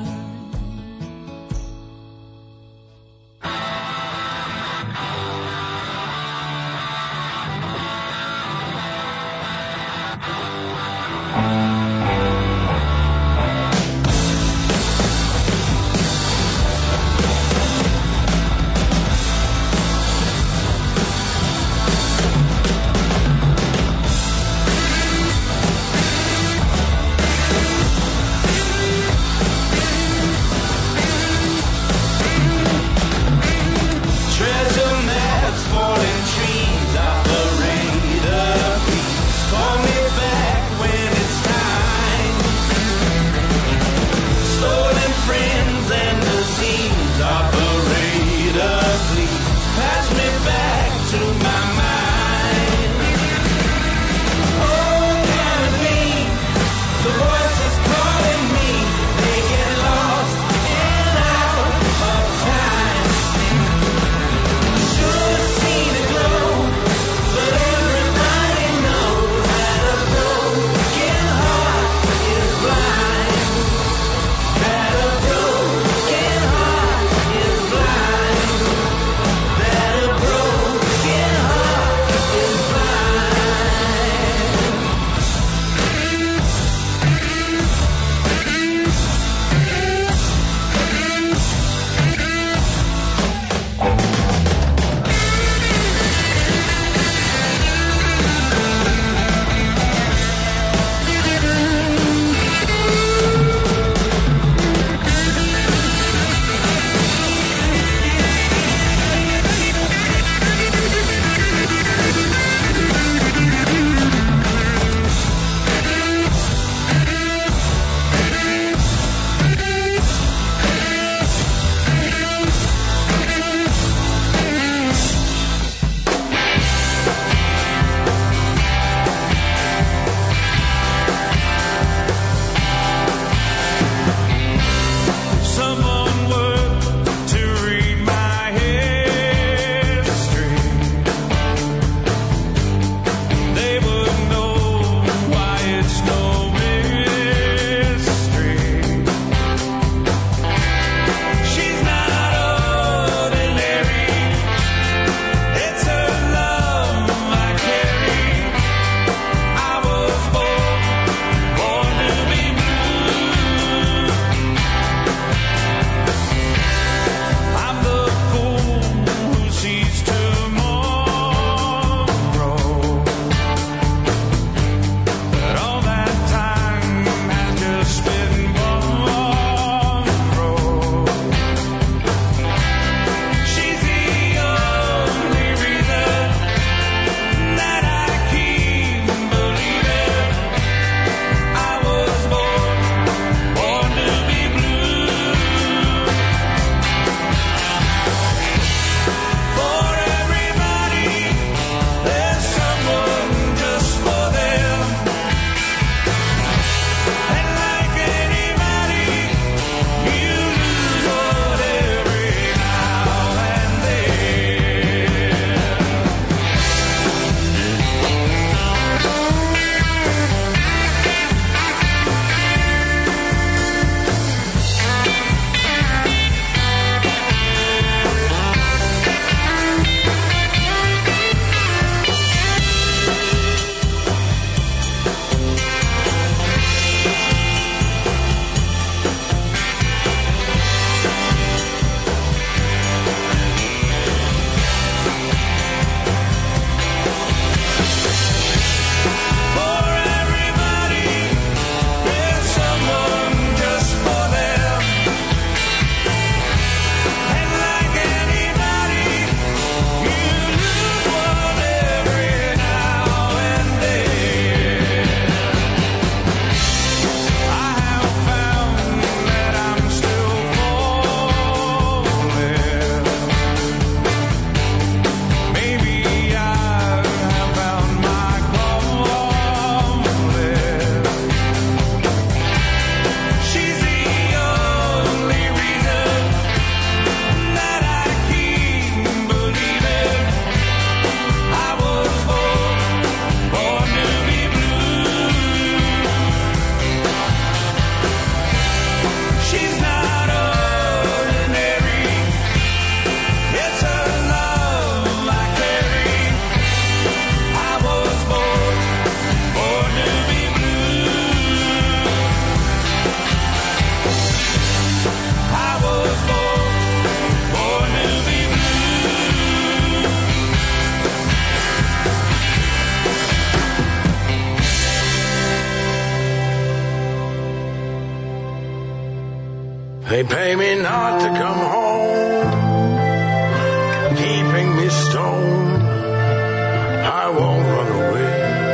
They pay me not to come home, keeping me stoned. I won't run away.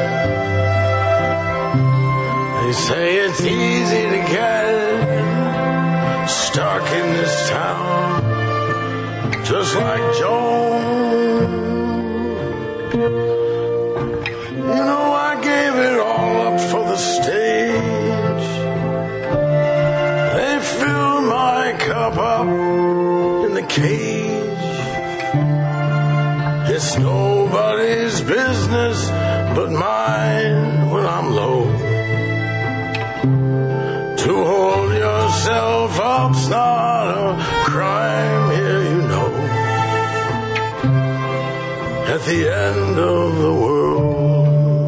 They say it's easy to get stuck in this town, just like Joan. You know, I gave it all up for the stage. They filled my cup up in the cage. It's nobody's business but mine when I'm low. To hold yourself up's not a crime here, you know. At the end of the world,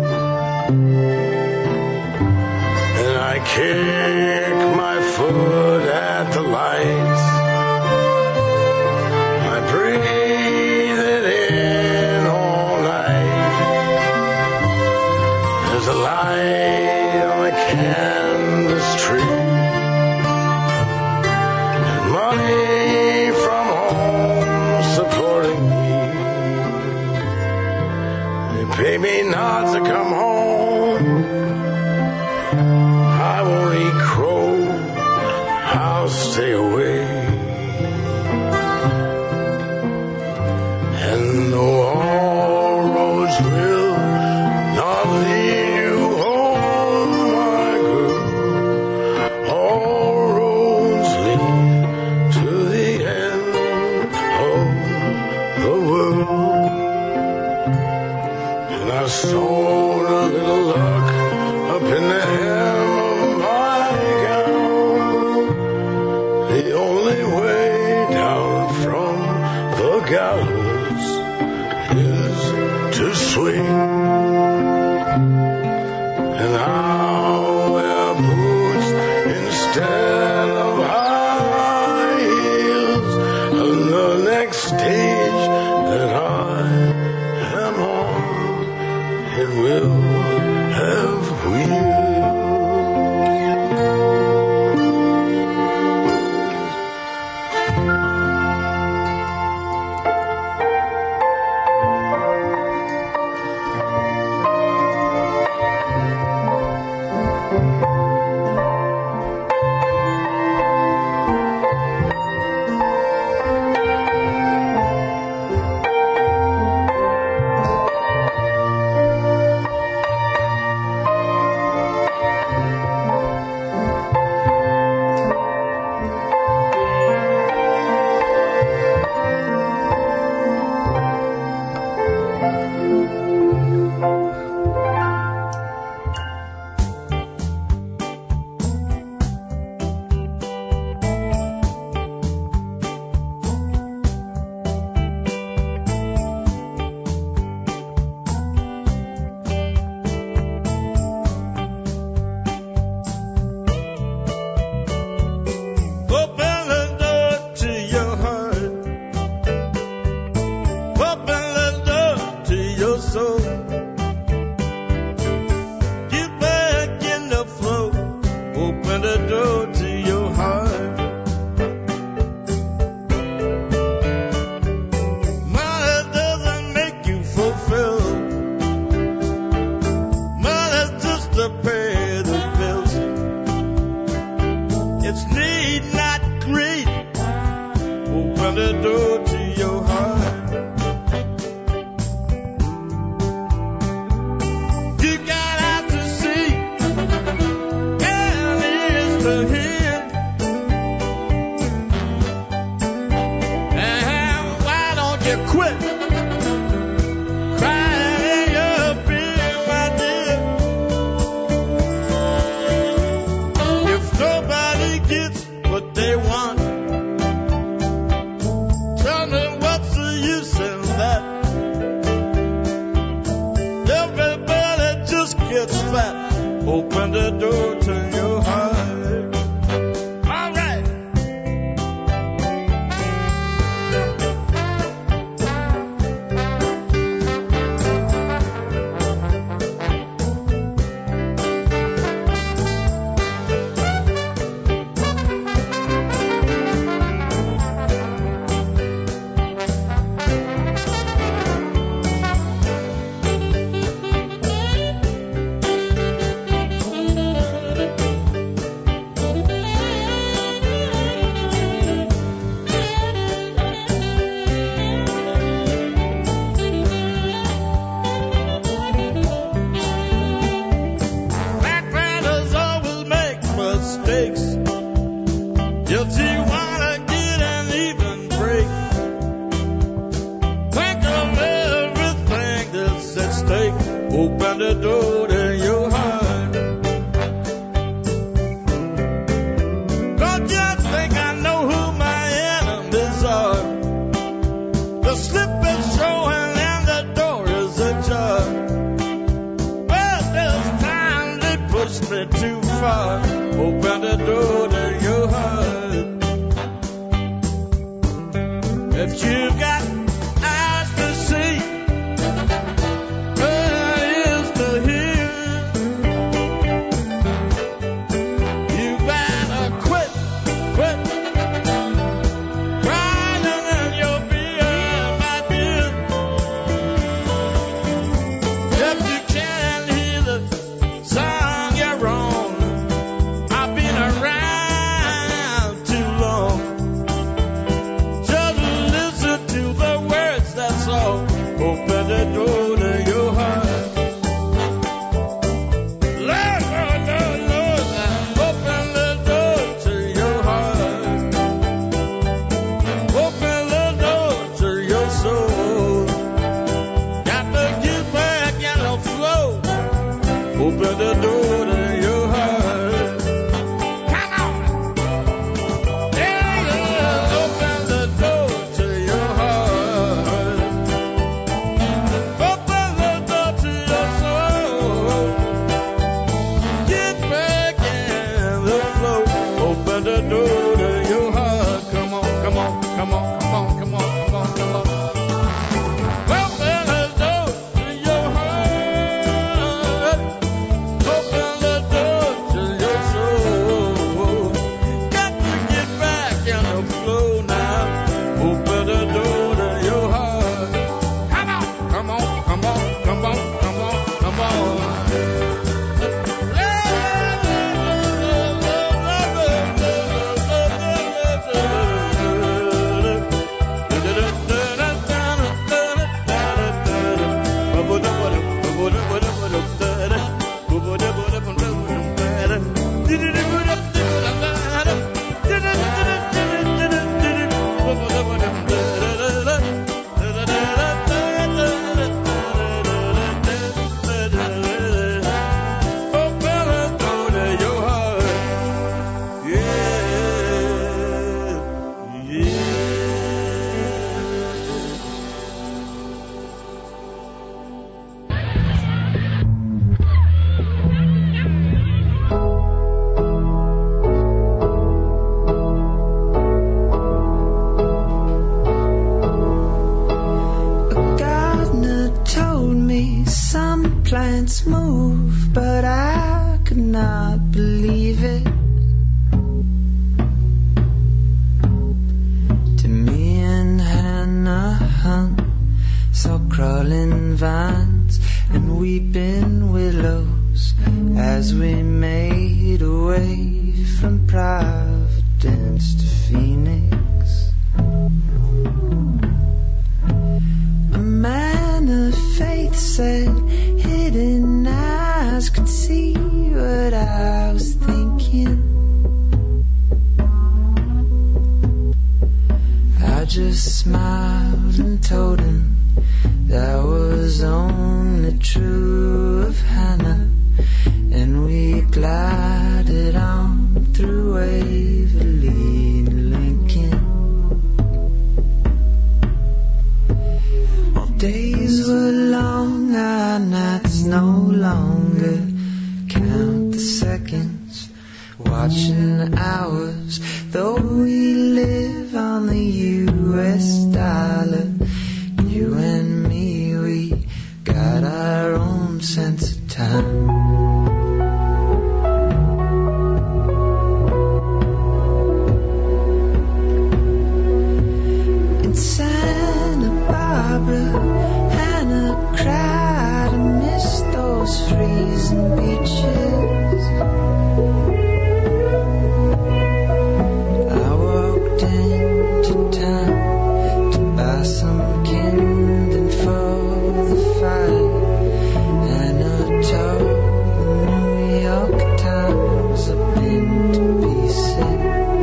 and I kick my foot at the lights. I breathe it in all night. There's a light on the canvas tree, and money from home supporting me. Pay me not to come home. I won't eat crow. I'll stay away. And though all roads will not lead you home, my girl, all roads lead to the end of the world. I sewed a little luck up in the hem of my gown. The only way down from the gallows is to swing. And I'll wear boots instead of high heels on the next stage that I am on. It will have wheels. Open the door to your heart. All right. left me too far. Open the door to your heart. If you got eyes to see, ears to hear, you better quit crying in your beer, my dear. If you can't hear the song you're on, I've been around too long. Just listen to the words, that's all. Open the door to your heart. Lord, open the door to your heart. Open the door to your soul. Got to get back in the flow. Open the door to your heart. Come on. Yeah, open the door to your heart. Open the door to your soul. Get back in the flow. Open the door to your heart. Come on, come on, come on, come on, come on, come on, come on. Open the door to your heart. Open the door to your soul. Got to get back in the flow now. Open the door to your heart. Come on, come on, come on, come on, come on, come on. Gardener told me some plants move, but I could not believe it. To me and Hannah Hunt saw crawling vines and weeping willows as we made our way from Providence to Phoenix. A man of faith said hidden eyes could see what I was thinking. I just smiled and told him that was only true of Hannah, and we glided on through Waverly and Lincoln. Days were long, our nights no longer. Count the seconds, watching the hours. Though we live on the U.S. dollar, you and me, we got our own sense of time. In Santa Barbara, Hannah cried, I miss those freezing beaches. I walked into town to buy some kindling for the fire. Hannah told the New York Times I've been to pieces.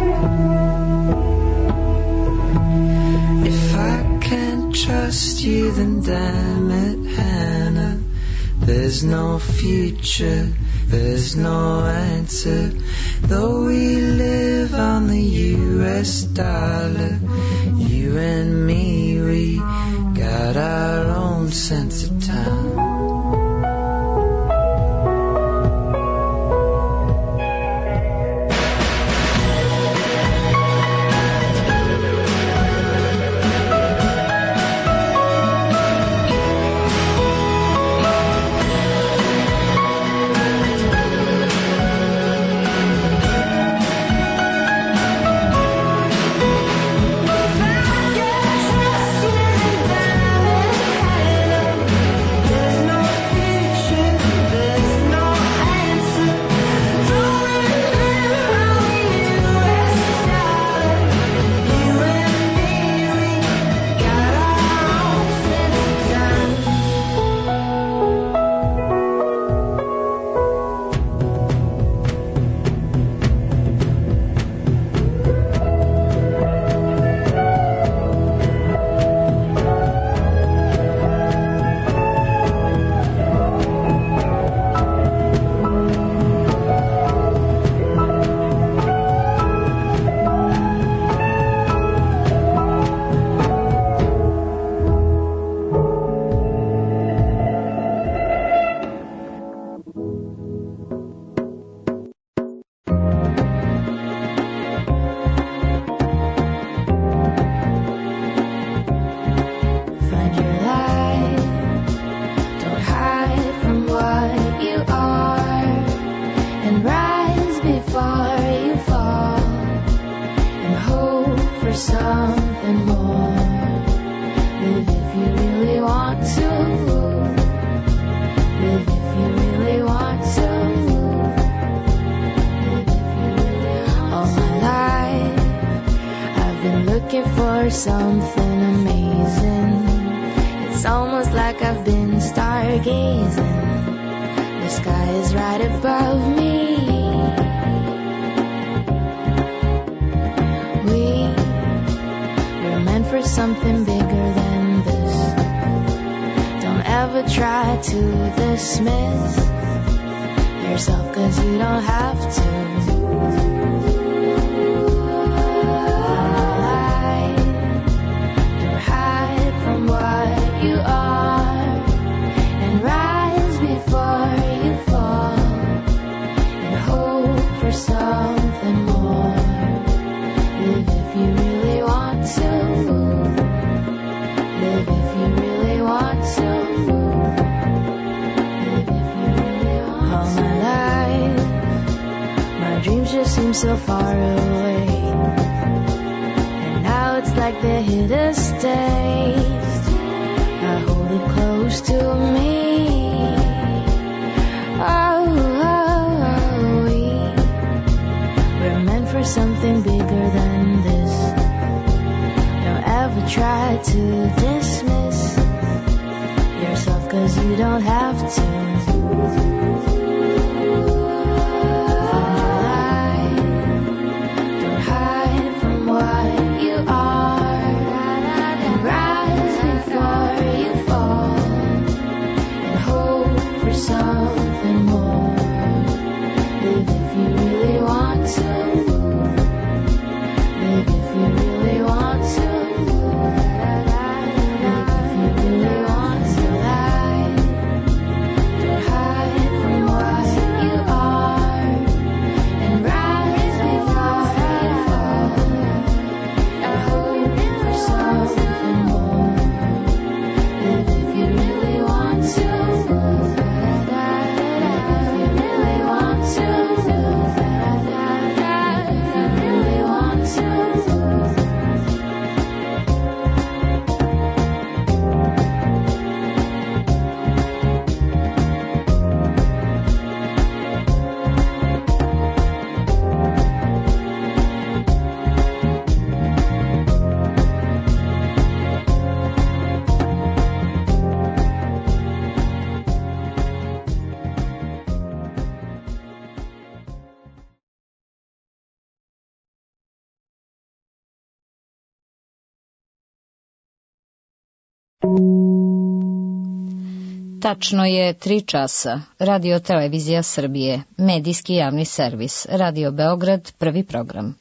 If I can't trust you, then damn it, Hannah. There's no future, there's no answer. Though we live on the U.S. dollar, you and me, we got our own sense of time. something amazing. It's almost like I've been stargazing. The sky is right above me. We're meant for something bigger than this. Don't ever try to dismiss yourself, 'cause you don't have to. You are, and rise before you fall, and hope for something more. Live if you really want to. Live if you really want to. Live if you really want to. All my life, my dreams just seem so far away, and now it's like they're here to stay. I hold it close to me. We're meant for something bigger than this. Don't ever try to dismiss yourself, 'cause you don't have to. Don't hide from what you are, and rise before you fall, and hope for something more. Live if you really want to. Live if you really want to. Live if you really want to. Don't hide from what you are, and rise before you fall, and hope for something more. Live if you really want to. Live if you really want to. If you really want to. Tačno je 3 časa. Radio Televizija Srbije, medijski javni servis, Radio Beograd, prvi program.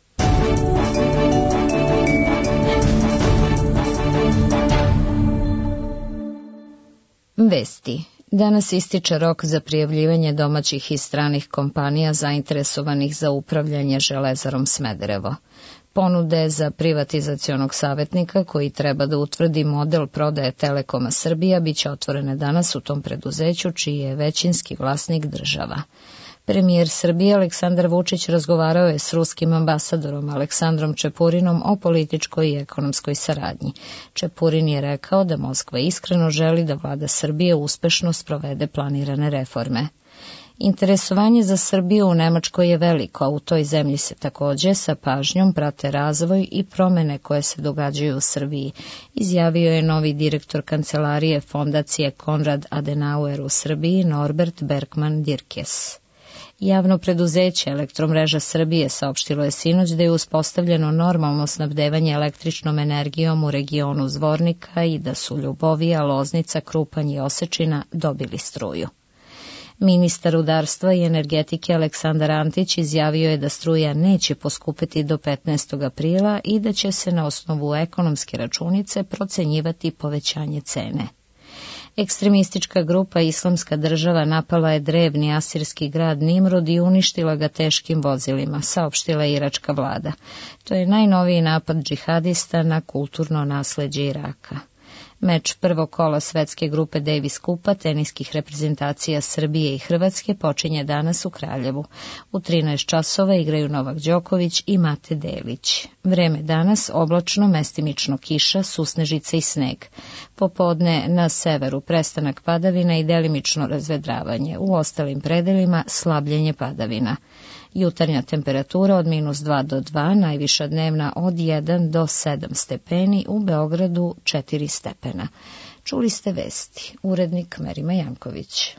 Vesti. Danas ističe rok za prijavljivanje domaćih i stranih kompanija zainteresovanih za upravljanje Železarom Smederevo. Ponude za privatizacionog savjetnika koji treba da utvrdi model prodaje Telekoma Srbija biće otvorene danas u tom preduzeću čiji je većinski vlasnik država. Premijer Srbije Aleksandar Vučić razgovarao je s ruskim ambasadorom Aleksandrom Čepurinom o političkoj i ekonomskoj saradnji. Čepurin je rekao da Moskva iskreno želi da vlada Srbije uspešno sprovede planirane reforme. Interesovanje za Srbiju u Nemačkoj je veliko, a u toj zemlji se takođe sa pažnjom prate razvoj i promene koje se događaju u Srbiji, izjavio je novi direktor kancelarije Fondacije Konrad Adenauer u Srbiji Norbert Bergman Dirkes. Javno preduzeće Elektromreža Srbije saopštilo je sinoć da je uspostavljeno normalno snabdevanje električnom energijom u regionu Zvornika i da su Ljubovija, Loznica, Krupanj i Osečina dobili struju. Ministar rudarstva i energetike Aleksandar Antić izjavio je da struja neće poskupiti do 15. aprila i da će se na osnovu ekonomske računice procenjivati povećanje cene. Ekstremistička grupa Islamska država napala je drevni asirski grad Nimrud i uništila ga teškim vozilima, saopštila je iračka vlada. To je najnoviji napad džihadista na kulturno nasleđe Iraka. Meč prvog kola svetske grupe Davis Kupa teniskih reprezentacija Srbije i Hrvatske počinje danas u Kraljevu. U 13 časova igraju Novak Đoković i Mate Delić. Vreme danas oblačno, mestimično kiša, susnežice i sneg. Popodne na severu prestanak padavina i delimično razvedravanje. U ostalim predelima slabljenje padavina. Jutarnja temperatura od -2 do 2, najviša dnevna od 1 do 7 stepeni, u Beogradu 4 stepena. Čuli ste vesti. Urednik Merima Janković.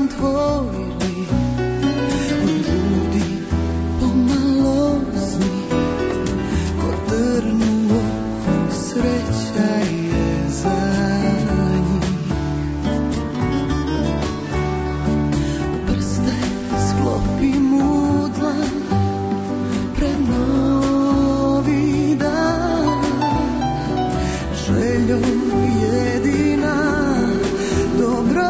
tvoj lik, od ljudi pomalozni, ko trnuo sreća je za njih. Prste sklopim u dlan pred novi dan, željom jedina dobro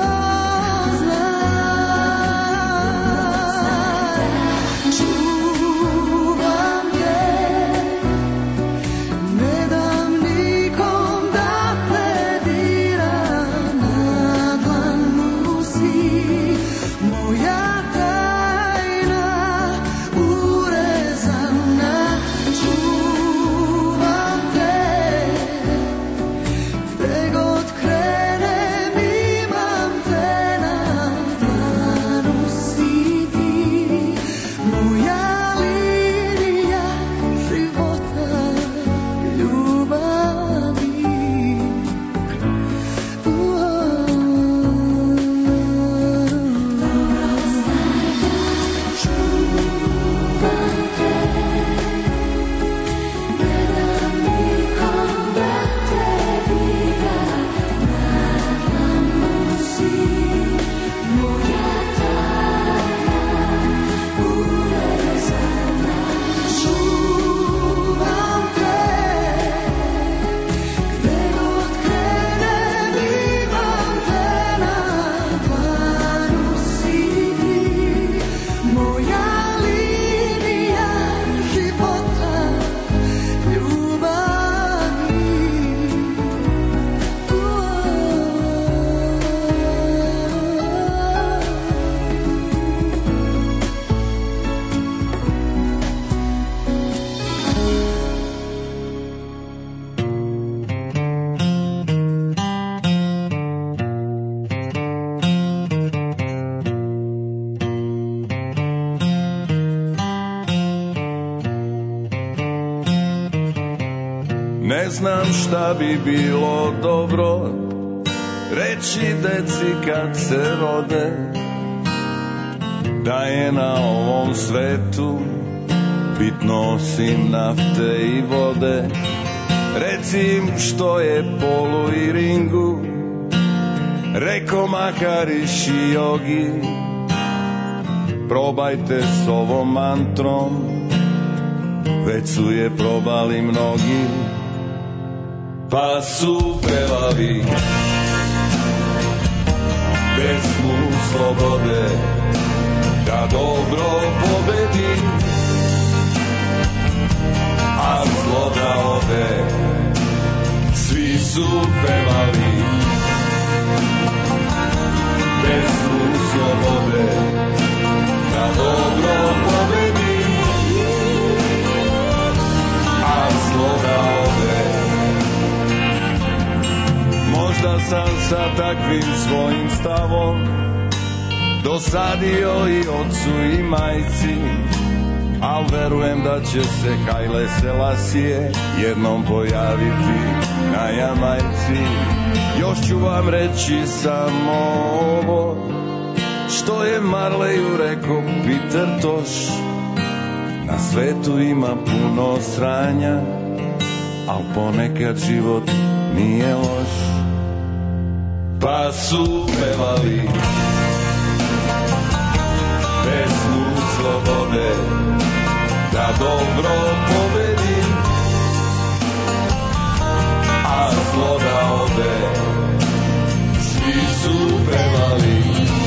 Ne znam šta bi bilo dobro reći deci kad se rode, da je na ovom svetu bitno osim nafte i vode. Reci im što je polu i ringu, reko Mahariš i Jogi, probajte s ovom mantrom, već su je probali mnogi. Pa su pevali pesmu slobode, da dobro pobedi, a zlo da ode. Svi su pevali pesmu slobode, da dobro pobedi, a zlo da ode. Možda sam sa takvim svojim stavom dosadio i ocu i majci, al verujem da će se Haile Selasije jednom pojaviti na Jamajci. Još ću vam reći samo ovo što je Marleyu rekao Peter Tosh: na svetu ima puno sranja, al ponekad život nije loš. Pa su pevali pesmu slobode, da dobro pobedi, a zlo da ode. Svi su pevali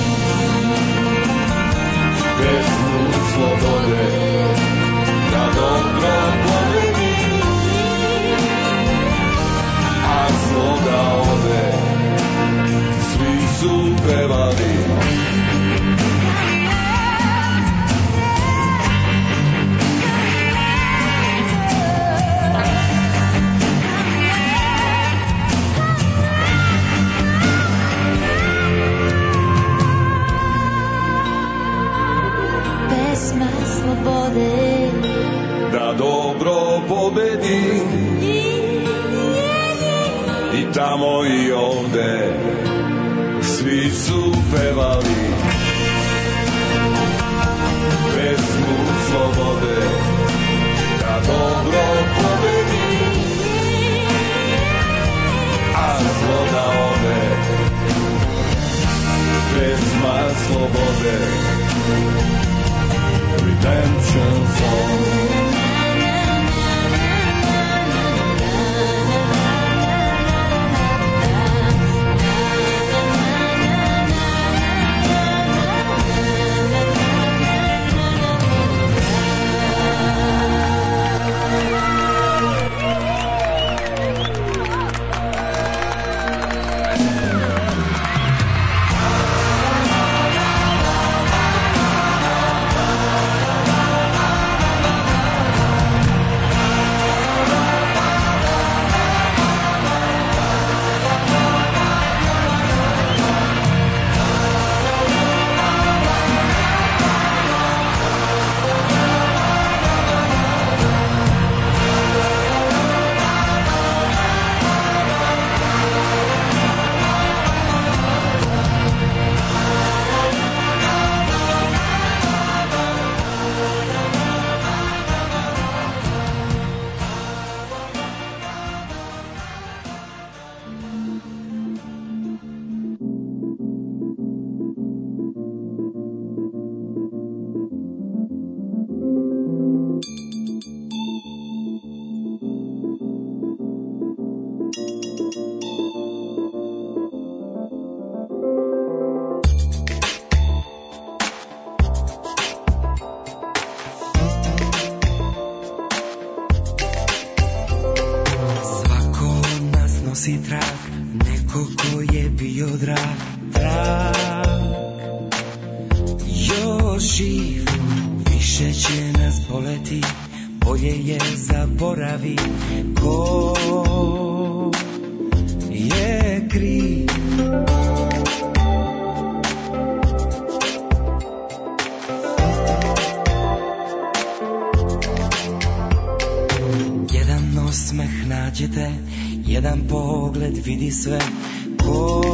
pesmu slobode, da dobro pobedi, a zlo da ode. Svi su pevali pesma slobode, da dobro pobedi, i tamo i ovde. svi su pevali pesmu slobode, da dobro pobedi, a zlo da ode. Pesma slobode, redemption song. nosi trag neko ko je bio drag, još živ, više će nas boleti, bolje je zaboravi ko je kriv. Jedan osmeh nađete, jedan pogled vidi sve ko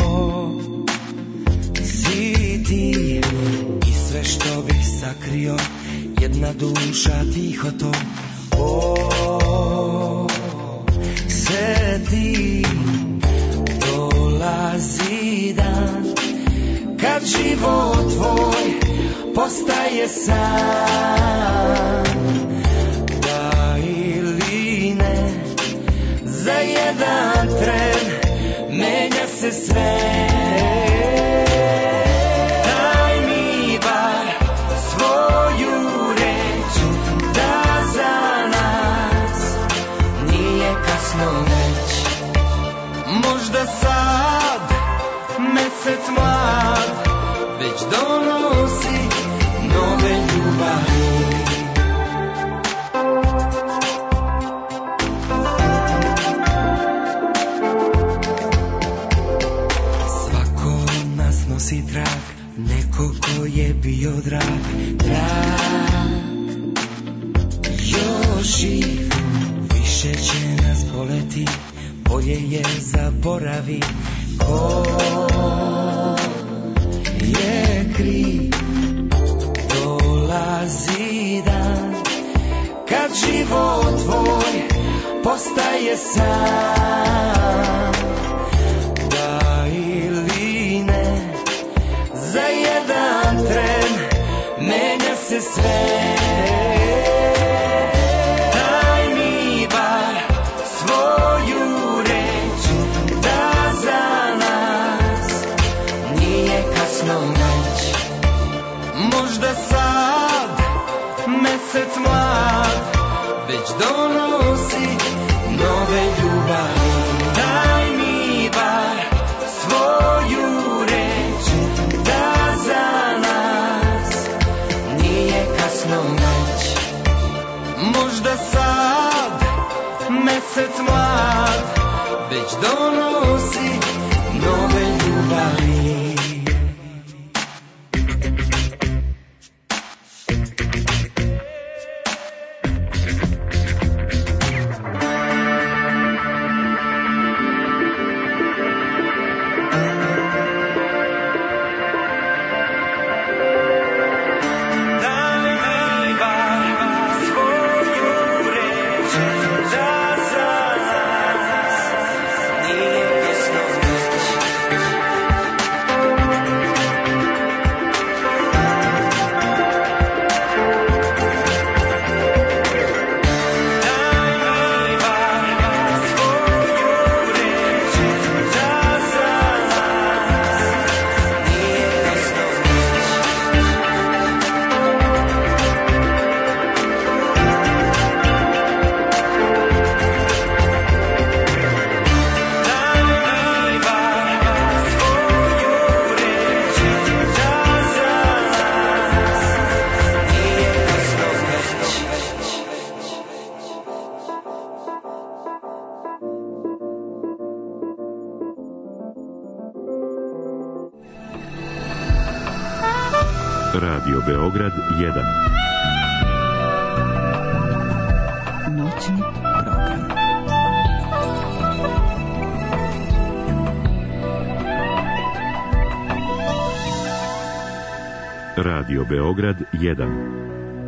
si ti i sve što bih sakrio, jedna duša tiho to se ti. Dolazi dan kad život tvoj postaje san, da ili ne, za jedan tren menja se sve. Daj mi bar svoju reč da za nas nije kasno već. Možda sad mesec mlad već donosi nove ljubavi. Nosi trag, neko ko je bio drag, još živ, više će nas boleti, bolje je zaboravi ko je kriv. Dolazi dan kad život tvoj postaje san, da ili ne, za jedan tren menja se sve. Daj mi bar svoju reč da za nas nije kasno već. Možda sad mesec mlad već donosi nove ljubavi. Daj mi bar svoju reč da za nas nije kasno već. Možda sad mesec mlad već donosi nove ljubavi. Radio Beograd 1. Noćni program. Radio Beograd 1.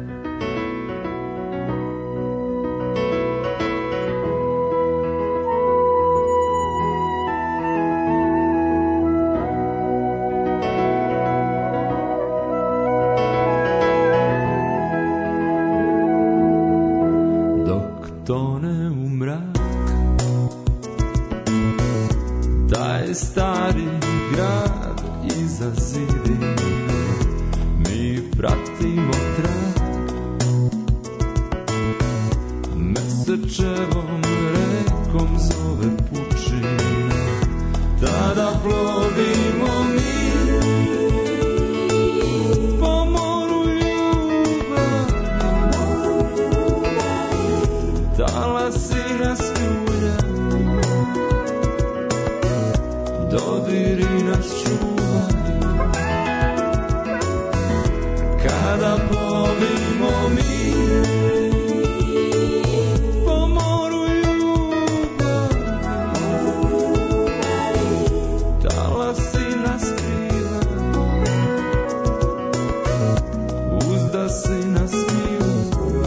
Tone u mrak, taj stari grad iza zidina, mi pratimo trag, mesečevom rekom zove pučina, tada plovimo mi po moru ljubavi, talasi nas ljulja, dodiri nas čuvaju, kada plovimo mi po moru ljubavi, talasi nas skrivaju, uzdasi nas smiju,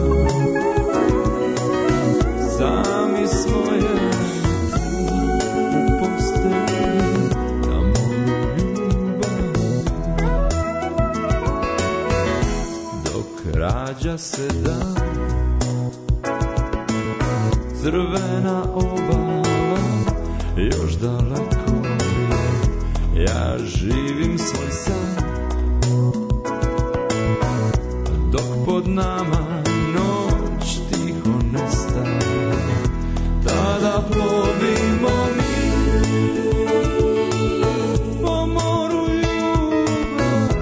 sami smo jedni u postelji na moru ljubavi, dok rađa se dan, crvena obala još daleko je, ja živim svoj san, dok pod nama noć tiho nestaje, tada plovimo mi po moru ljubavi,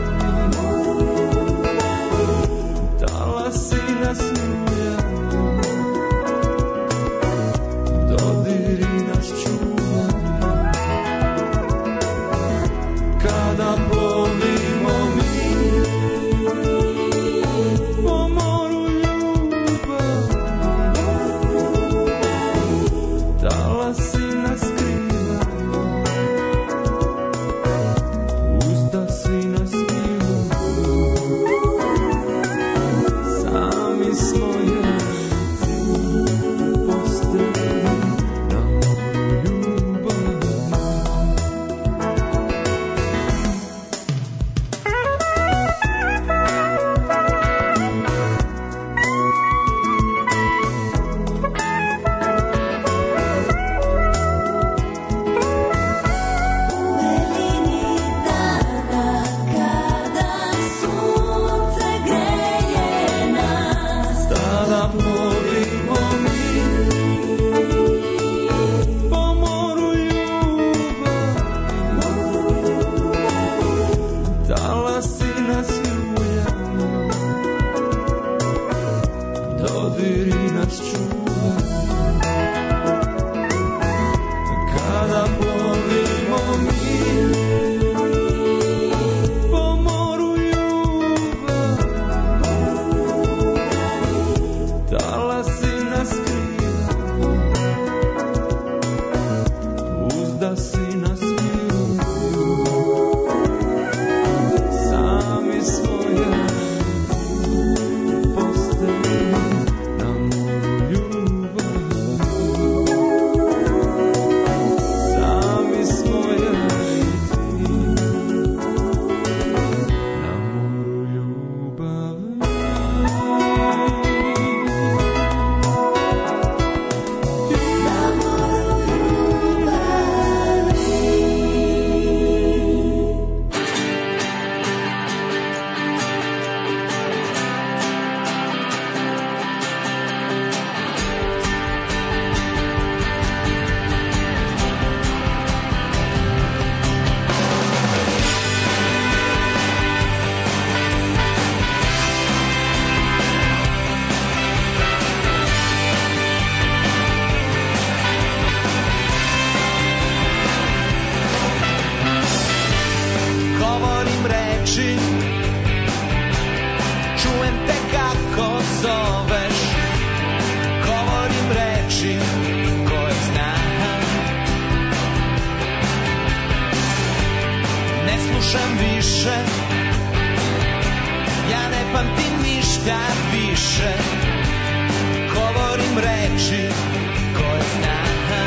talasi nas ljulja, dodiri nas čuvaju, kada plovimo mi po moru ljubavi, talasi nas skrivaju, uzdasi nas smiju, sami smo jedni u postelji na moru ljubavi. Tada plovimo mi po moru ljubavi, talasi nas ljulja, dodiri nas čuvaju, kada plovimo mi po moru ljubavi, talasi nas skrivaju, uzdasi nas smiruju, sami smo jedni u postelji na moru ljubavi, sami smo jedni na moru ljubavi. Govorim reči više, ja ne pamtim ništa više, govorim reči koje znam.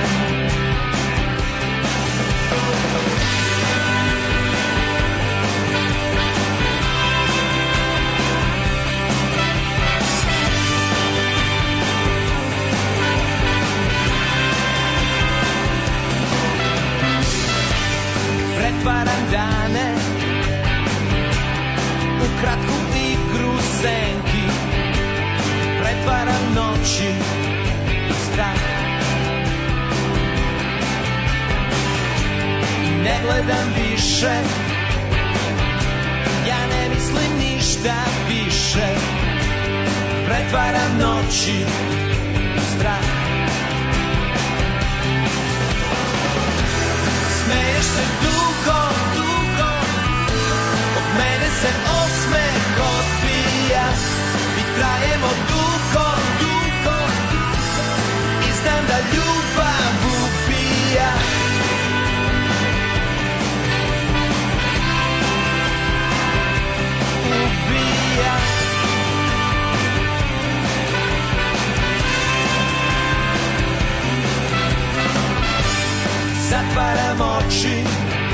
Pretvaram dane u kratku igru senki, pretvaram noći u strah i ne gledam više, ja ne mislim ništa više, pretvaram noći u strah. Smeješ se dugo, dugo, od mene se osmeh odbija, mi trajemo dugo, dugo, i znam da ljubav ubija. Ubija. Zatvaram oči,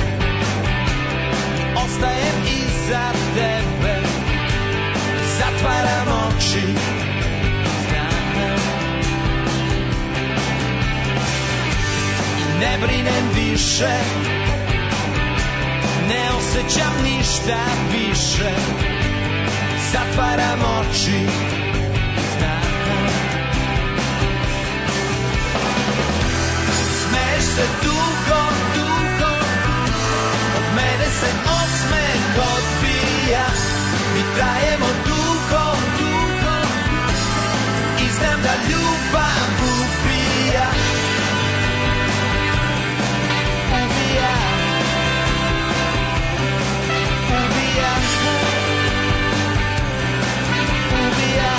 ostajem iza tebe. Zatvaram oči, znam. I ne brinem više, ne osjećam ništa više. Zatvaram oči, znam. Smeješ se dugo, dugo, od mene se osmeh odbija, mi trajemo dugo, dugo, i znam da ljubav ubija. Ubija. Ubija. Ubija.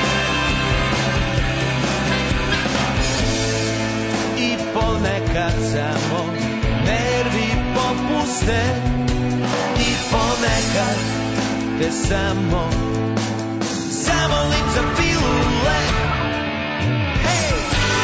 I ponekad samo nervi popuste, i ponekad te samo zamolim za pilule. Hej!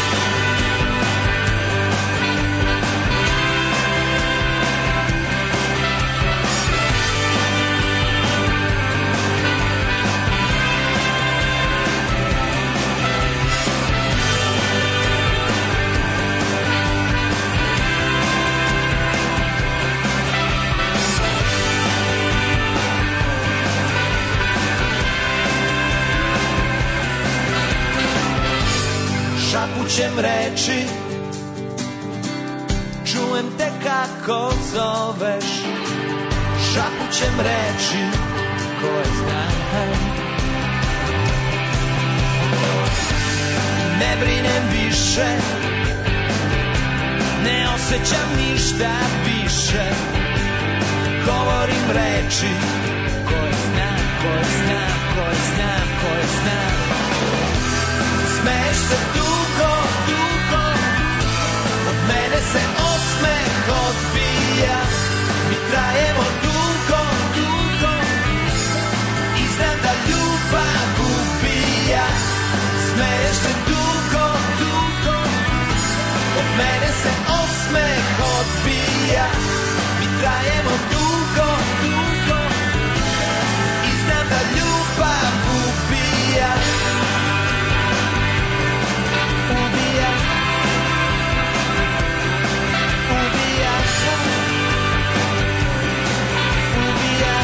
Šapućem reči, čujem te kako zoveš. Šapućem reči koje znam. Ne brinem više, ne osjećam ništa više, govorim reči koje znam, koje znam, koje znam, koje znam. Smeješ se dugo, dugo, od mene se osmeh odbija, mi trajemo dugo, dugo, i znam da ljubav ubija. Smeješ se dugo, dugo, od mene se osmeh odbija, mi trajemo dugo, dugo, i znam da ljubav ubija. Ubija. Ubija. Ubija.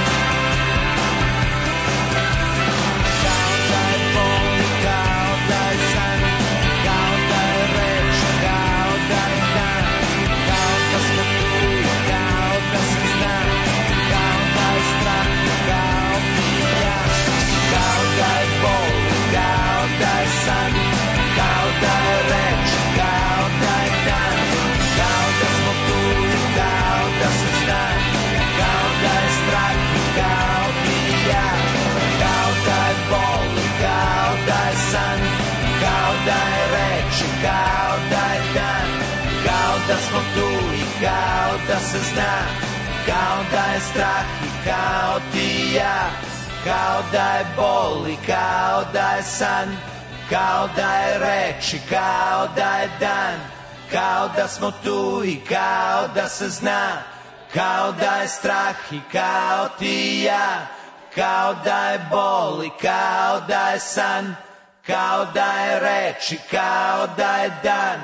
Kao da je bol, kao da je san, kao da je reč, kao da je dan, kao da smo tu i kao da se zna, kao da je strah, kao ti i ja, kao da je bol, kao da je san, kao da je reč, kao da je dan, kao da smo tu i kao da se zna, kao da je strah, kao ti i ja, kao da je bol, kao da je san, kao da je reč, kao da je dan, kao da smo tu i kao da se zna, kao da je strah i kao ti i ja, kao da je bol i kao da je san, kao da je reč i kao da je dan, kao da smo tu i kao da se zna, kao da je strah i kao ti i ja, kao da je bol i kao da je san, kao da je reč i kao da je dan.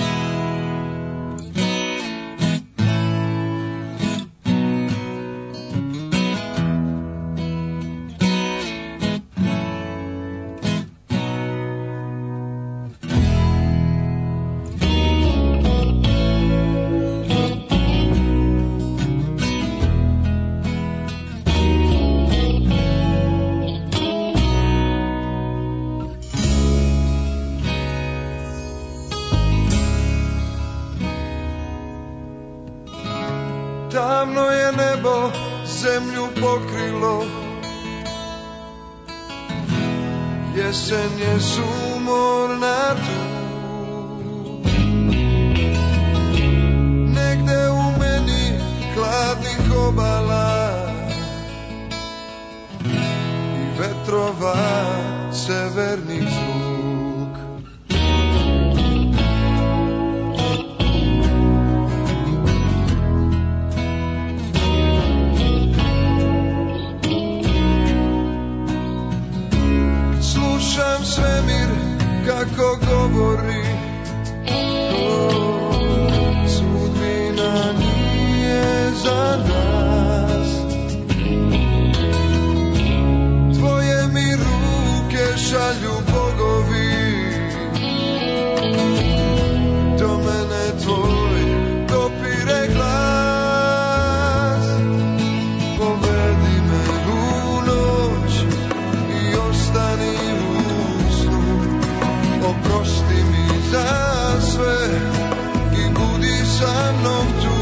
Tamno je nebo zemlju pokrilo, jesen je sumorna tu. Negde u meni hladnih obala i vetrova severnih zvuk. Slušam svemir kako govori, sudbina nije za nas. Tvoje mi ruke šalju bogovi, do mene tvoj dopire glas. Povedi me u noć i ostani u snu, oprosti mi za sve i budi sa mnom tu.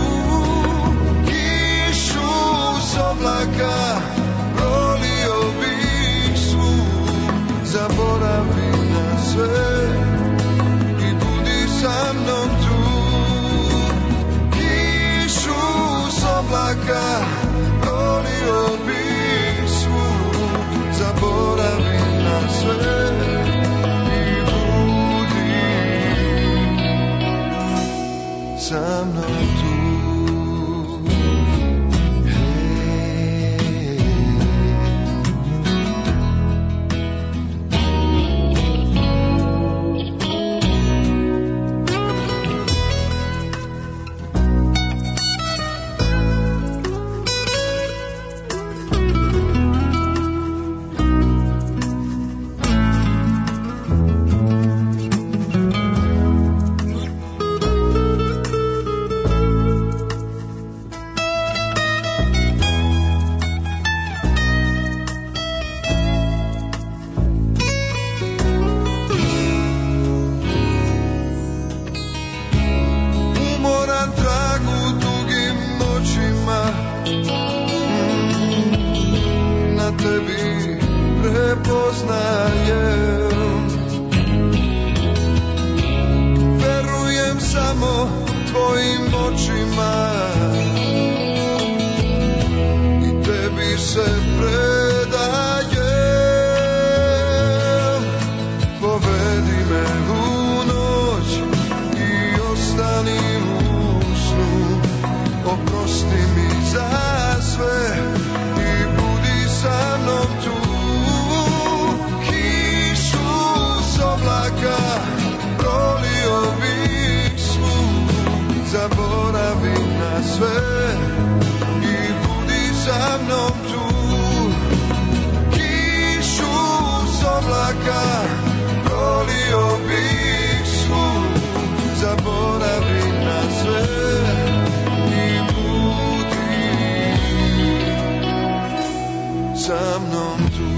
Kišu s oblaka prolio bih svu, zaboravi na sve i budi sa mnom tu. Kišu s oblaka prolio bih svu, zaboravi na sve i budi sa mnom tu. Umoran tragu dugim noćima, na tebi prepoznajem. Verujem samo tvojim očima i tebi se predajem. Povedi me u noć i ostani u snu, oprosti mi za sve i budi sa mnom tu. Kišu s oblaka prolio bih svu, zaboravi na sve i budi sa mnom tu. Kišu s oblaka prolio bih svu, zaboravi na sve i budi sa mnom tu.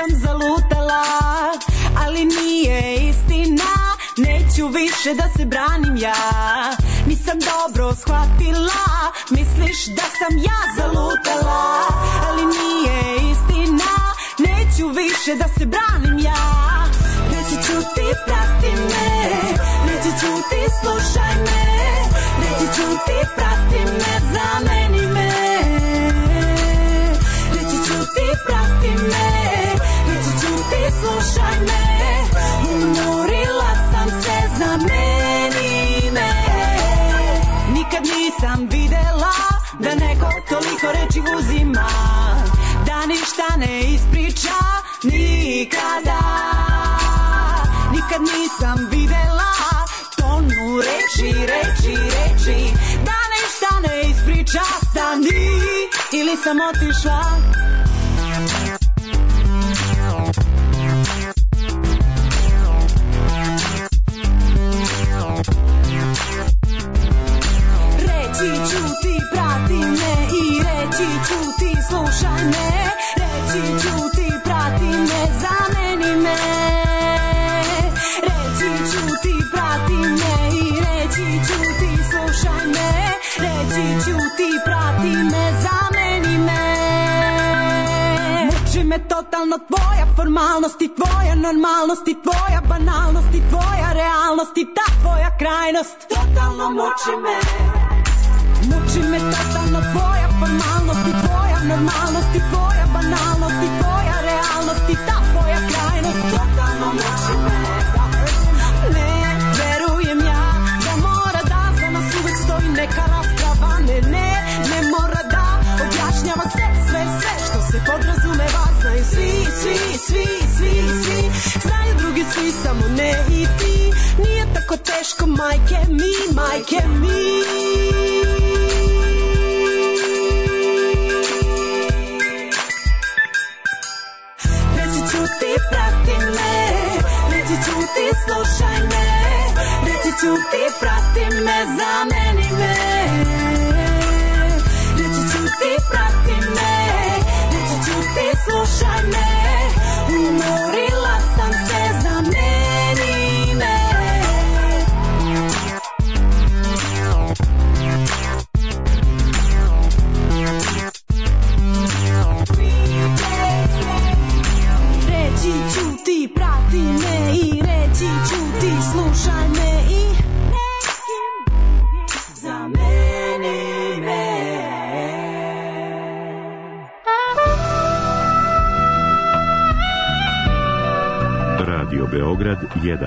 sam zalutala, ali nije istina, neću više da se branim ja. Nisam dobro shvatila, misliš da sam ja zalutala, ali nije istina, neću više da se branim ja. Reći ću ti prati me, reći ću ti slušaj me, reći ću ti prati me, zameni me. Reći ću ti prati me, reći ću ti slušaj me, umorila sam se, zameni me. Nikad nisam videla da neko toliko reči uzima, da ništa ne ispriča nikada. Nikad nisam videla tonu reči, da ništa ne ispriča, stani ili sam otišla. Reći ću ti prati me i reći ću ti slušaj me, reći ću ti prati me, zameni me. Reći ću ti prati me i reći ću ti slušaj me, reći ću ti prati me, zameni me. Muči me totalno tvoja formalnost i tvoja normalnost i tvoja banalnost i tvoja realnost i ta tvoja krajnost. Totalno muči me. Muči me totalno tvoja formalnost i tvoja normalnost i tvoja banalnost i tvoja realnost i ta tvoja krajnost. Totalno muči me. Ne verujem ja da mora da za nas uvek stoji neka rasprava. Ne mora da objašnjava sve što se podrazumeva. Znaju svi, znaju drugi svi, samo ne i ti. Nije tako teško, majke mi. Reći ću ti prati me, reći ću ti slušaj me, reći ću ti prati me, zameni me. Reći ću ti prati me, reći ću ti slušaj me, umorila sam se, zameni me. Reći ću ti prati me i reći ću ti slušaj me i zameni me. Radio Beograd 1.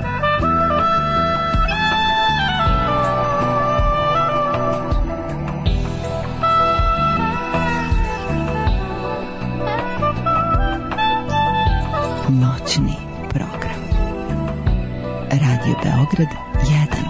Noćni program. Radio Beograd 1.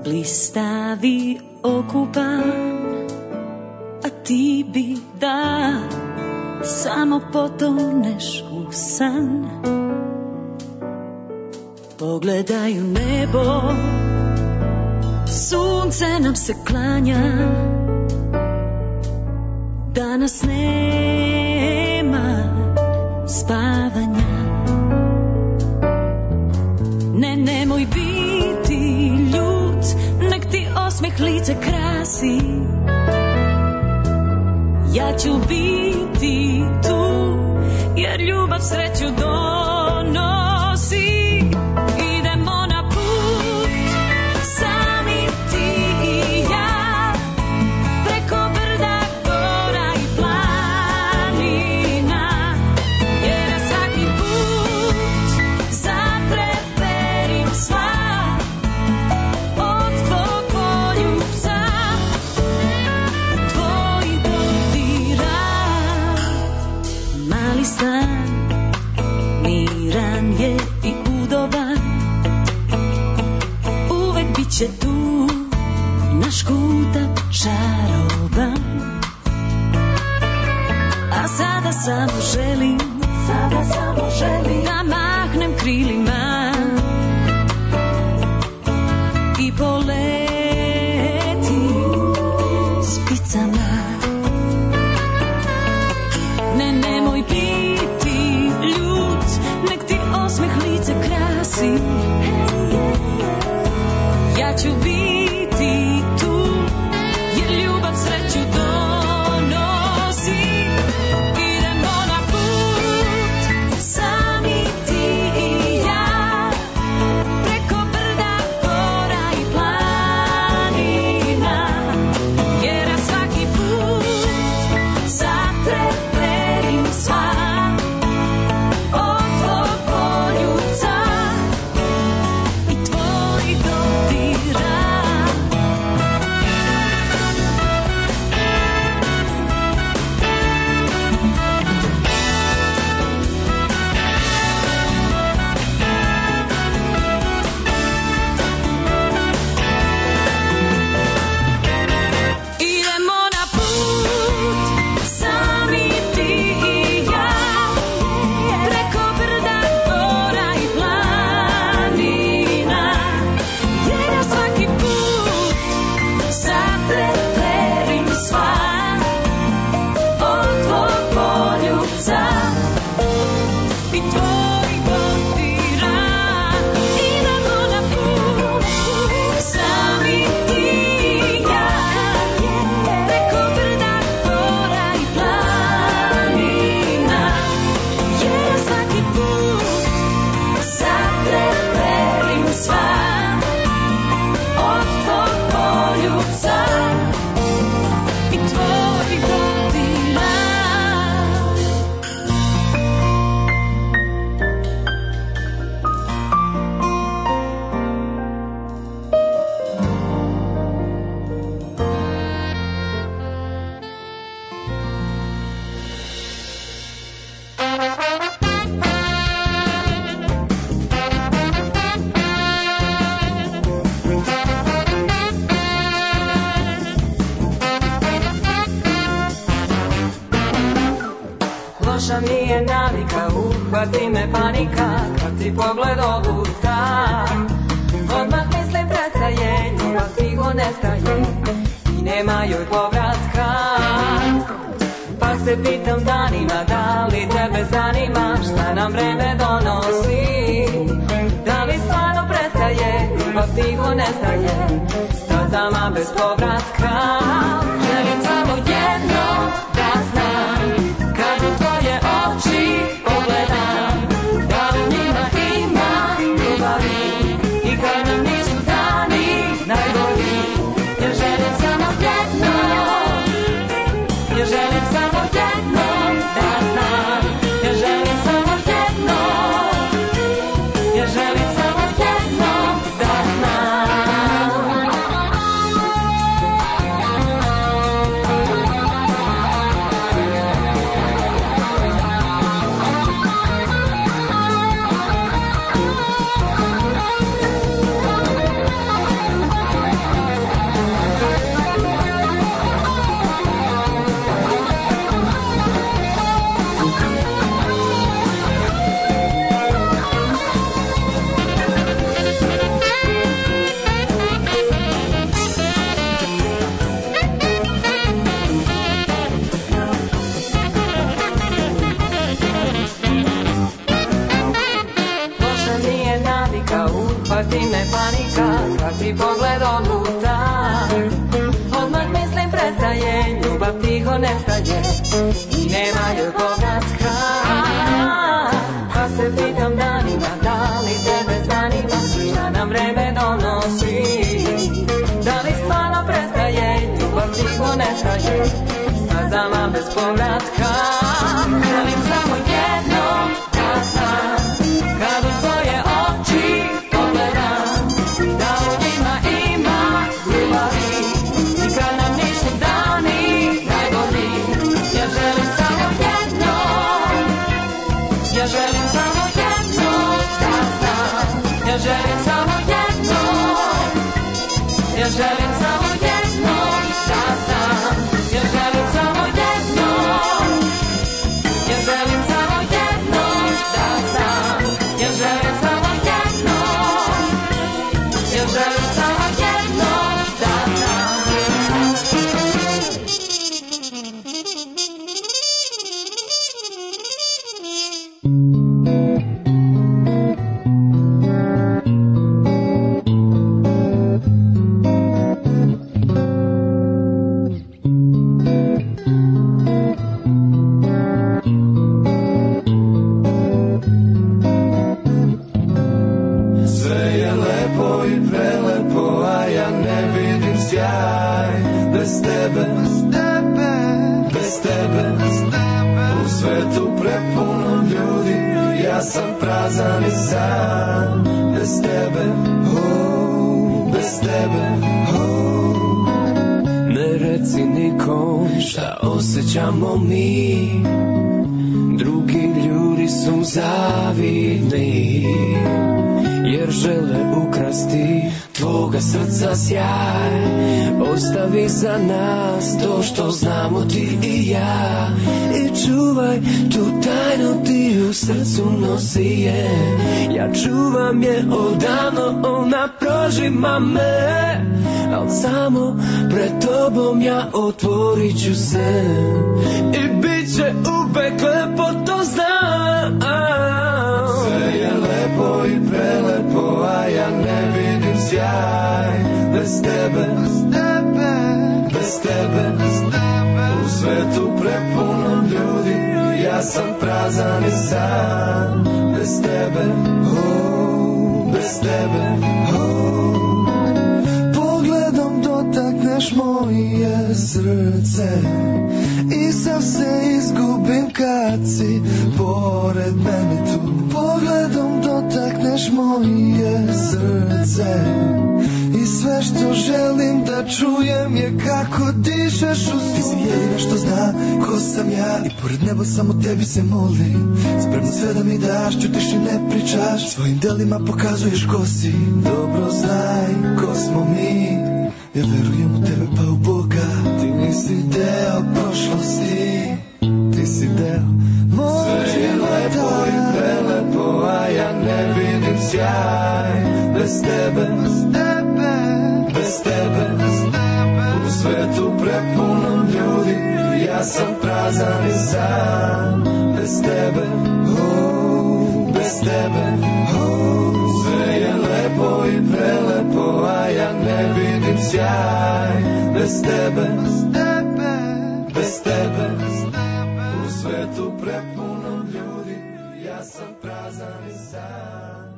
blistavi okupan, a ti bi da samo potoneš u san. Pogledaj u nebo, sunce nam se klanja, danas nema spavanja. Ne, nemoj biti ljut, nek ti osmeh lice krasi. Ja ću biti tu, jer ljubav sreću donosi. Idemo na put, sami ti i ja, preko brda, gora i planina, jer ja svaki put zatreperim sva od tvog poljubca, tvoj dodira. Mali stan, miran je i udoban, uvek bit će tu naš kutak čaroban. A sada samo želim da mahnem krilima i poletim spicama. Ne, nemoj biti ljut, nek ti osmeh lice krasi. Ja ću biti tu, jer ljubav sreću donosi. Idemo na put, sami ti i ja, preko brda, gora i planina, jer ja svaki put zatreperim sva od tvog poljubca i tvoj dodira. Idemo na put, sami ti i ja, preko brda, gora i planina, jer ja svaki put zatreperim sva od tvog poljubca i tvoj dodira. Idemo na put, sami ti i ja, preko brda, gora i planina, jer ja svaki put zatreperim sva od tvog poljubca i tvoj dodira. Loša mi je navika, uhvati me panika, kad ti pogled obuta. Odmah mislim prestaje, ljubav tiho nestaje i nema joj povratka. Pa se pitam danima, da li tebe zanima šta nam vreme donosi. Da li stvarno prestaje, ljubav tiho nestaje, stazama bez povratka. Želim samo jedno da znam, kad u tvoje oči pogledam, da u njima ima ljubavi i kad nam nisu dani najbolji. Ja želim samo jedno, ja želim samo jedno da znam, ja želim samo jedno, ja želim samo jedno da znam. tiho nestaje i nema joj povratka. Pa se pitam danima, da li tebe zanima šta nam vreme donosi, da li stvarno prestaje ljubav tiho nestaje, stazama bez povratka. Želim samo jedno da znam, kad u tvoje oči pogledam, da u njima ima ljubavi i kad nam ništa dani najbolji. Ja želim samo jedno, ja želim samo jedno da znam, ja želim samo jedno, ja želim samo jedno da znam, ja želim samo jedno, ja želim samo jedno da znam, ja želim samo jedno, ja želim samo jedno da znam. Sve je lepo i prelepo, a ja ne vidim sjaj. Bez tebe, bez tebe, u svetu prepuno ljudi, ja sam prazan i sam. Bez tebe, bez tebe, ne reci nikom šta osjećamo mi, drugi ljudi su zavidni, jer žele ukrasti tvoga srca sjaj. Ostavi za nas to što znamo ti i ja, i čuvaj tu tajnu, ti u srcu nosi je. Ja čuvam je odavno, ona prožima me, al samo pred tobom ja otvorit ću se i bit će uvek lepo, to znam. sve je lepo i prelepo, a ja ne vidim sjaj. Bez tebe, bez tebe, u svetu prepuno ljudi, ja sam prazan i sam. Bez tebe, bez tebe, pogledom dotakneš moje srce i sam se izgubim kad si pored mene tu. Pogledom dotakneš moje srce i sve što želim da čujem je kako dišeš u snu. Ti si jedina što zna ko sam ja i pored nebo samo tebi se molim. Spremno sve da mi daš, ćutiš i ne pričaš, svojim delima pokazuješ ko si. Dobro znaj ko smo mi, ja verujem u tebe pa u Boga. Ti nisi deo prošlosti, ti si deo mog života. Sve je lepo i prelepo, a ja ne vidim sjaj. Bez tebe, bez tebe, u svetu prepuno ljudi, ja sam prazan i sam. Bez tebe, bez tebe, sve je lepo i prelepo, a ja ne vidim sjaj. Bez tebe, bez tebe, u svetu prepuno ljudi, ja sam prazan i sam.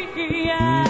free.